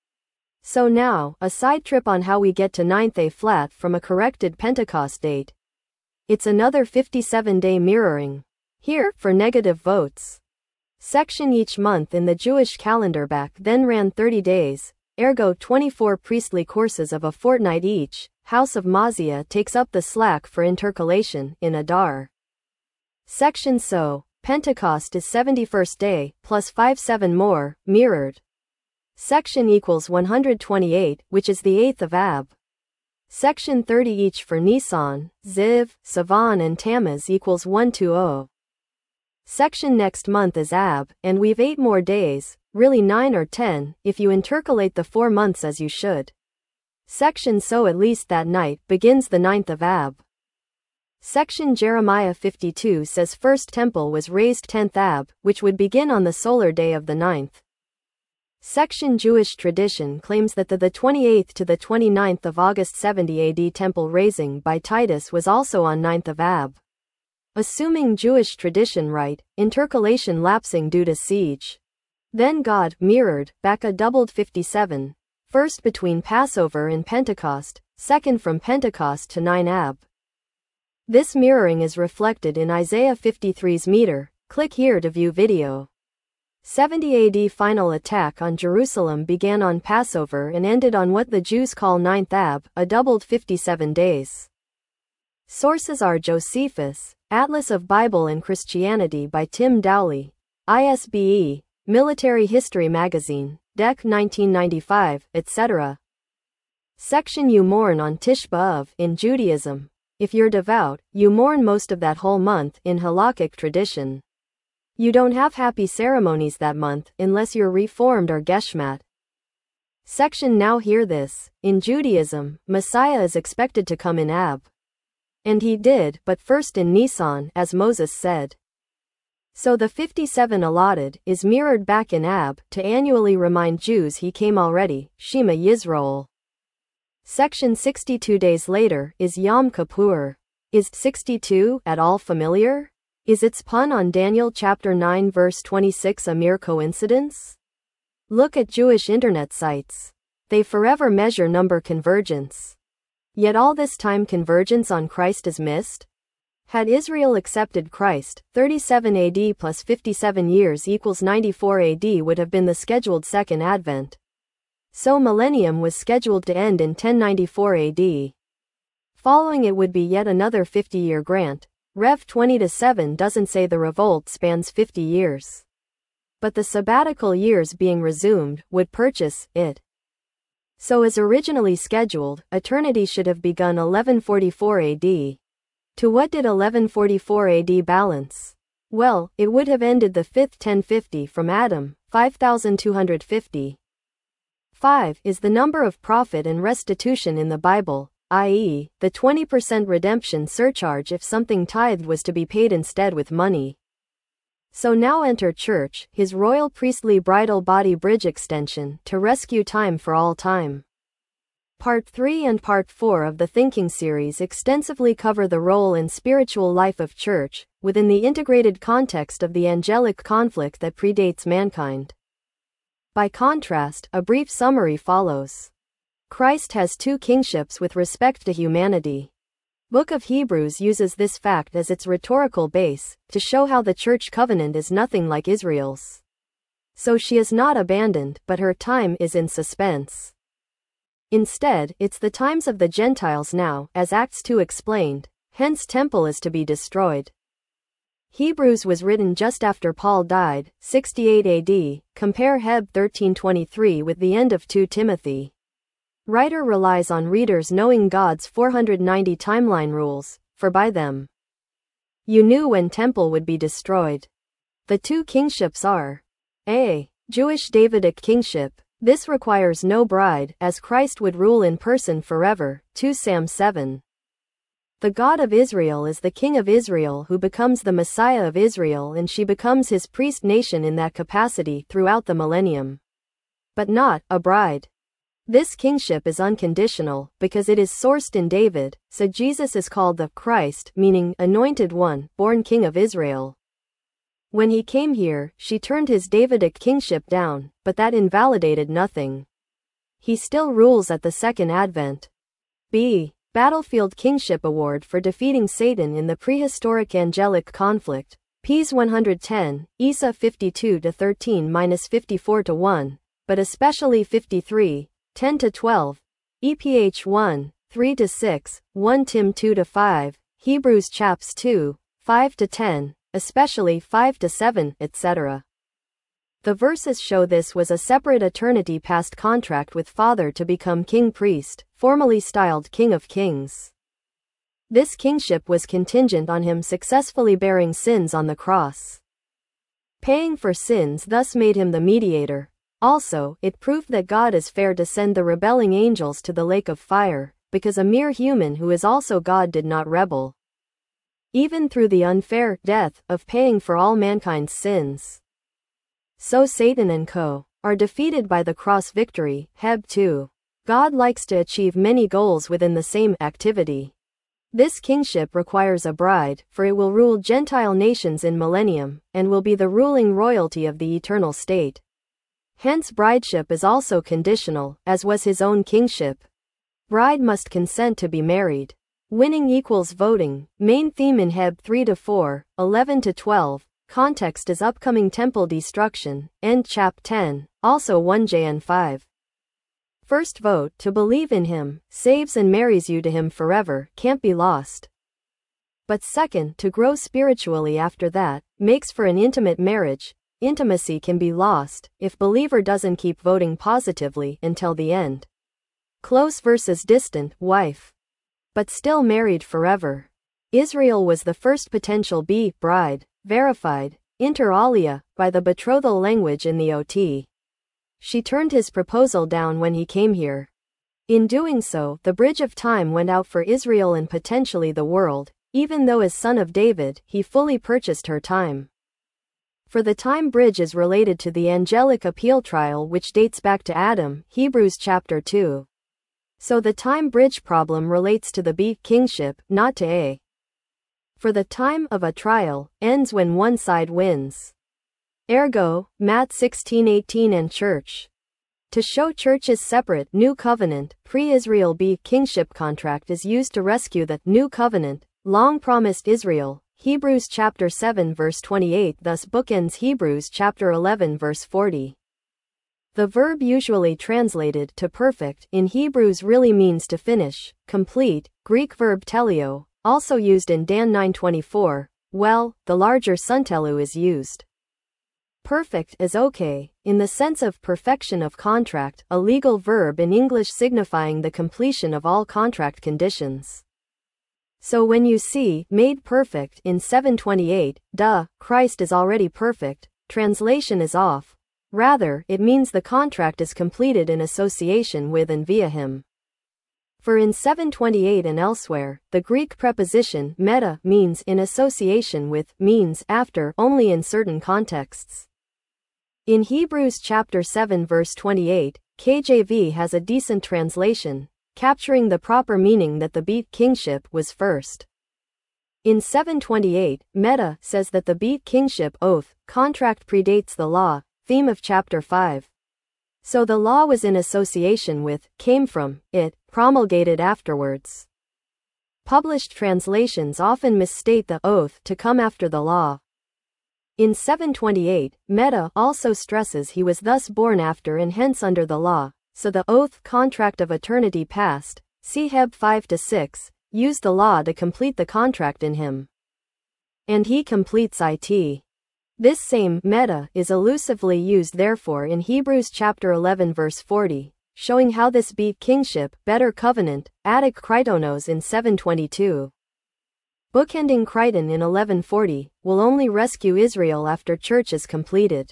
So now, a side trip on how we get to ninth A flat from a corrected Pentecost date. It's another fifty-seven day mirroring. Here, for negative votes. Section each month in the Jewish calendar back then ran thirty days. Ergo twenty-four priestly courses of a fortnight each. House of Maziah takes up the slack for intercalation, in Adar. Section So, Pentecost is seventy-first day, plus five seven more, mirrored. Section equals one hundred twenty-eight, which is the eighth of Ab. Section thirty each for Nisan, Ziv, Sivan and Tammuz equals one twenty. Section next month is Ab, and we've eight more days, really nine or ten, if you intercalate the four months as you should. Section So at least that night begins the ninth of Ab. Section Jeremiah fifty-two says first temple was raised tenth Ab, which would begin on the solar day of the ninth. Section Jewish tradition claims that the, the twenty-eighth to the twenty-ninth of August seventy A D temple raising by Titus was also on ninth of Ab. Assuming Jewish tradition right, intercalation lapsing due to siege. Then God mirrored back a doubled fifty-seven, first between Passover and Pentecost, second from Pentecost to nine Ab. This mirroring is reflected in Isaiah fifty-three's meter. Click here to view video. seventy A D final attack on Jerusalem began on Passover and ended on what the Jews call ninth Ab, a doubled fifty-seven days. Sources are Josephus, Atlas of Bible and Christianity by Tim Dowley, I S B E, Military History Magazine, Dec nineteen ninety-five, et cetera. Section You mourn on Tisha B'Av. In Judaism, if you're devout, you mourn most of that whole month in halakhic tradition. You don't have happy ceremonies that month unless you're Reformed or Geshmat. Section Now hear this. In Judaism, Messiah is expected to come in Ab. And he did, but first in Nisan, as Moses said. So the fifty-seven allotted is mirrored back in Ab to annually remind Jews he came already, Shema Yisrael. Section sixty-two days later is Yom Kippur. Is sixty-two at all familiar? Is its pun on Daniel chapter nine verse twenty-six a mere coincidence? Look at Jewish internet sites. They forever measure number convergence. Yet all this time convergence on Christ is missed? Had Israel accepted Christ, thirty-seven A D plus fifty-seven years equals ninety-four A D would have been the scheduled second advent. So millennium was scheduled to end in ten ninety-four A D. Following it would be yet another fifty-year grant. Rev twenty to seven doesn't say the revolt spans fifty years. But the sabbatical years being resumed would purchase it. So as originally scheduled, eternity should have begun eleven forty-four A D. To what did eleven forty-four A D balance? Well, it would have ended the fifth ten fifty from Adam, five thousand two hundred fifty. five is the number of profit and restitution in the Bible, that is, the twenty percent redemption surcharge if something tithed was to be paid instead with money. So now enter church, his royal priestly bridal body bridge extension, to rescue time for all time. Part three and Part four of the Thinking series extensively cover the role and spiritual life of church, within the integrated context of the angelic conflict that predates mankind. By contrast, a brief summary follows. Christ has two kingships with respect to humanity. Book of Hebrews uses this fact as its rhetorical base, to show how the church covenant is nothing like Israel's. So she is not abandoned, but her time is in suspense. Instead, it's the times of the Gentiles now, as Acts two explained, hence temple is to be destroyed. Hebrews was written just after Paul died, sixty-eight A D, compare Heb thirteen twenty-three with the end of Second Timothy. Writer relies on readers knowing God's four hundred ninety timeline rules, for by them you knew when temple would be destroyed. The two kingships are A. Jewish Davidic kingship. This requires no bride, as Christ would rule in person forever, Second Samuel seven. The God of Israel is the King of Israel who becomes the Messiah of Israel, and she becomes his priest nation in that capacity throughout the millennium. But not a bride. This kingship is unconditional, because it is sourced in David, so Jesus is called the Christ, meaning anointed one, born King of Israel. When he came here, she turned his Davidic kingship down, but that invalidated nothing. He still rules at the second advent. B. Battlefield Kingship Award for defeating Satan in the prehistoric angelic conflict, Ps one hundred ten, Isa fifty-two to thirteen to fifty-four to one, but especially fifty-three, ten to twelve, E P H one, three to six, First Timothy two to five, Hebrews chaps two, five to ten, especially five to seven, et cetera. The verses show this was a separate eternity past contract with Father to become king priest, formally styled King of Kings. This kingship was contingent on him successfully bearing sins on the cross. Paying for sins thus made him the mediator. Also, it proved that God is fair to send the rebelling angels to the lake of fire, because a mere human who is also God did not rebel. Even through the unfair death of paying for all mankind's sins. So Satan and co. are defeated by the cross victory, Heb two. God likes to achieve many goals within the same activity. This kingship requires a bride, for it will rule Gentile nations in millennium, and will be the ruling royalty of the eternal state. Hence brideship is also conditional, as was his own kingship. Bride must consent to be married. Winning equals voting, main theme in Heb three to four, eleven to twelve, Context is upcoming temple destruction. End chap ten, also one John five. First vote, to believe in him, saves and marries you to him forever, can't be lost. But second, to grow spiritually after that, makes for an intimate marriage. Intimacy can be lost, if believer doesn't keep voting positively until the end. Close versus distant, wife. But still married forever. Israel was the first potential B, bride, verified, inter alia, by the betrothal language in the O T. She turned his proposal down when he came here. In doing so, the bridge of time went out for Israel and potentially the world. Even though as son of David, he fully purchased her time. For the time bridge is related to the angelic appeal trial which dates back to Adam, Hebrews chapter two. So the time bridge problem relates to the B, kingship, not to A. For the time of a trial ends when one side wins. Ergo, Matt sixteen eighteen and church. To show church is separate, new covenant, pre-Israel B, kingship contract is used to rescue the new covenant, long promised Israel, Hebrews chapter seven verse twenty-eight thus bookends Hebrews chapter eleven verse forty. The verb usually translated to perfect in Hebrews really means to finish, complete, Greek verb teleo, also used in Dan nine twenty-four, well, the larger suntelu is used. Perfect is okay, in the sense of perfection of contract, a legal verb in English signifying the completion of all contract conditions. So when you see, made perfect, in seven twenty-eight, duh, Christ is already perfect, translation is off. Rather, it means the contract is completed in association with and via him. For in seven twenty-eight and elsewhere, the Greek preposition, meta, means in association with, means after, only in certain contexts. In Hebrews chapter seven verse twenty-eight, K J V has a decent translation, capturing the proper meaning that the beat kingship was first. In seven twenty-eight, Meta says that the beat kingship oath contract predates the law, theme of chapter five. So the law was in association with, came from, it, promulgated afterwards. Published translations often misstate the oath to come after the law. In seven twenty-eight, Meta also stresses he was thus born after and hence under the law. So the oath contract of eternity past, see Heb five to six, used the law to complete the contract in him. And he completes it. This same meta is elusively used therefore in Hebrews chapter eleven verse forty, showing how this beat kingship, better covenant, Attic Kritonos in seven twenty-two. Bookending Crichton in eleven forty, will only rescue Israel after church is completed.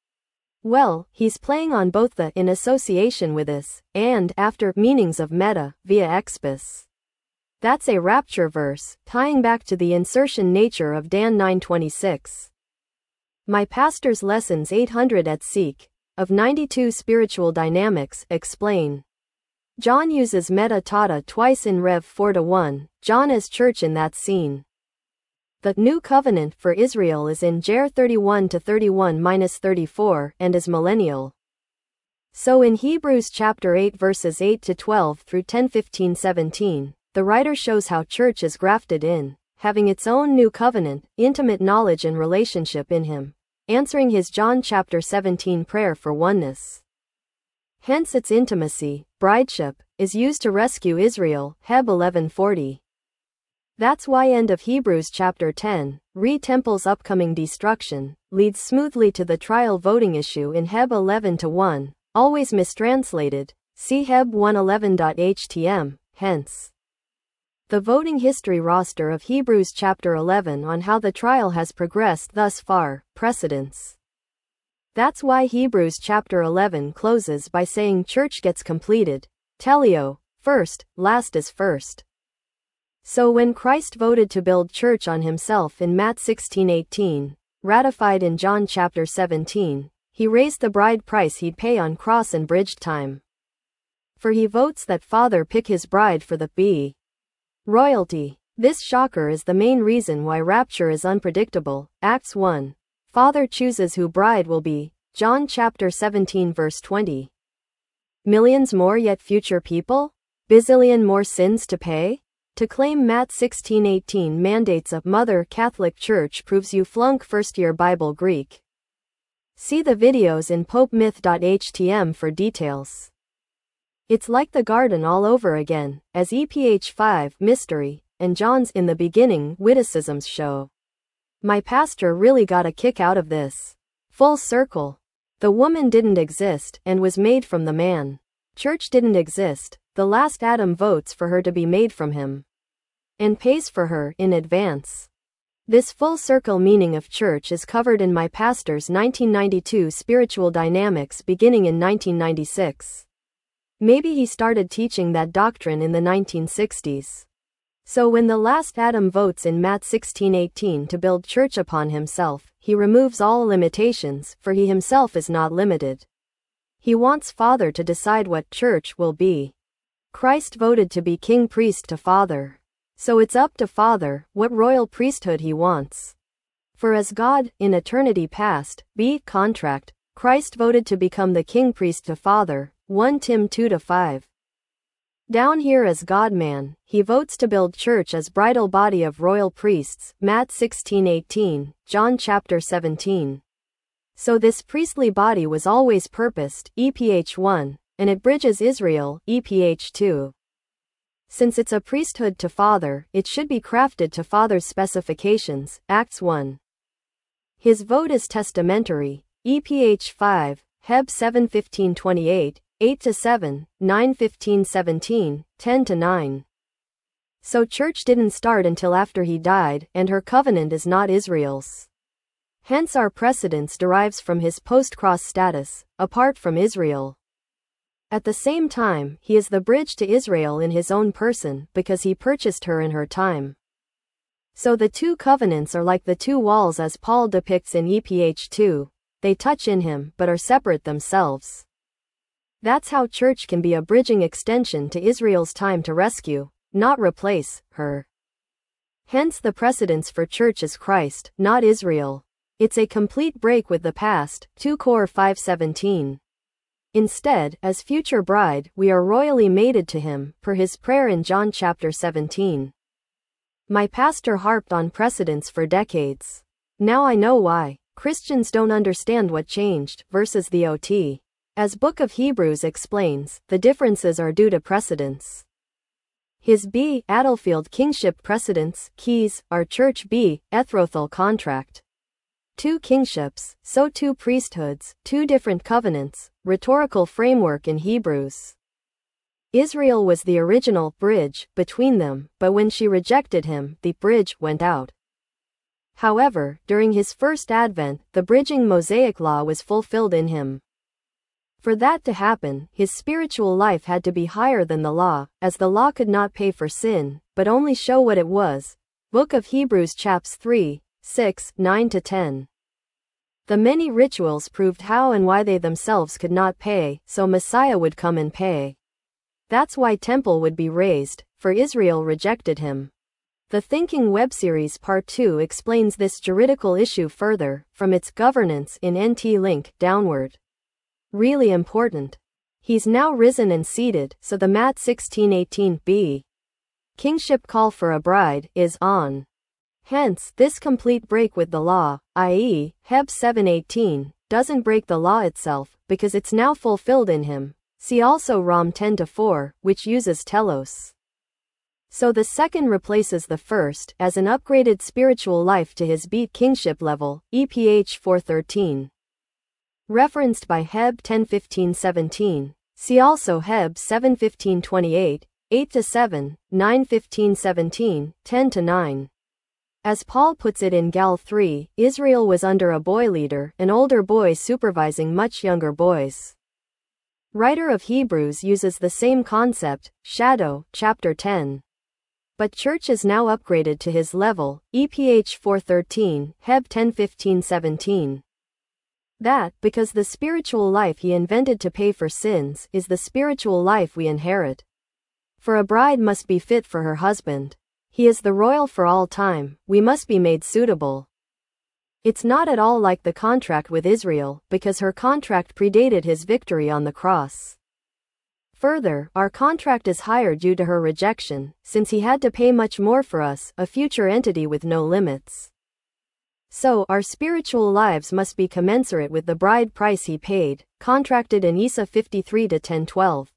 Well, he's playing on both the in association with us and after meanings of meta via expus. That's a rapture verse, tying back to the insertion nature of Dan nine twenty-six. My pastor's lessons eight hundred at Seek, of ninety-two spiritual dynamics, explain. John uses meta tata twice in Rev four to one, John as church in that scene. The new covenant for Israel is in Jer thirty-one to thirty-one to thirty-four and is millennial. So in Hebrews chapter eight verses eight to twelve through ten fifteen seventeen, the writer shows how church is grafted in, having its own new covenant, intimate knowledge and relationship in him, answering his John chapter seventeen prayer for oneness. Hence its intimacy, brideship, is used to rescue Israel, Heb eleven forty. That's why end of Hebrews chapter ten, re temple's upcoming destruction, leads smoothly to the trial voting issue in Heb eleven to one, always mistranslated, see Heb one eleven dot H T M, hence. The voting history roster of Hebrews chapter eleven on how the trial has progressed thus far, precedence. That's why Hebrews chapter eleven closes by saying church gets completed, teleo, first, last is first. So when Christ voted to build church on himself in Matt sixteen eighteen, ratified in John chapter seventeen, he raised the bride price he'd pay on cross and bridged time. For he votes that Father pick his bride for the B. Royalty. This shocker is the main reason why rapture is unpredictable. Acts one. Father chooses who bride will be. John chapter seventeen verse twenty. Millions more yet future people? Bazillion more sins to pay? To claim Matt sixteen eighteen mandates a Mother Catholic Church proves you flunk first-year Bible Greek. See the videos in pope myth dot h t m for details. It's like the garden all over again, as E P H five mystery and John's in the beginning witticisms show. My pastor really got a kick out of this. Full circle. The woman didn't exist and was made from the man. Church didn't exist. The last Adam votes for her to be made from him and pays for her in advance. This full circle meaning of church is covered in my pastor's nineteen ninety-two Spiritual Dynamics beginning in nineteen ninety-six. Maybe he started teaching that doctrine in the nineteen sixties. So when the last Adam votes in Matt sixteen eighteen to build church upon himself, he removes all limitations, for he himself is not limited. He wants Father to decide what church will be. Christ voted to be king priest to Father. So it's up to Father what royal priesthood he wants. For as God, in eternity past, be contract, Christ voted to become the king priest to Father, First Timothy two to five. Down here as God-man, he votes to build church as bridal body of royal priests, Matt sixteen eighteen, John chapter seventeen. So this priestly body was always purposed, E P H one, and it bridges Israel, E P H two. Since it's a priesthood to Father, it should be crafted to Father's specifications, Acts one. His vote is testamentary, E P H five, Heb seven fifteen twenty-eight, eight to seven, nine fifteen seventeen, ten to nine. So church didn't start until after he died, and her covenant is not Israel's. Hence our precedence derives from his post-cross status, apart from Israel. At the same time, he is the bridge to Israel in his own person, because he purchased her in her time. So the two covenants are like the two walls as Paul depicts in E P H two. They touch in him, but are separate themselves. That's how church can be a bridging extension to Israel's time to rescue, not replace, her. Hence the precedence for church is Christ, not Israel. It's a complete break with the past, Second Corinthians five seventeen. Instead, as future bride, we are royally mated to him, per his prayer in John chapter seventeen. My pastor harped on precedence for decades. Now I know why. Christians don't understand what changed, versus the O T. As Book of Hebrews explains, the differences are due to precedence. His B. Adelfield kingship precedence, keys, our church B. Ethrothal contract. Two kingships, so two priesthoods, two different covenants, rhetorical framework in Hebrews. Israel was the original bridge between them, but when she rejected him, the bridge went out. However, during his first advent, the bridging Mosaic law was fulfilled in him. For that to happen, his spiritual life had to be higher than the law, as the law could not pay for sin, but only show what it was. Book of Hebrews chapters three, six, nine to ten. The many rituals proved how and why they themselves could not pay, so Messiah would come and pay. That's why temple would be raised, for Israel rejected him. The Thinking web series part two explains this juridical issue further, from its governance in N T link downward. Really important. He's now risen and seated, so the Matt sixteen eighteen b. kingship call for a bride is on. Hence, this complete break with the law, that is, Heb seven eighteen, doesn't break the law itself, because it's now fulfilled in him. See also Rom ten to four, which uses telos. So the second replaces the first, as an upgraded spiritual life to his beat kingship level, E P H four thirteen. Referenced by Heb ten fifteen seventeen. See also Heb seven fifteen twenty-eight, eight to seven, nine fifteen seventeen, ten to nine. As Paul puts it in Gal three, Israel was under a boy leader, an older boy supervising much younger boys. Writer of Hebrews uses the same concept, shadow, chapter ten. But church is now upgraded to his level, E P H four thirteen, Heb ten fifteen seventeen. That, because the spiritual life he invented to pay for sins, is the spiritual life we inherit. For a bride must be fit for her husband. He is the royal for all time, we must be made suitable. It's not at all like the contract with Israel, because her contract predated his victory on the cross. Further, our contract is higher due to her rejection, since he had to pay much more for us, a future entity with no limits. So, our spiritual lives must be commensurate with the bride price he paid, contracted in Isa fifty-three to ten twelve.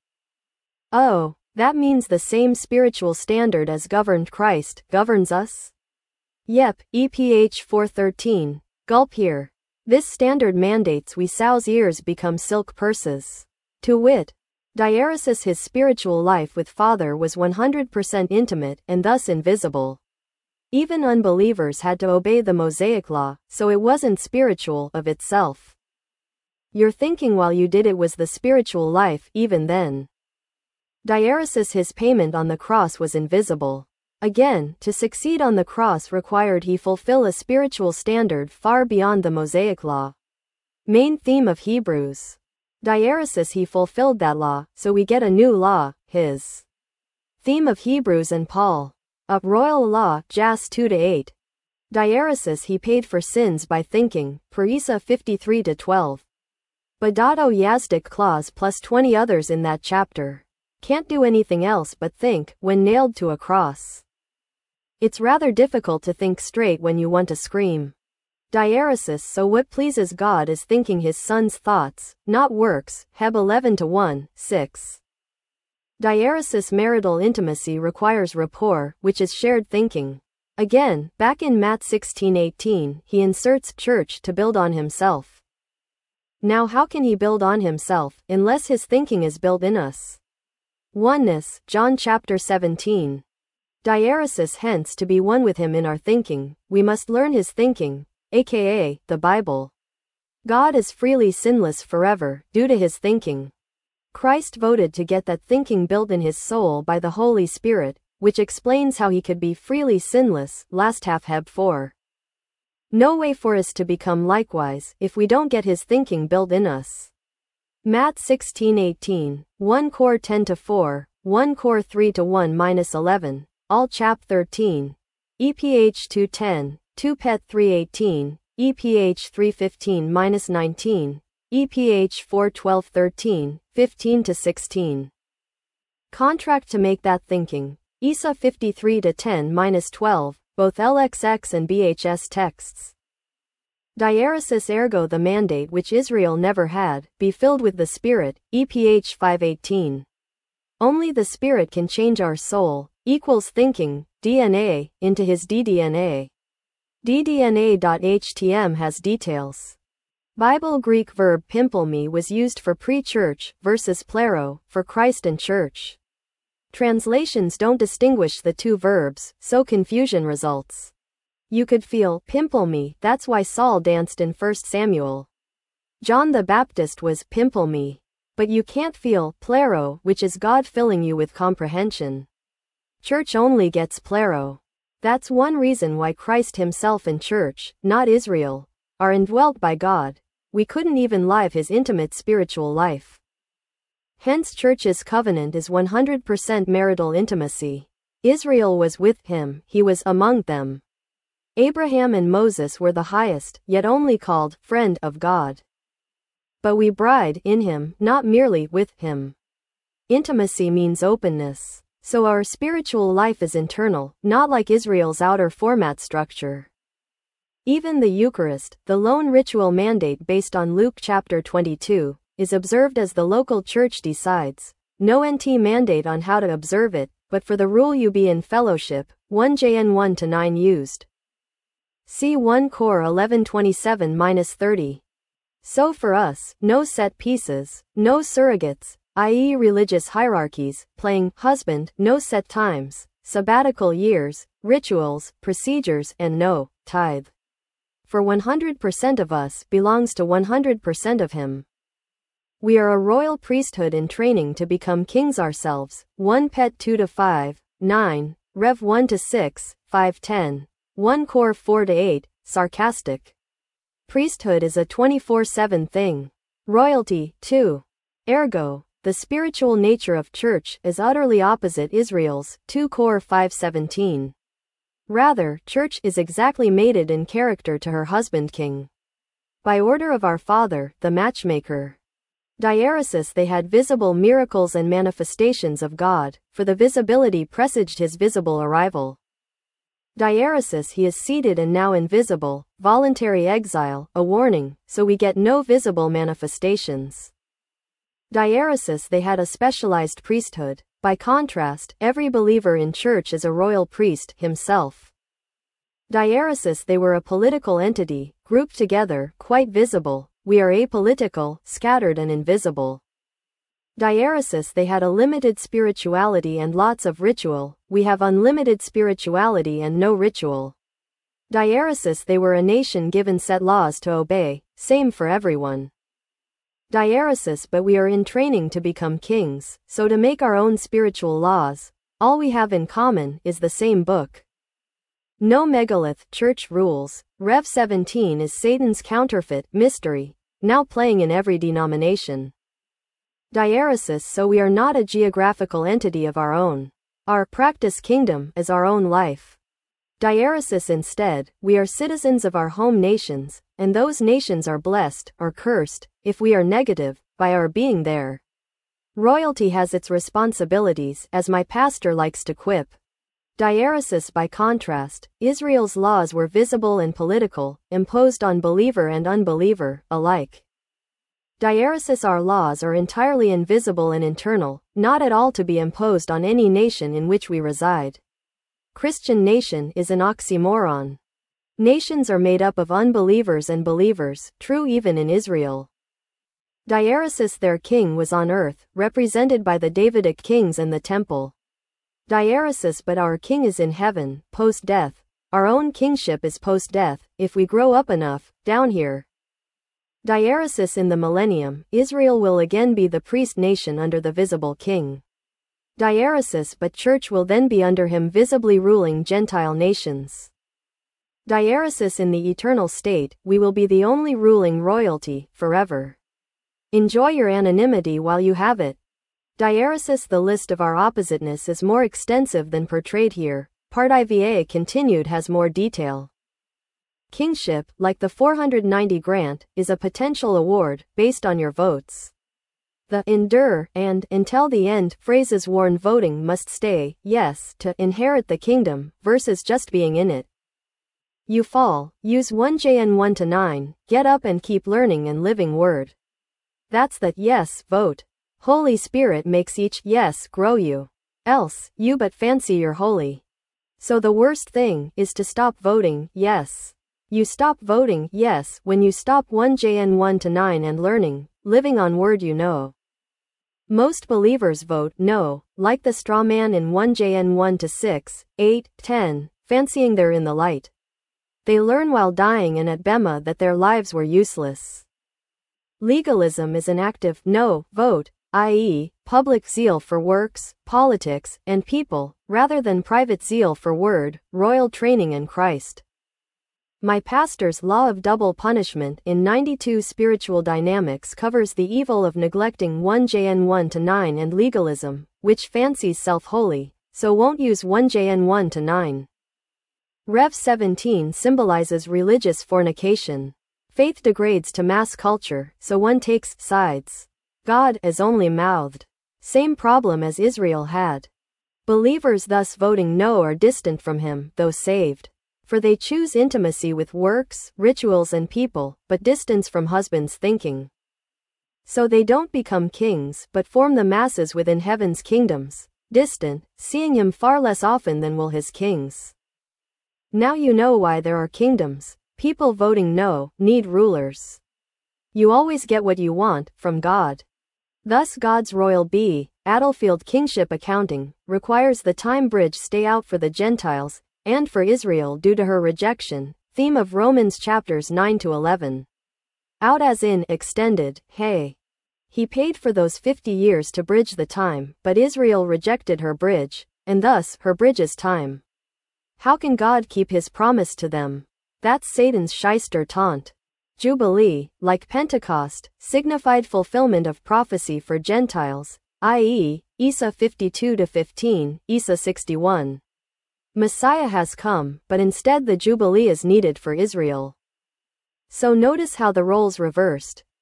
Oh, that means the same spiritual standard as governed Christ governs us? Yep, E P H four thirteen. Gulp here. This standard mandates we sow's ears become silk purses. To wit, Diaresis, his spiritual life with Father was one hundred percent intimate and thus invisible. Even unbelievers had to obey the Mosaic law, so it wasn't spiritual of itself. Your thinking while you did it was the spiritual life, even then. Diaresis, his payment on the cross was invisible. Again, to succeed on the cross required he fulfill a spiritual standard far beyond the Mosaic law. Main theme of Hebrews. Diaresis, he fulfilled that law, so we get a new law, his. Theme of Hebrews and Paul. A royal law, Jas two to eight. Diaresis, he paid for sins by thinking, per Isa fifty-three to twelve. Badato Yazdik clause plus twenty others in that chapter. Can't do anything else but think, when nailed to a cross. It's rather difficult to think straight when you want to scream. Diaresis, so what pleases God is thinking his son's thoughts, not works, Heb eleven to one, six. Diaresis, marital intimacy requires rapport, which is shared thinking. Again, back in Matt sixteen eighteen, he inserts church to build on himself. Now how can he build on himself, unless his thinking is built in us? Oneness, John chapter seventeen. Diaresis, hence to be one with him in our thinking, we must learn his thinking, aka, the Bible. God is freely sinless forever, due to his thinking. Christ voted to get that thinking built in his soul by the Holy Spirit, which explains how he could be freely sinless, last half Heb four. No way for us to become likewise, if we don't get his thinking built in us. Matt sixteen eighteen, First Cor ten to four, First Cor three to one to eleven, all chap thirteen, E P H two ten, two Pet three eighteen, E P H three fifteen to nineteen, E P H four twelve thirteen, fifteen to sixteen. Contract to make that thinking, Isa fifty-three to ten to twelve, both L X X and B H S texts. Diaresis, ergo the mandate which Israel never had, be filled with the Spirit, E P H five eighteen. Only the Spirit can change our soul, equals thinking, D N A, into his D D N A. D D N A dot H T M has details. Bible Greek verb pimpelme was used for pre-church, versus plero, for Christ and church. Translations don't distinguish the two verbs, so confusion results. You could feel, pimpelme, that's why Saul danced in First Samuel. John the Baptist was, pimpelme. But you can't feel, plero, which is God filling you with comprehension. Church only gets plero. That's one reason why Christ himself and church, not Israel, are indwelt by God. We couldn't even live his intimate spiritual life. Hence church's covenant is one hundred percent marital intimacy. Israel was with him, he was among them. Abraham and Moses were the highest, yet only called, friend of God. But we bride in him, not merely with him. Intimacy means openness. So our spiritual life is internal, not like Israel's outer format structure. Even the Eucharist, the lone ritual mandate based on Luke chapter twenty-two, is observed as the local church decides. No N T mandate on how to observe it, but for the rule you be in fellowship, First John one to nine used. See First Cor eleven twenty-seven to thirty. So for us, no set pieces, no surrogates, that is religious hierarchies, playing husband, no set times, sabbatical years, rituals, procedures, and no tithe. For one hundred percent of us belongs to one hundred percent of him. We are a royal priesthood in training to become kings ourselves. First Pet two to five, nine, Rev one to six, five ten, First Cor four to eight, sarcastic. Priesthood is a twenty-four seven thing. Royalty, too. Ergo, the spiritual nature of church is utterly opposite Israel's, Second Cor five seventeen. Rather, church is exactly mated in character to her husband king. By order of our Father, the matchmaker. Diaeresis they had visible miracles and manifestations of God, for the visibility presaged his visible arrival. Diaeresis he is seated and now invisible, voluntary exile, a warning, so we get no visible manifestations. Diaeresis they had a specialized priesthood. By contrast, every believer in church is a royal priest himself. Diaeresis they were a political entity, grouped together, quite visible. We are apolitical, scattered and invisible. Diaeresis they had a limited spirituality and lots of ritual. We have unlimited spirituality and no ritual. Diaeresis they were a nation given set laws to obey, same for everyone. Diaeresis but we are in training to become kings, so to make our own spiritual laws. All we have in common is the same book. No megalith, church rules. Rev seventeen is Satan's counterfeit, mystery, now playing in every denomination. Diaeresis so we are not a geographical entity of our own. Our practice kingdom is our own life. Diaeresis instead, we are citizens of our home nations, and those nations are blessed, or cursed, if we are negative, by our being there. Royalty has its responsibilities, as my pastor likes to quip. Diaeresis by contrast, Israel's laws were visible and political, imposed on believer and unbeliever, alike. Diaeresis our laws are entirely invisible and internal, not at all to be imposed on any nation in which we reside. Christian nation is an oxymoron. Nations are made up of unbelievers and believers, true even in Israel. Diaeresis their king was on earth, represented by the Davidic kings and the temple. Diaeresis but our king is in heaven, post-death. Our own kingship is post-death, if we grow up enough, down here. Diaeresis in the millennium, Israel will again be the priest nation under the visible king. Diaeresis but church will then be under him visibly ruling Gentile nations. Diaeresis in the eternal state, we will be the only ruling royalty, forever. Enjoy your anonymity while you have it. Diaeresis the list of our oppositeness is more extensive than portrayed here. Part I V A continued has more detail. Kingship, like the four hundred ninety grant, is a potential award, based on your votes. The endure and until the end phrases warn voting must stay, yes, to inherit the kingdom, versus just being in it. You fall, use one J N one to nine, get up and keep learning and living word. That's the yes vote. Holy Spirit makes each yes grow you. Else, you but fancy you're holy. So the worst thing is to stop voting yes. You stop voting yes when you stop one J N one to nine and learning, living on word you know. Most believers vote no, like the straw man in one J N one to six, eight, ten, fancying they're in the light. They learn while dying and at Bema that their lives were useless. Legalism is an active no vote, that is, public zeal for works, politics, and people, rather than private zeal for word, royal training in Christ. My pastor's Law of Double Punishment in ninety-two Spiritual Dynamics covers the evil of neglecting one J N one to nine and legalism, which fancies self-holy, so won't use one J N one to nine. Rev seventeen symbolizes religious fornication. Faith degrades to mass culture, so one takes sides. God is only mouthed. Same problem as Israel had. Believers thus voting no are distant from him, though saved. For they choose intimacy with works, rituals and people, but distance from husband's thinking. So they don't become kings, but form the masses within heaven's kingdoms, distant, seeing him far less often than will his kings. Now you know why there are kingdoms. People voting no need rulers. You always get what you want from God. Thus God's royal B, Adelfield kingship accounting, requires the time bridge stay out for the Gentiles, and for Israel due to her rejection, theme of Romans chapters nine to eleven. Out as in, extended, hey. He paid for those fifty years to bridge the time, but Israel rejected her bridge, and thus, her bridge is time. How can God keep his promise to them? That's Satan's shyster taunt. Jubilee, like Pentecost, signified fulfillment of prophecy for Gentiles, that is, Isa fifty-two to fifteen, Isa sixty-one. Messiah has come, but instead the Jubilee is needed for Israel. So notice how the roles reversed.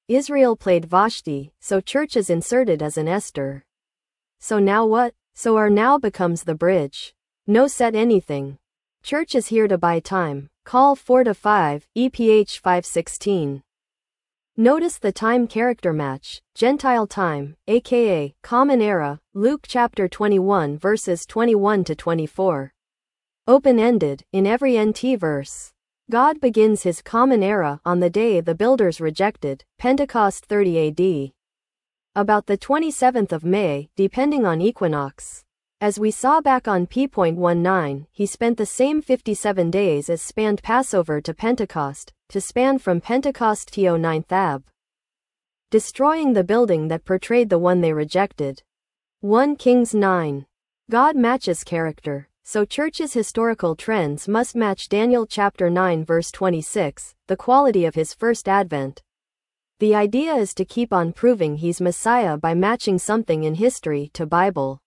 Israel played Vashti, so church is inserted as an Esther. So now what? So our now becomes the bridge. No set anything. Church is here to buy time. Call four to five, E P H five sixteen. Notice the time character match, Gentile time, aka Common Era, Luke chapter twenty-one verses twenty-one to twenty-four. Open-ended, in every N T verse. God begins his common era on the day the builders rejected, Pentecost thirty A D. About the twenty-seventh of May, depending on equinox. As we saw back on P nineteen, he spent the same fifty-seven days as spanned Passover to Pentecost, to span from Pentecost to ninth Ab. Destroying the building that portrayed the one they rejected. First Kings nine. God matches character. So church's historical trends must match Daniel chapter nine verse twenty-six, the quality of his first advent. The idea is to keep on proving he's Messiah by matching something in history to Bible.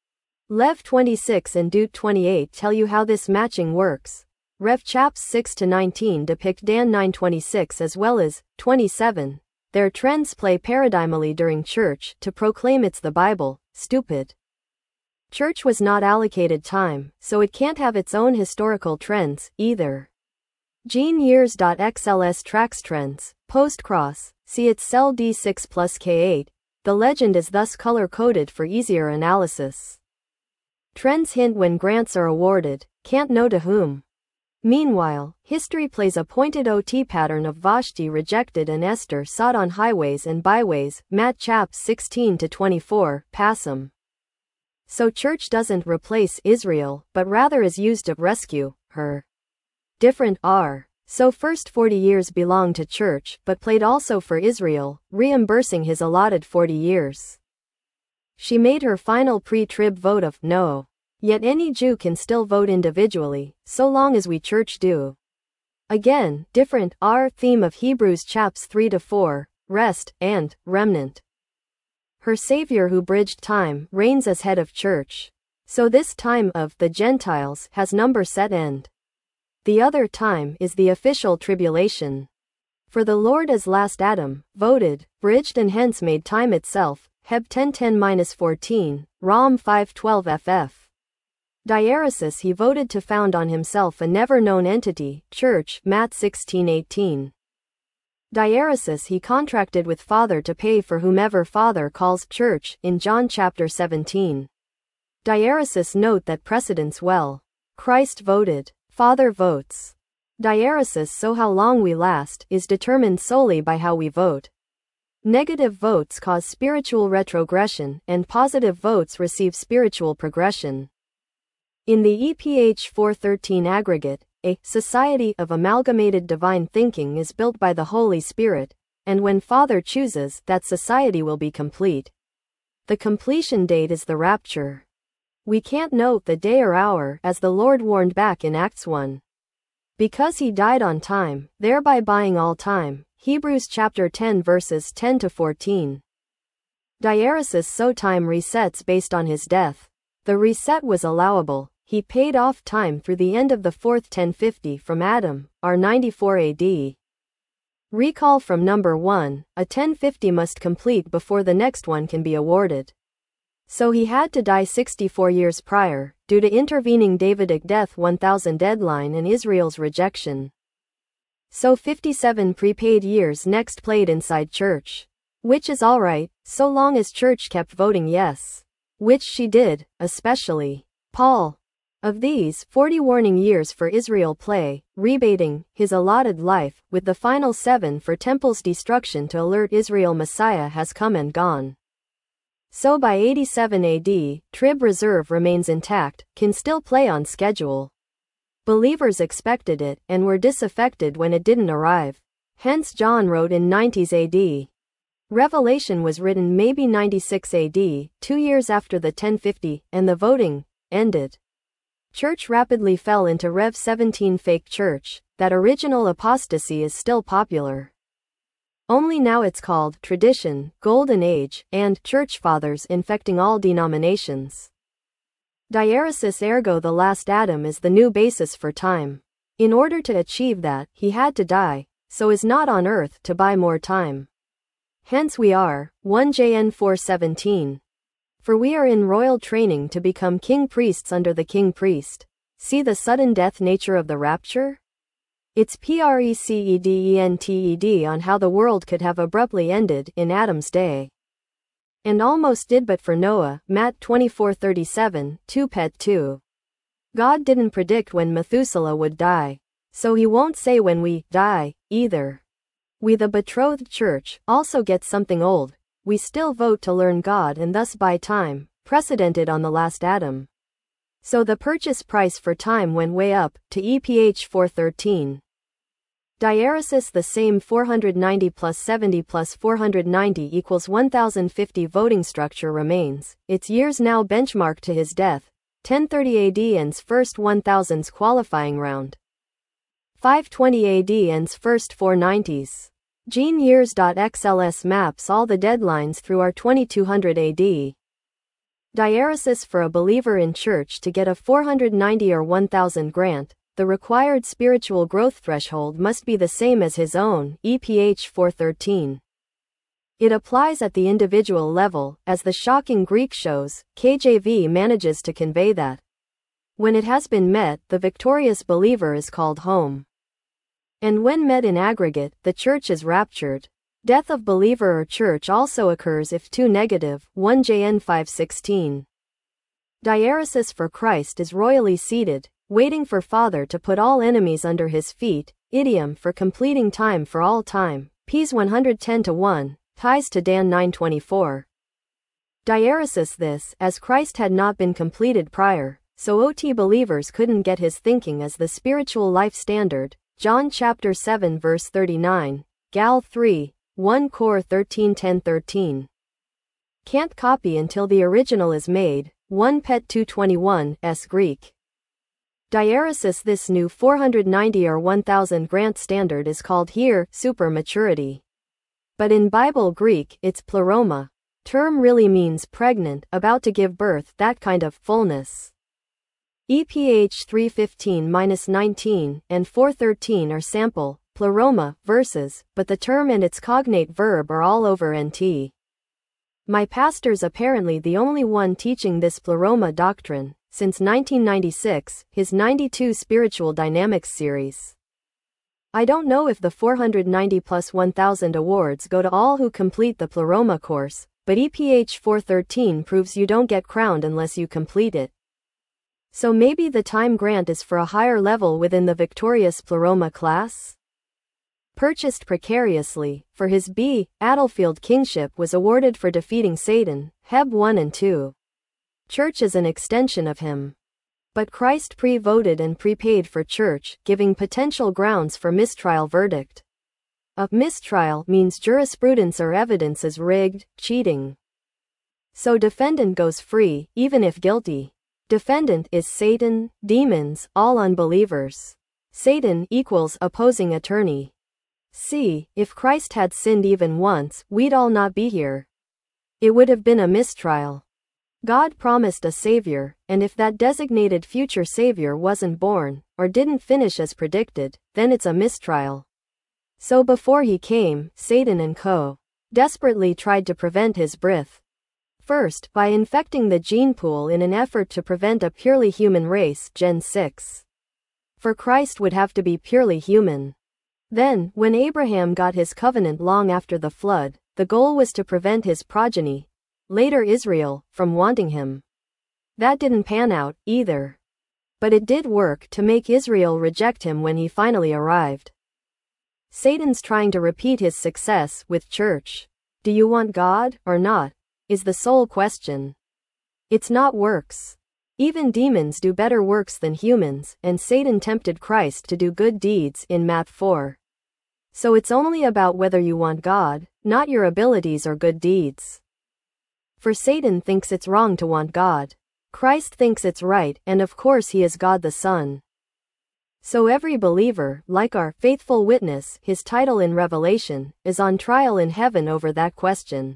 Lev twenty-six and Deut twenty-eight tell you how this matching works. Rev chaps six to nineteen depict Dan nine twenty-six as well as twenty-seven. Their trends play paradigmally during church to proclaim it's the Bible, stupid. Church was not allocated time, so it can't have its own historical trends, either. Gene Years.xls tracks trends, post-cross, see its cell D six plus K eight, the legend is thus color-coded for easier analysis. Trends hint when grants are awarded, can't know to whom. Meanwhile, history plays a pointed O T pattern of Vashti rejected and Esther sought on highways and byways, Matt chaps sixteen to twenty-four, Passam. So church doesn't replace Israel, but rather is used to rescue her. Different are. So first forty years belong to church, but played also for Israel, reimbursing his allotted forty years. She made her final pre-trib vote of no. Yet any Jew can still vote individually, so long as we church do. Again, different are theme of Hebrews chaps three to four, rest, and remnant. Her Savior who bridged time reigns as head of church. So this time of the Gentiles has number set end. The other time is the official tribulation. For the Lord as last Adam, voted, bridged and hence made time itself, Heb ten ten to fourteen, Rom five twelve F F. Diaresis he voted to found on himself a never-known entity, church, Matt sixteen eighteen. Diaresis he contracted with Father to pay for whomever Father calls church, in John chapter seventeen. Diaresis note that precedence well. Christ voted. Father votes. Diaresis so how long we last is determined solely by how we vote. Negative votes cause spiritual retrogression, and positive votes receive spiritual progression. In the E P H four thirteen aggregate, a society of amalgamated divine thinking is built by the Holy Spirit, and when Father chooses, that society will be complete. The completion date is the rapture. We can't note the day or hour as the Lord warned back in Acts one. Because he died on time, thereby buying all time, Hebrews chapter ten verses ten to fourteen. Diaresis so time resets based on his death. The reset was allowable. He paid off time through the end of the fourth ten fifty from Adam, R ninety-four A D. Recall from number one, a ten fifty must complete before the next one can be awarded. So he had to die sixty-four years prior, due to intervening Davidic death one thousand deadline and Israel's rejection. So fifty-seven prepaid years next played inside church. Which is alright, so long as church kept voting yes. Which she did, especially Paul. Of these, forty warning years for Israel play, rebating his allotted life, with the final seven for temple's destruction to alert Israel Messiah has come and gone. So by eighty-seven A D, Trib Reserve remains intact, can still play on schedule. Believers expected it, and were disaffected when it didn't arrive. Hence John wrote in nineties A D. Revelation was written maybe ninety-six A D, two years after the ten fifty, and the voting ended. Church rapidly fell into Rev seventeen fake church, that original apostasy is still popular. Only now it's called tradition, golden age, and church fathers infecting all denominations. Diaresis ergo the last Adam is the new basis for time. In order to achieve that, he had to die, so is not on earth to buy more time. Hence we are, First John four seventeen. For we are in royal training to become king priests under the king priest. See the sudden death nature of the rapture? It's precedent on how the world could have abruptly ended in Adam's day. And almost did but for Noah, Matt twenty-four thirty-seven, two Pet two. God didn't predict when Methuselah would die. So he won't say when we die, either. We the betrothed church also get something old. We still vote to learn God and thus buy time, precedented on the last Adam. So the purchase price for time went way up, to E P H four thirteen. Diaresis the same four hundred ninety plus seventy plus four hundred ninety equals one thousand fifty voting structure remains, its years now benchmarked to his death, ten thirty A D ends first one thousands qualifying round. five twenty A D ends first four nineties. Gene years.X L S maps all the deadlines through our twenty-two hundred A D. Diaresis for a believer in church to get a four hundred ninety or one thousand grant, the required spiritual growth threshold must be the same as his own, E P H four thirteen. It applies at the individual level, as the shocking Greek shows, K J V manages to convey that. When it has been met, the victorious believer is called home. And when met in aggregate, the church is raptured. Death of believer or church also occurs if two negative, First John five sixteen. Diaresis for Christ is royally seated, waiting for Father to put all enemies under his feet, idiom for completing time for all time, Ps one ten to one, ties to Dan nine twenty-four. Diaresis this, as Christ had not been completed prior, so O T believers couldn't get his thinking as the spiritual life standard, John chapter seven verse thirty-nine, Gal three, First Cor thirteen ten thirteen. Can't copy until the original is made, First Pet two twenty-one, S Greek. Diaresis this new four hundred ninety or one thousand grant standard is called here, super maturity. But in Bible Greek, it's pleroma. Term really means pregnant, about to give birth, that kind of fullness. E P H three fifteen to nineteen and four thirteen are sample, pleroma, verses, but the term and its cognate verb are all over N T. My pastor's apparently the only one teaching this pleroma doctrine, since nineteen ninety-six, his ninety-two Spiritual Dynamics series. I don't know if the four hundred ninety plus one thousand awards go to all who complete the pleroma course, but E P H four thirteen proves you don't get crowned unless you complete it. So maybe the time grant is for a higher level within the victorious pleroma class? Purchased precariously, for his B. Adelfield kingship was awarded for defeating Satan, Heb one and two. Church is an extension of him. But Christ pre-voted and prepaid for church, giving potential grounds for mistrial verdict. A mistrial means jurisprudence or evidence is rigged, cheating. So defendant goes free, even if guilty. Defendant is Satan, demons, all unbelievers. Satan equals opposing attorney. See, if Christ had sinned even once, we'd all not be here. It would have been a mistrial. God promised a savior, and if that designated future savior wasn't born, or didn't finish as predicted, then it's a mistrial. So before he came, Satan and co. desperately tried to prevent his birth. First, by infecting the gene pool in an effort to prevent a purely human race, Gen six. For Christ would have to be purely human. Then, when Abraham got his covenant long after the flood, the goal was to prevent his progeny, later Israel, from wanting him. That didn't pan out, either. But it did work to make Israel reject him when he finally arrived. Satan's trying to repeat his success with church. Do you want God, or not? Is the sole question. It's not works. Even demons do better works than humans, and Satan tempted Christ to do good deeds in Matt four. So it's only about whether you want God, not your abilities or good deeds. For Satan thinks it's wrong to want God. Christ thinks it's right, and of course he is God the Son. So every believer, like our faithful witness, his title in Revelation, is on trial in heaven over that question.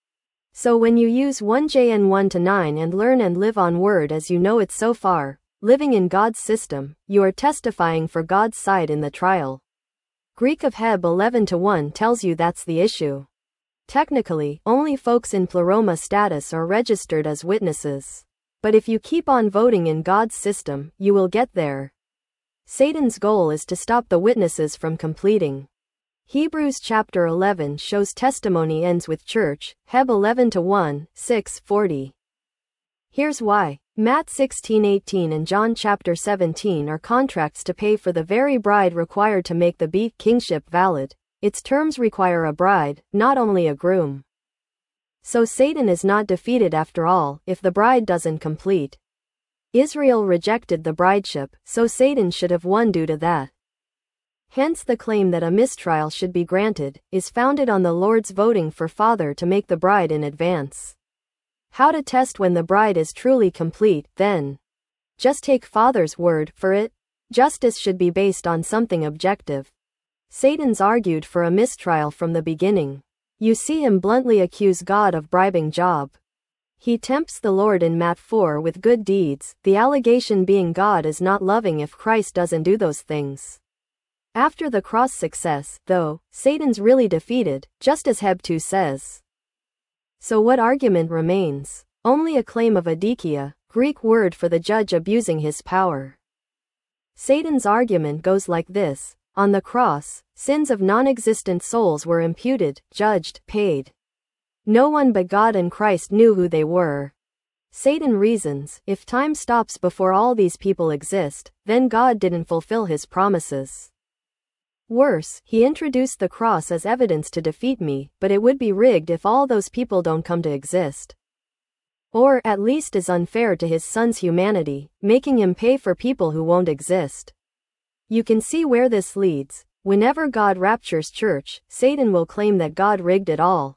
So when you use First John one to nine and learn and live on word as you know it so far, living in God's system, you are testifying for God's side in the trial. Greek of Heb eleven to one tells you that's the issue. Technically, only folks in pleroma status are registered as witnesses. But if you keep on voting in God's system, you will get there. Satan's goal is to stop the witnesses from completing. Hebrews chapter eleven shows testimony ends with church, Heb eleven to one, six forty. Here's why. Matt sixteen eighteen and John chapter seventeen are contracts to pay for the very bride required to make the beat kingship valid. Its terms require a bride, not only a groom. So Satan is not defeated after all, if the bride doesn't complete. Israel rejected the brideship, so Satan should have won due to that. Hence the claim that a mistrial should be granted, is founded on the Lord's voting for Father to make the bride in advance. How to test when the bride is truly complete, then? Just take Father's word for it? Justice should be based on something objective. Satan's argued for a mistrial from the beginning. You see him bluntly accuse God of bribing Job. He tempts the Lord in Matt four with good deeds, the allegation being God is not loving if Christ doesn't do those things. After the cross success, though, Satan's really defeated, just as Heb two says. So what argument remains? Only a claim of adikia, Greek word for the judge abusing his power. Satan's argument goes like this. On the cross, sins of non-existent souls were imputed, judged, paid. No one but God and Christ knew who they were. Satan reasons, if time stops before all these people exist, then God didn't fulfill his promises. Worse, he introduced the cross as evidence to defeat me, but it would be rigged if all those people don't come to exist. Or, at least is unfair to his son's humanity, making him pay for people who won't exist. You can see where this leads. Whenever God raptures church, Satan will claim that God rigged it all.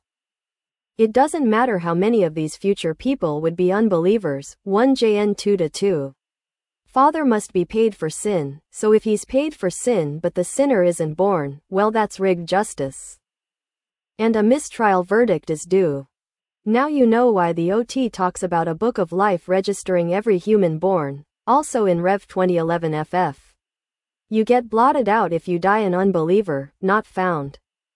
It doesn't matter how many of these future people would be unbelievers, First John two to two. Father must be paid for sin, so if he's paid for sin but the sinner isn't born, well that's rigged justice. And a mistrial verdict is due. Now you know why the O T talks about a book of life registering every human born, also in Rev twenty eleven F F. You get blotted out if you die an unbeliever, not found.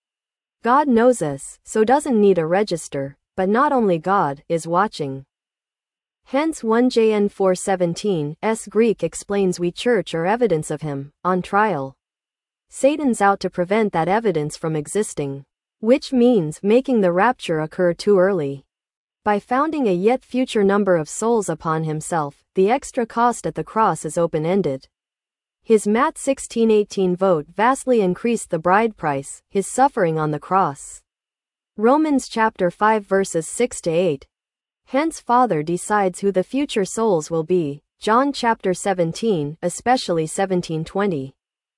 God knows us, so doesn't need a register, but not only God is watching. Hence First John four seventeen s Greek explains we church are evidence of him, on trial. Satan's out to prevent that evidence from existing. Which means making the rapture occur too early. By founding a yet future number of souls upon himself, the extra cost at the cross is open-ended. His Matt sixteen eighteen vote vastly increased the bride price, his suffering on the cross. Romans chapter five verses six to eight. Hence Father decides who the future souls will be, John chapter seventeen, especially seventeen twenty.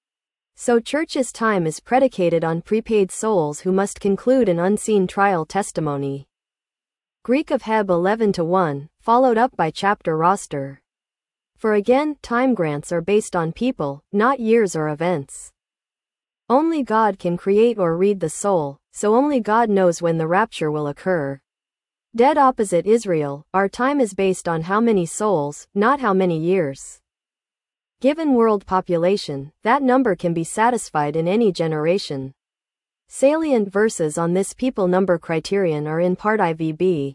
So church's time is predicated on prepaid souls who must conclude an unseen trial testimony. Greek of Heb eleven to one, followed up by chapter roster. For again, time grants are based on people, not years or events. Only God can create or read the soul, so only God knows when the rapture will occur. Dead opposite Israel, our time is based on how many souls, not how many years. Given world population, that number can be satisfied in any generation. Salient verses on this people number criterion are in part I V B.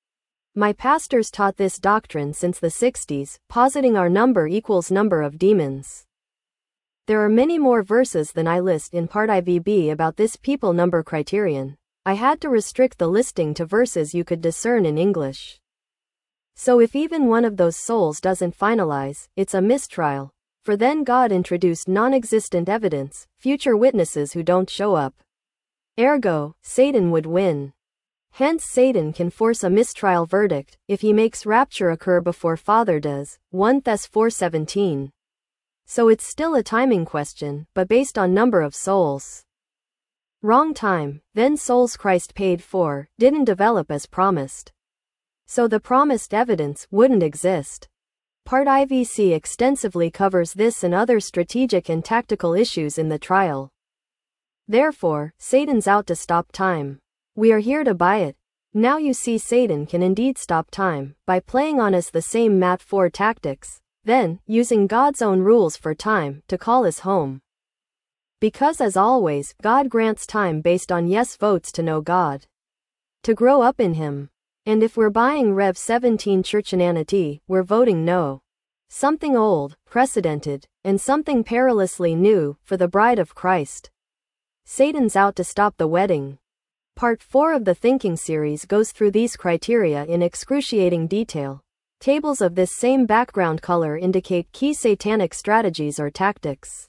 My pastors taught this doctrine since the sixties, positing our number equals number of demons. There are many more verses than I list in part I V B about this people number criterion. I had to restrict the listing to verses you could discern in English. So if even one of those souls doesn't finalize, it's a mistrial, for then God introduced non-existent evidence, future witnesses who don't show up. Ergo, Satan would win. Hence Satan can force a mistrial verdict, if he makes rapture occur before Father does, First Thessalonians four seventeen. So it's still a timing question, but based on number of souls. Wrong time, then souls Christ paid for, didn't develop as promised. So the promised evidence wouldn't exist. Part I V C extensively covers this and other strategic and tactical issues in the trial. Therefore, Satan's out to stop time. We are here to buy it. Now you see Satan can indeed stop time, by playing on us the same Matt four tactics, then, using God's own rules for time, to call us home. Because as always, God grants time based on yes votes to know God. To grow up in Him. And if we're buying Rev seventeen Churchananity, we're voting no. Something old, precedented, and something perilously new, for the bride of Christ. Satan's out to stop the wedding. Part four of the Thinking series goes through these criteria in excruciating detail. Tables of this same background color indicate key satanic strategies or tactics.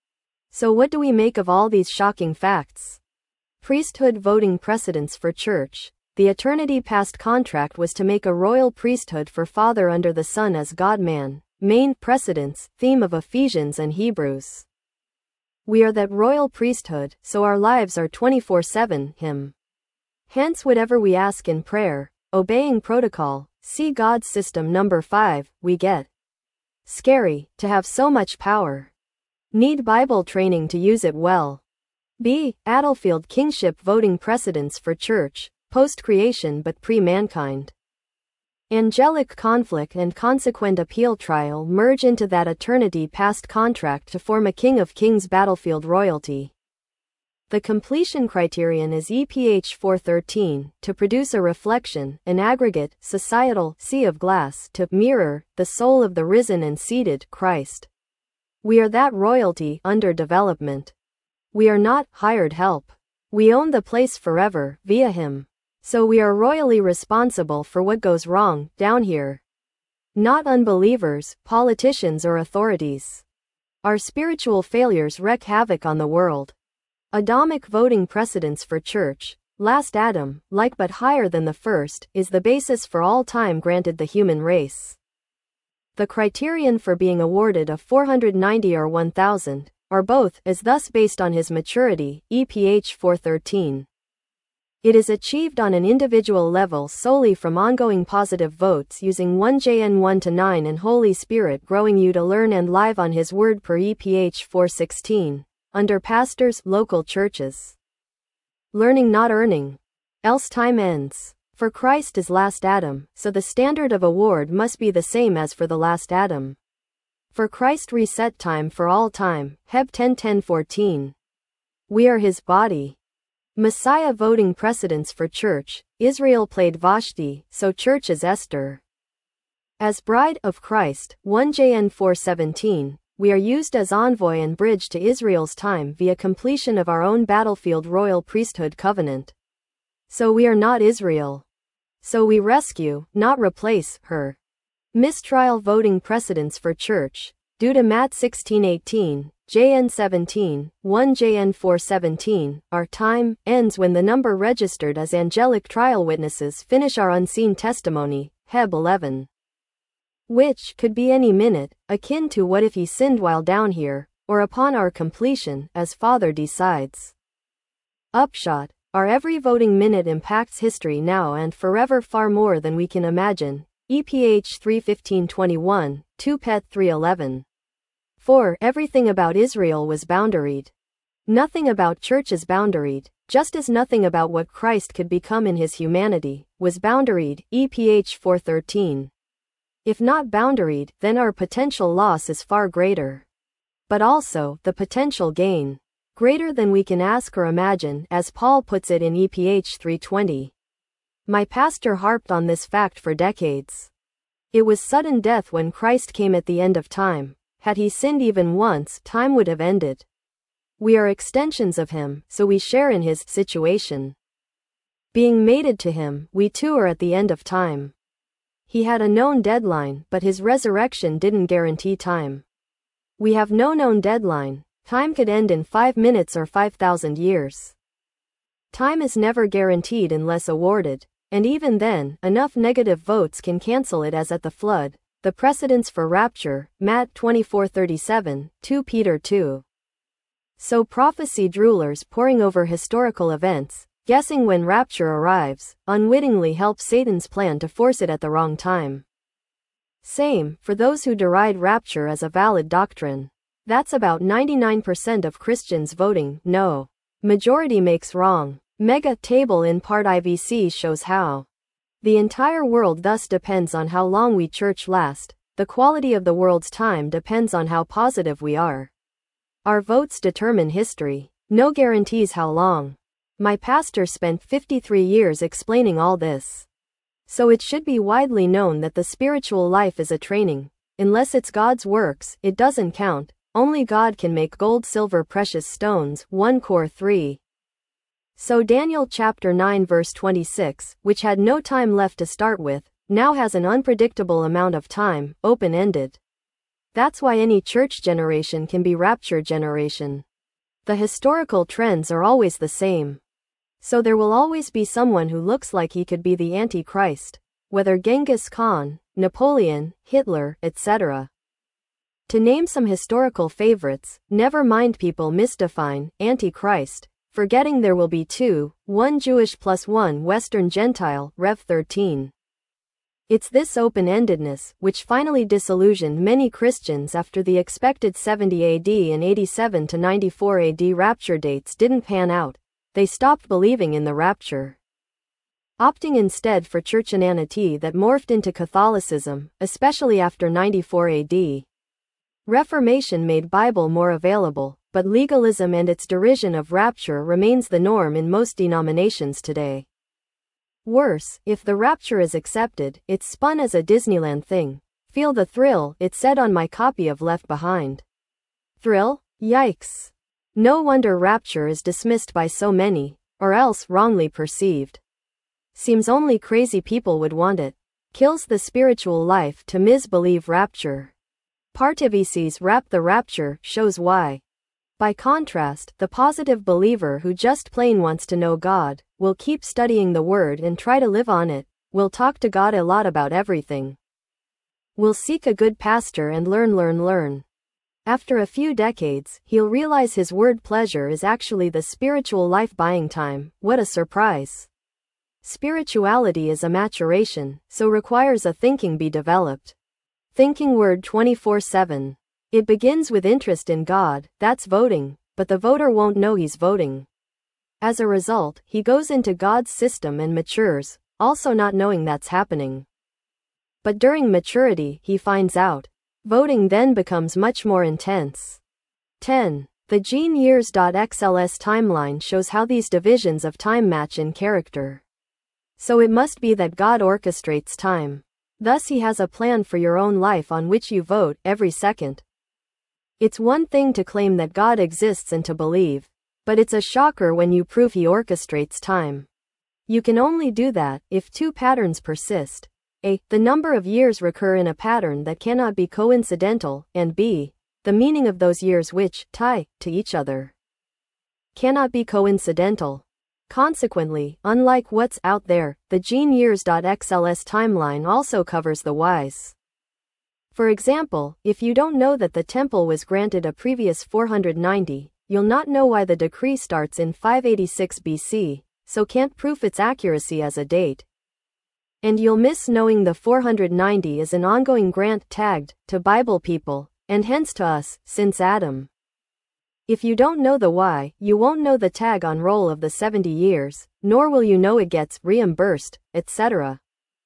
So what do we make of all these shocking facts? Priesthood voting precedents for church. The eternity past contract was to make a royal priesthood for Father under the Son as God-man. Main precedents, theme of Ephesians and Hebrews. We are that royal priesthood, so our lives are twenty-four seven, Him. Hence whatever we ask in prayer, obeying protocol, see God's system number five, we get. Scary, to have so much power. Need Bible training to use it well. B. Adelfield kingship voting precedents for church, post-creation but pre-mankind. Angelic conflict and consequent appeal trial merge into that eternity past contract to form a King of Kings battlefield royalty. The completion criterion is E P H four thirteen, to produce a reflection, an aggregate, societal, sea of glass, to mirror, the soul of the risen and seated, Christ. We are that royalty, under development. We are not, hired help. We own the place forever, via Him. So we are royally responsible for what goes wrong, down here. Not unbelievers, politicians or authorities. Our spiritual failures wreak havoc on the world. Adamic voting precedents for church. Last Adam, like but higher than the first, is the basis for all time granted the human race. The criterion for being awarded a four hundred ninety or one thousand, or both, is thus based on his maturity, E P H four thirteen. It is achieved on an individual level solely from ongoing positive votes using one J N one to nine and Holy Spirit growing you to learn and live on His Word per E P H four sixteen, under pastors, local churches. Learning not earning. Else time ends. For Christ is last Adam, so the standard of award must be the same as for the last Adam. For Christ reset time for all time, Heb ten ten fourteen. We are His body. Messiah voting precedents for church. Israel played Vashti, so church is Esther. As bride of Christ, one J N four seventeen, we are used as envoy and bridge to Israel's time via completion of our own battlefield royal priesthood covenant. So we are not Israel. So we rescue, not replace, her. Mistrial voting precedents for church. Due to Matt sixteen eighteen, J N seventeen, one J N four seventeen, our time ends when the number registered as angelic trial witnesses finish our unseen testimony, Heb eleven. Which could be any minute, akin to what if he sinned while down here, or upon our completion, as Father decides. Upshot, our every voting minute impacts history now and forever far more than we can imagine. E P H three fifteen twenty-one, two Pet three eleven. four. Everything about Israel was boundaried. Nothing about church is boundaried, just as nothing about what Christ could become in His humanity was boundaried. E P H four thirteen. If not boundaried, then our potential loss is far greater. But also, the potential gain. Greater than we can ask or imagine, as Paul puts it in E P H three twenty. My pastor harped on this fact for decades. It was sudden death when Christ came at the end of time. Had He sinned even once, time would have ended. We are extensions of Him, so we share in His situation. Being mated to Him, we too are at the end of time. He had a known deadline, but His resurrection didn't guarantee time. We have no known deadline. Time could end in five minutes or five thousand years. Time is never guaranteed unless awarded, and even then, enough negative votes can cancel it as at the flood. The precedents for rapture, Matt twenty-four thirty-seven, two Peter two. So prophecy droolers poring over historical events, guessing when rapture arrives, unwittingly help Satan's plan to force it at the wrong time. Same, for those who deride rapture as a valid doctrine. That's about ninety-nine percent of Christians voting no. Majority makes wrong. Mega table in part I V C shows how. The entire world thus depends on how long we church last. The quality of the world's time depends on how positive we are. Our votes determine history. No guarantees how long. My pastor spent fifty-three years explaining all this. So it should be widely known that the spiritual life is a training. Unless it's God's works, it doesn't count. Only God can make gold, silver, precious stones. First Cor three. So Daniel chapter nine verse twenty-six, which had no time left to start with, now has an unpredictable amount of time, open-ended. That's why any church generation can be rapture generation. The historical trends are always the same. So there will always be someone who looks like he could be the Antichrist, whether Genghis Khan, Napoleon, Hitler, et cetera. To name some historical favorites, never mind people misdefine Antichrist, forgetting there will be two, one Jewish plus one Western Gentile, Rev thirteen. It's this open-endedness which finally disillusioned many Christians after the expected seventy A D and eighty-seven to ninety-four A D rapture dates didn't pan out. They stopped believing in the rapture, opting instead for Churchianity that morphed into Catholicism, especially after ninety-four A D. Reformation made Bible more available, but legalism and its derision of rapture remains the norm in most denominations today. Worse, if the rapture is accepted, it's spun as a Disneyland thing. Feel the thrill, it said on my copy of Left Behind. Thrill? Yikes. No wonder rapture is dismissed by so many, or else wrongly perceived. Seems only crazy people would want it. Kills the spiritual life to misbelieve rapture. Partivisi's Rap the Rapture shows why. By contrast, the positive believer who just plain wants to know God, will keep studying the Word and try to live on it, will talk to God a lot about everything. Will seek a good pastor and learn learn learn. After a few decades, he'll realize his word pleasure is actually the spiritual life buying time. What a surprise. Spirituality is a maturation, so requires a thinking be developed. Thinking word twenty-four seven. It begins with interest in God, that's voting, but the voter won't know he's voting. As a result, he goes into God's system and matures, also not knowing that's happening. But during maturity, he finds out. Voting then becomes much more intense. ten. The Gene Years.X L S timeline shows how these divisions of time match in character. So it must be that God orchestrates time. Thus he has a plan for your own life on which you vote every second. It's one thing to claim that God exists and to believe, but it's a shocker when you prove he orchestrates time. You can only do that if two patterns persist. A. The number of years recur in a pattern that cannot be coincidental, and B. The meaning of those years which tie to each other cannot be coincidental. Consequently, unlike what's out there, the Gene Years.X L S timeline also covers the whys. For example, if you don't know that the temple was granted a previous four hundred ninety, you'll not know why the decree starts in five eighty-six B C, so can't prove its accuracy as a date. And you'll miss knowing the four hundred ninety is an ongoing grant tagged to Bible people, and hence to us, since Adam. If you don't know the why, you won't know the tag on roll of the seventy years, nor will you know it gets reimbursed, et cetera.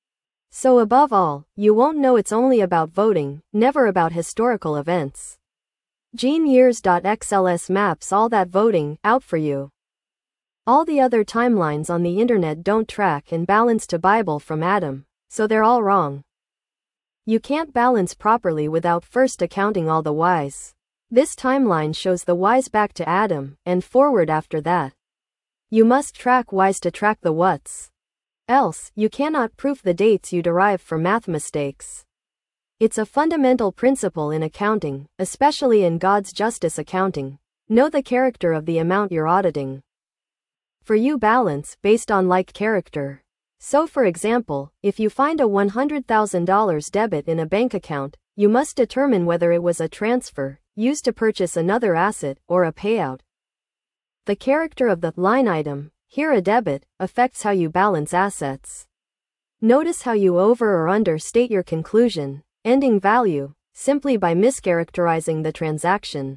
So above all, you won't know it's only about voting, never about historical events. Gene Years.X L S maps all that voting out for you. All the other timelines on the internet don't track and balance to Bible from Adam, so they're all wrong. You can't balance properly without first accounting all the whys. This timeline shows the whys back to Adam, and forward after that. You must track whys to track the whats. Else, you cannot prove the dates you derive from math mistakes. It's a fundamental principle in accounting, especially in God's justice accounting. Know the character of the amount you're auditing. For you, balance based on like character. So for example, if you find a one hundred thousand dollars debit in a bank account, you must determine whether it was a transfer, used to purchase another asset, or a payout. The character of the line item, here a debit, affects how you balance assets. Notice how you over or understate your conclusion, ending value, simply by mischaracterizing the transaction.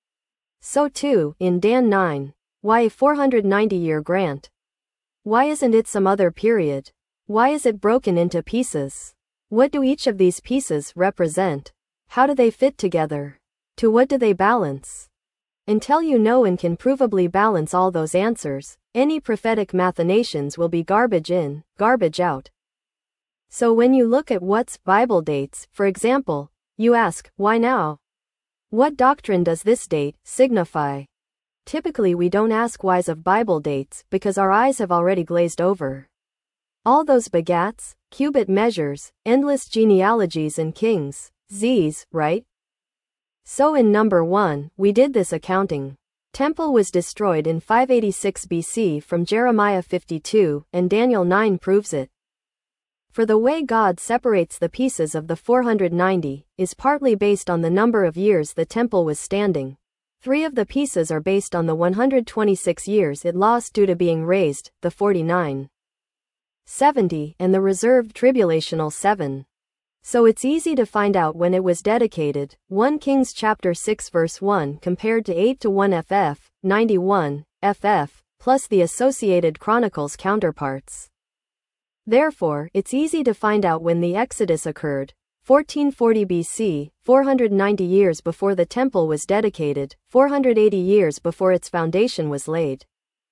So too, in Dan nine. Why a four hundred ninety year grant? Why isn't it some other period? Why is it broken into pieces? What do each of these pieces represent? How do they fit together? To what do they balance? Until you know and can provably balance all those answers, any prophetic machinations will be garbage in, garbage out. So when you look at what's Bible dates, for example, you ask, why now? What doctrine does this date signify? Typically we don't ask whys of Bible dates because our eyes have already glazed over. All those begats, cubit measures, endless genealogies and kings, Z's, right? So in number one, we did this accounting. Temple was destroyed in five eighty-six B C from Jeremiah fifty-two, and Daniel nine proves it. For the way God separates the pieces of the four hundred ninety is partly based on the number of years the temple was standing. Three of the pieces are based on the one hundred twenty-six years it lost due to being razed, the forty-nine, seventy, and the reserved tribulational seven. So it's easy to find out when it was dedicated. First Kings chapter six verse one compared to eight to one F F, ninety-one, F F, plus the associated Chronicles counterparts. Therefore, it's easy to find out when the Exodus occurred. fourteen forty B C, four hundred ninety years before the temple was dedicated, four hundred eighty years before its foundation was laid.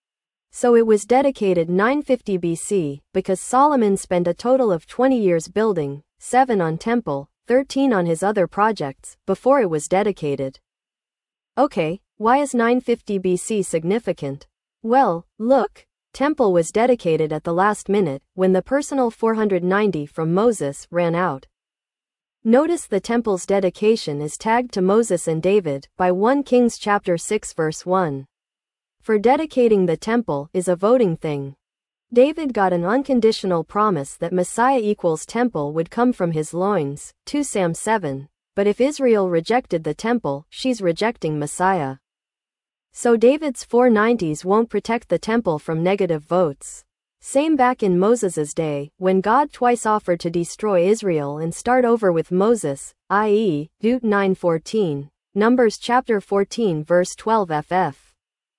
So it was dedicated nine fifty B C, because Solomon spent a total of twenty years building, seven on temple, thirteen on his other projects, before it was dedicated. Okay, why is nine fifty B C significant? Well, look, temple was dedicated at the last minute, when the personal four hundred ninety from Moses ran out. Notice the temple's dedication is tagged to Moses and David by First Kings chapter six verse one. For dedicating the temple is a voting thing. David got an unconditional promise that Messiah equals temple would come from his loins, Second Samuel seven, but if Israel rejected the temple, she's rejecting Messiah. So David's four nineties won't protect the temple from negative votes. Same back in Moses's day, when God twice offered to destroy Israel and start over with Moses, that is, Deut nine fourteen, Numbers chapter fourteen verse twelve F F.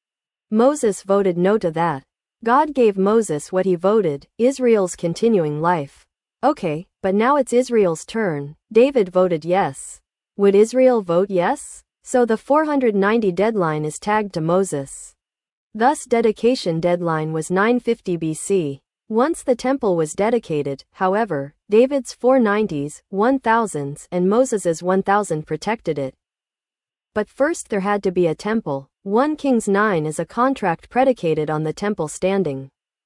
Moses voted no to that. God gave Moses what he voted, Israel's continuing life. Okay, but now it's Israel's turn. David voted yes. Would Israel vote yes? So the four hundred ninety deadline is tagged to Moses. Thus dedication deadline was nine fifty B C. Once the temple was dedicated, however, David's four nineties, one thousands, and Moses's one thousand protected it. But first there had to be a temple. First Kings nine is a contract predicated on the temple standing.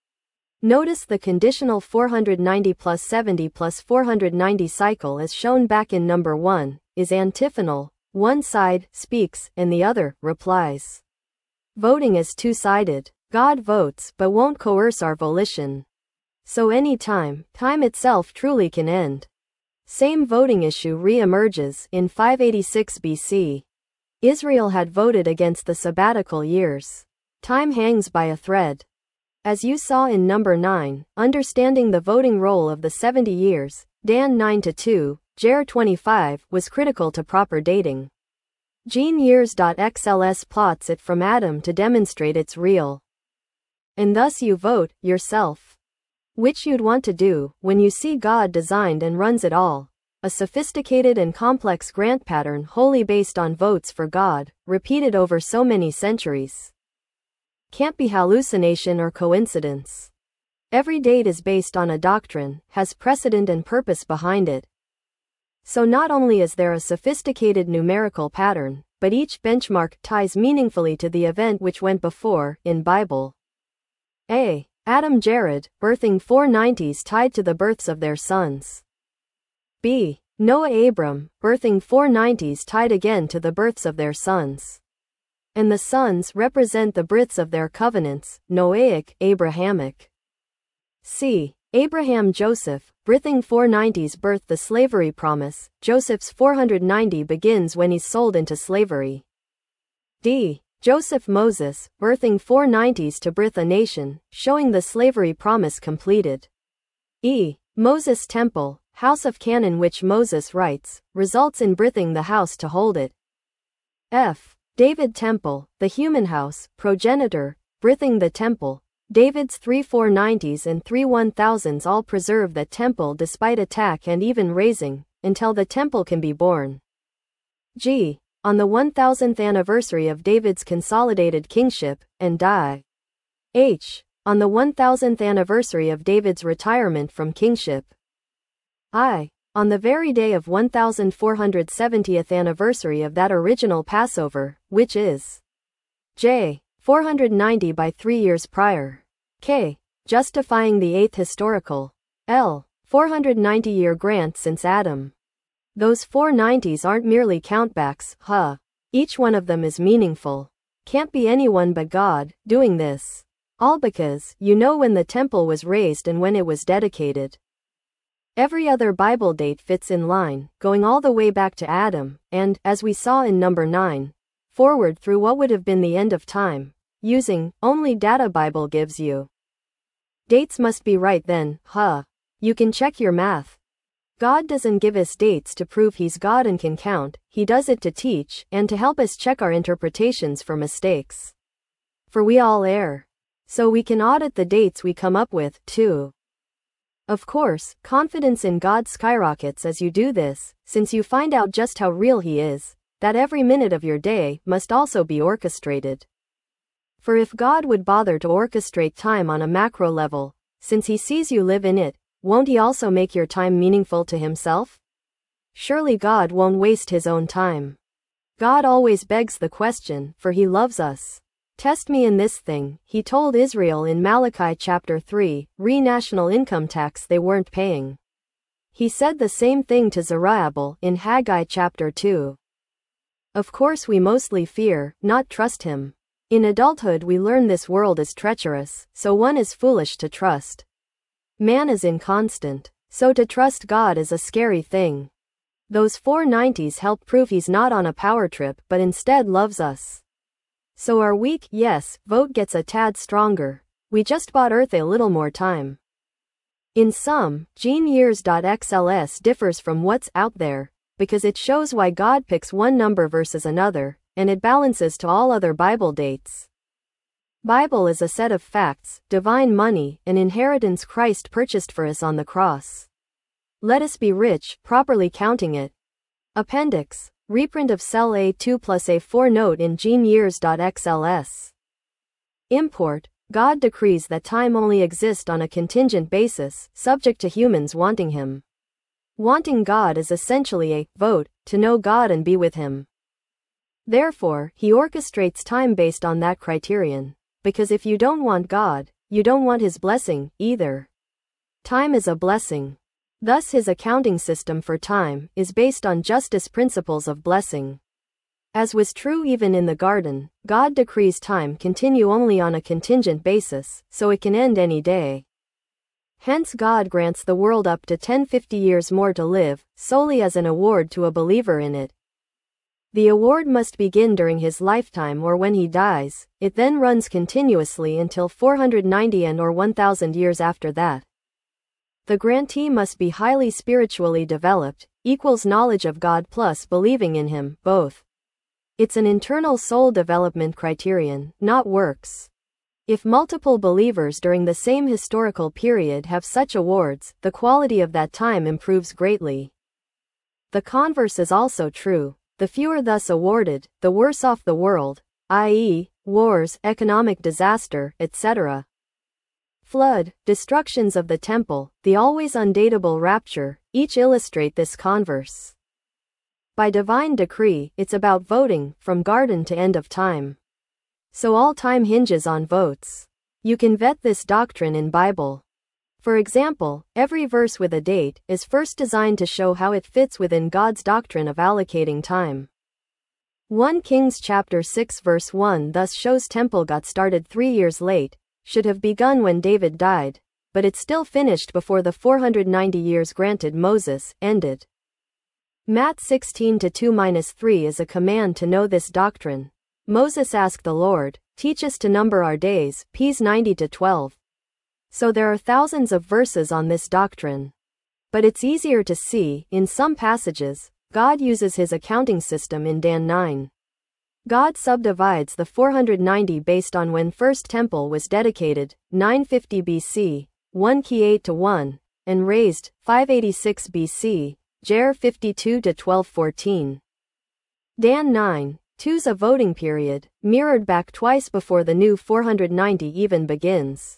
Notice the conditional four hundred ninety plus seventy plus four hundred ninety cycle as shown back in number one, is antiphonal. One side speaks and the other replies. Voting is two-sided. God votes but won't coerce our volition. So any time, time itself truly can end. Same voting issue re-emerges in five eighty-six B C. Israel had voted against the sabbatical years. Time hangs by a thread. As you saw in number nine, understanding the voting role of the seventy years, Dan nine to two, Jer twenty-five, was critical to proper dating. Gene Years.xls plots it from Adam to demonstrate it's real. And thus you vote, yourself. Which you'd want to do, when you see God designed and runs it all. A sophisticated and complex grant pattern wholly based on votes for God, repeated over so many centuries. Can't be hallucination or coincidence. Every date is based on a doctrine, has precedent and purpose behind it. So not only is there a sophisticated numerical pattern, but each benchmark ties meaningfully to the event which went before, in Bible. A. Adam Jared, birthing four nineties tied to the births of their sons. B. Noah Abram, birthing four nineties tied again to the births of their sons. And the sons represent the births of their covenants, Noahic, Abrahamic. C. Abraham Joseph, birthing four nineties birthed the slavery promise. Joseph's four hundred ninety begins when he's sold into slavery. D. Joseph Moses, birthing four nineties to birth a nation, showing the slavery promise completed. E. Moses Temple, House of Canaan which Moses writes, results in birthing the house to hold it. F. David Temple, the human house, progenitor, birthing the temple. David's three four nineties and three one thousands all preserve the temple despite attack and even razing, until the temple can be born. G. on the one thousandth anniversary of David's consolidated kingship, and di. H. on the one thousandth anniversary of David's retirement from kingship. I. on the very day of one thousand four hundred seventieth anniversary of that original Passover, which is J. four hundred ninety by three years prior. K. justifying the eighth historical L. four hundred ninety year grant since Adam. Those four nineties aren't merely countbacks, huh? Each one of them is meaningful. Can't be anyone but God doing this. All because you know when the temple was raised and when it was dedicated. Every other Bible date fits in line, going all the way back to Adam, and, as we saw in number nine, forward through what would have been the end of time, using only data Bible gives you. Dates must be right then, huh? You can check your math. God doesn't give us dates to prove He's God and can count, He does it to teach, and to help us check our interpretations for mistakes. For we all err. So we can audit the dates we come up with, too. Of course, confidence in God skyrockets as you do this, since you find out just how real He is, that every minute of your day must also be orchestrated. For if God would bother to orchestrate time on a macro level, since He sees you live in it, won't He also make your time meaningful to Himself? Surely God won't waste His own time. God always begs the question, for He loves us. Test me in this thing, He told Israel in Malachi chapter three, re national income tax they weren't paying. He said the same thing to Zerubbabel in Haggai chapter two. Of course we mostly fear, not trust Him. In adulthood we learn this world is treacherous, so one is foolish to trust. Man is inconstant, so to trust God is a scary thing. Those four nineties help prove He's not on a power trip but instead loves us. So our weak, yes, vote gets a tad stronger. We just bought Earth a little more time. In sum, Gene Years.X L S differs from what's out there, because it shows why God picks one number versus another, and it balances to all other Bible dates. Bible is a set of facts, divine money, an inheritance Christ purchased for us on the cross. Let us be rich, properly counting it. Appendix. Reprint of cell A two plus A four note in Gene Years.X L S. Import. God decrees that time only exists on a contingent basis, subject to humans wanting Him. Wanting God is essentially a vote to know God and be with Him. Therefore, He orchestrates time based on that criterion, because if you don't want God, you don't want His blessing, either. Time is a blessing. Thus His accounting system for time is based on justice principles of blessing. As was true even in the garden, God decrees time continue only on a contingent basis, so it can end any day. Hence God grants the world up to ten fifty years more to live, solely as an award to a believer in it. The award must begin during his lifetime or when he dies, it then runs continuously until four hundred ninety and or one thousand years after that. The grantee must be highly spiritually developed, equals knowledge of God plus believing in Him, both. It's an internal soul development criterion, not works. If multiple believers during the same historical period have such awards, the quality of that time improves greatly. The converse is also true. The fewer thus awarded, the worse off the world, that is, wars, economic disaster, et cetera. Flood, destructions of the temple, the always undateable rapture, each illustrate this converse. By divine decree, it's about voting, from garden to end of time. So all time hinges on votes. You can vet this doctrine in Bible. For example, every verse with a date is first designed to show how it fits within God's doctrine of allocating time. First Kings chapter six verse one thus shows temple got started three years late, should have begun when David died, but it still finished before the four hundred ninety years granted Moses ended. Matt sixteen to two to three is a command to know this doctrine. Moses asked the Lord, teach us to number our days, Ps ninety to twelve. So there are thousands of verses on this doctrine. But it's easier to see, in some passages, God uses His accounting system in Dan nine. God subdivides the four hundred ninety based on when First Temple was dedicated, nine fifty B C, First Kings eight to one, and raised, five eighty-six B C, Jer fifty-two to twelve fourteen. Dan nine two's a voting period, mirrored back twice before the new four hundred ninety even begins.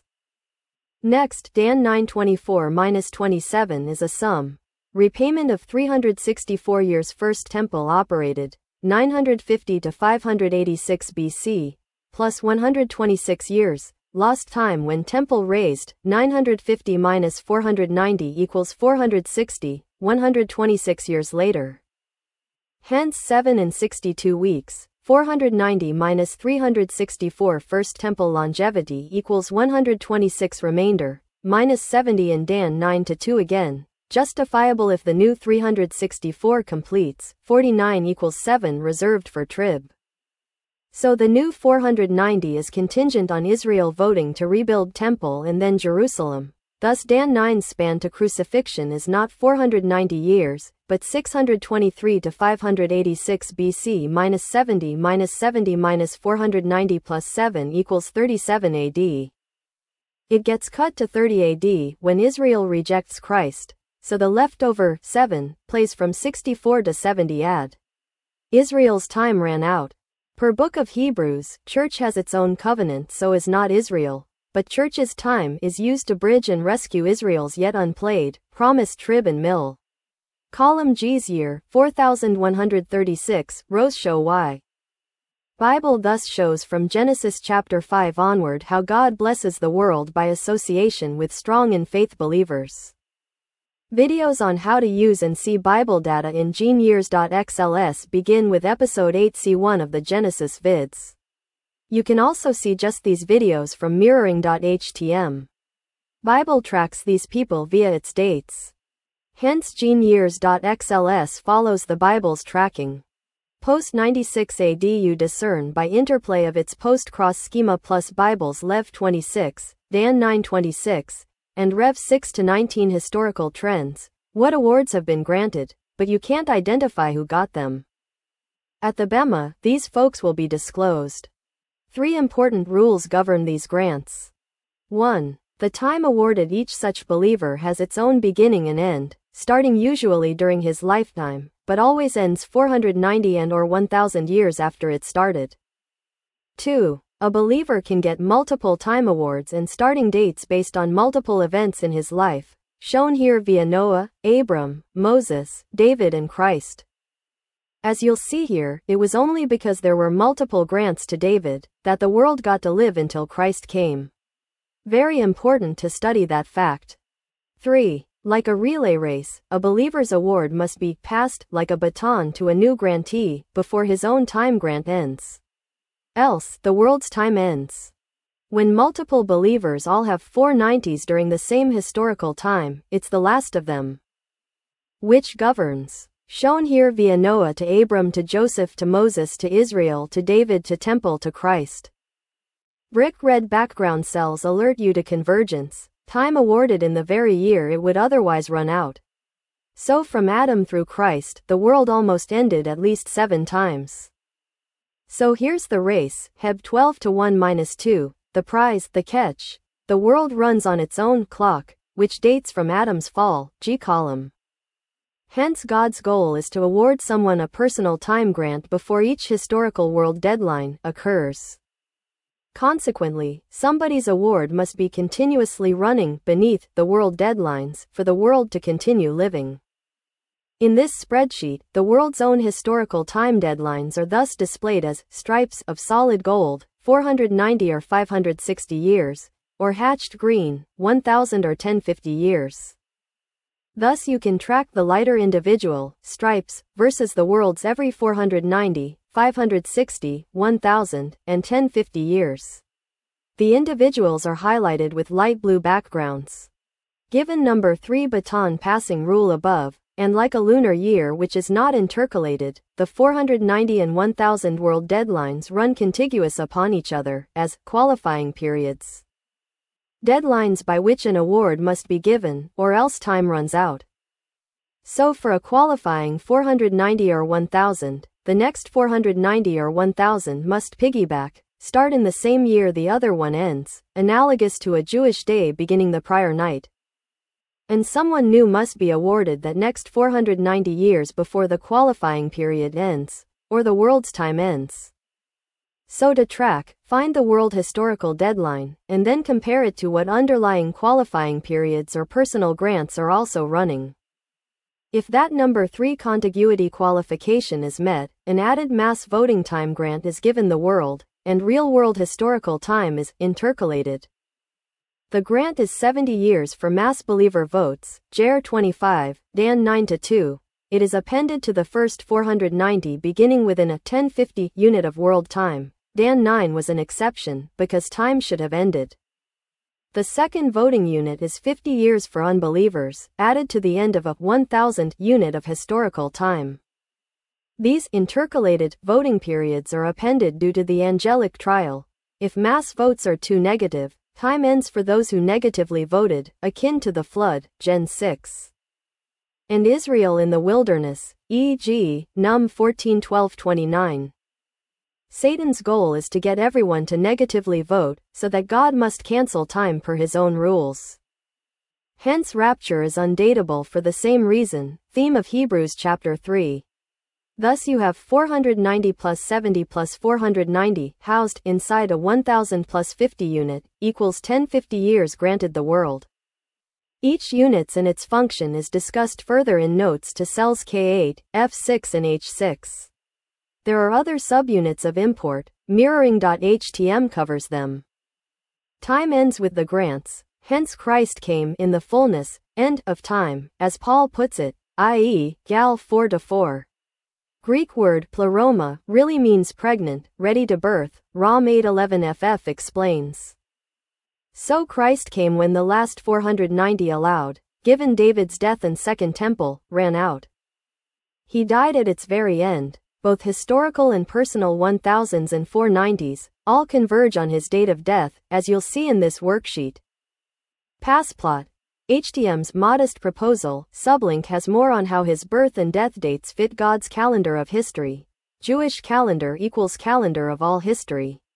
Next, Dan nine twenty-four minus twenty-seven is a sum. Repayment of three hundred sixty-four years First Temple operated, nine hundred fifty to five hundred eighty-six B C, plus one hundred twenty-six years, lost time when Temple raised, nine hundred fifty minus four hundred ninety equals four hundred sixty, one hundred twenty-six years later. Hence seven and sixty-two weeks, four hundred ninety minus three hundred sixty-four First Temple longevity equals one hundred twenty-six remainder, minus seventy and Dan nine to two again, justifiable if the new three hundred sixty-four completes, forty-nine equals seven reserved for trib. So the new four hundred ninety is contingent on Israel voting to rebuild Temple and then Jerusalem. Thus Dan nine's span to crucifixion is not four hundred ninety years, but six hundred twenty-three to five hundred eighty-six B C minus seventy minus seventy minus four hundred ninety plus seven equals thirty-seven A D. It gets cut to thirty A D when Israel rejects Christ, so the leftover seven plays from sixty-four to seventy A D. Israel's time ran out. Per Book of Hebrews, Church has its own covenant, so is not Israel. But Church's time is used to bridge and rescue Israel's yet unplayed, promised trib and mill. Column G's year, four thousand one hundred thirty-six, rows show why. Bible thus shows from Genesis chapter five onward how God blesses the world by association with strong in faith believers. Videos on how to use and see Bible data in gene years dot X L S begin with episode eight C one of the Genesis vids. You can also see just these videos from mirroring dot H T M. Bible tracks these people via its dates. Hence gene years dot X L S follows the Bible's tracking. Post ninety-six A D you discern by interplay of its post-cross schema plus Bible's Lev twenty-six, Dan nine twenty-six, and Rev six to nineteen historical trends, what awards have been granted, but you can't identify who got them. At the Bema, these folks will be disclosed. Three important rules govern these grants. one. The time awarded each such believer has its own beginning and end, starting usually during his lifetime, but always ends four hundred ninety and or one thousand years after it started. two. A believer can get multiple time awards and starting dates based on multiple events in his life, shown here via Noah, Abram, Moses, David and Christ. As you'll see here, it was only because there were multiple grants to David that the world got to live until Christ came. Very important to study that fact. three. Like a relay race, a believer's award must be passed like a baton to a new grantee before his own time grant ends. Else, the world's time ends. When multiple believers all have four nineties during the same historical time, it's the last of them which governs. Shown here via Noah to Abram to Joseph to Moses to Israel to David to Temple to Christ. Brick red background cells alert you to convergence, time awarded in the very year it would otherwise run out. So from Adam through Christ, the world almost ended at least seven times. So here's the race, Heb twelve to one minus two, the prize, the catch. The world runs on its own clock, which dates from Adam's fall, G column. Hence God's goal is to award someone a personal time grant before each historical world deadline occurs. Consequently, somebody's award must be continuously running beneath the world deadlines for the world to continue living. In this spreadsheet, the world's own historical time deadlines are thus displayed as stripes of solid gold, four hundred ninety or five hundred sixty years, or hatched green, one thousand or ten fifty years. Thus you can track the lighter individual stripes versus the world's every four hundred ninety, five hundred sixty, one thousand, and ten fifty years. The individuals are highlighted with light blue backgrounds. Given number three baton passing rule above, and like a lunar year which is not intercalated, the four hundred ninety and one thousand world deadlines run contiguous upon each other as qualifying periods. Deadlines by which an award must be given, or else time runs out. So for a qualifying four hundred ninety or one thousand, the next four hundred ninety or one thousand must piggyback, start in the same year the other one ends, analogous to a Jewish day beginning the prior night. And someone new must be awarded that next four hundred ninety years before the qualifying period ends, or the world's time ends. So to track, find the world historical deadline, and then compare it to what underlying qualifying periods or personal grants are also running. If that number three contiguity qualification is met, an added mass voting time grant is given the world, and real-world historical time is intercalated. The grant is seventy years for mass believer votes, J R twenty-five, Dan nine to two. It is appended to the first four hundred ninety beginning within a ten fifty unit of world time. Dan nine was an exception, because time should have ended. The second voting unit is fifty years for unbelievers, added to the end of a one thousand unit of historical time. These intercalated voting periods are appended due to the angelic trial. If mass votes are too negative, time ends for those who negatively voted, akin to the flood, Gen six. And Israel in the wilderness, for example, Num fourteen twelve twenty-nine. Satan's goal is to get everyone to negatively vote, so that God must cancel time per his own rules. Hence rapture is undateable for the same reason, theme of Hebrews chapter three. Thus you have four hundred ninety plus seventy plus four hundred ninety, housed inside a one thousand plus fifty unit, equals ten fifty years granted the world. Each units and its function is discussed further in notes to cells K eight, F six and H six. There are other subunits of import, mirroring.htm covers them. Time ends with the grants, hence Christ came in the fullness, end of time, as Paul puts it, that is, Gal four to four. Greek word pleroma really means pregnant, ready to birth, Rom eight eleven F F explains. So Christ came when the last four hundred ninety allowed, given David's death and Second Temple, ran out. He died at its very end. Both historical and personal one thousands and four nineties, all converge on his date of death, as you'll see in this worksheet. Passplot. H T M's modest proposal, sublink has more on how his birth and death dates fit God's calendar of history. Jewish calendar equals calendar of all history.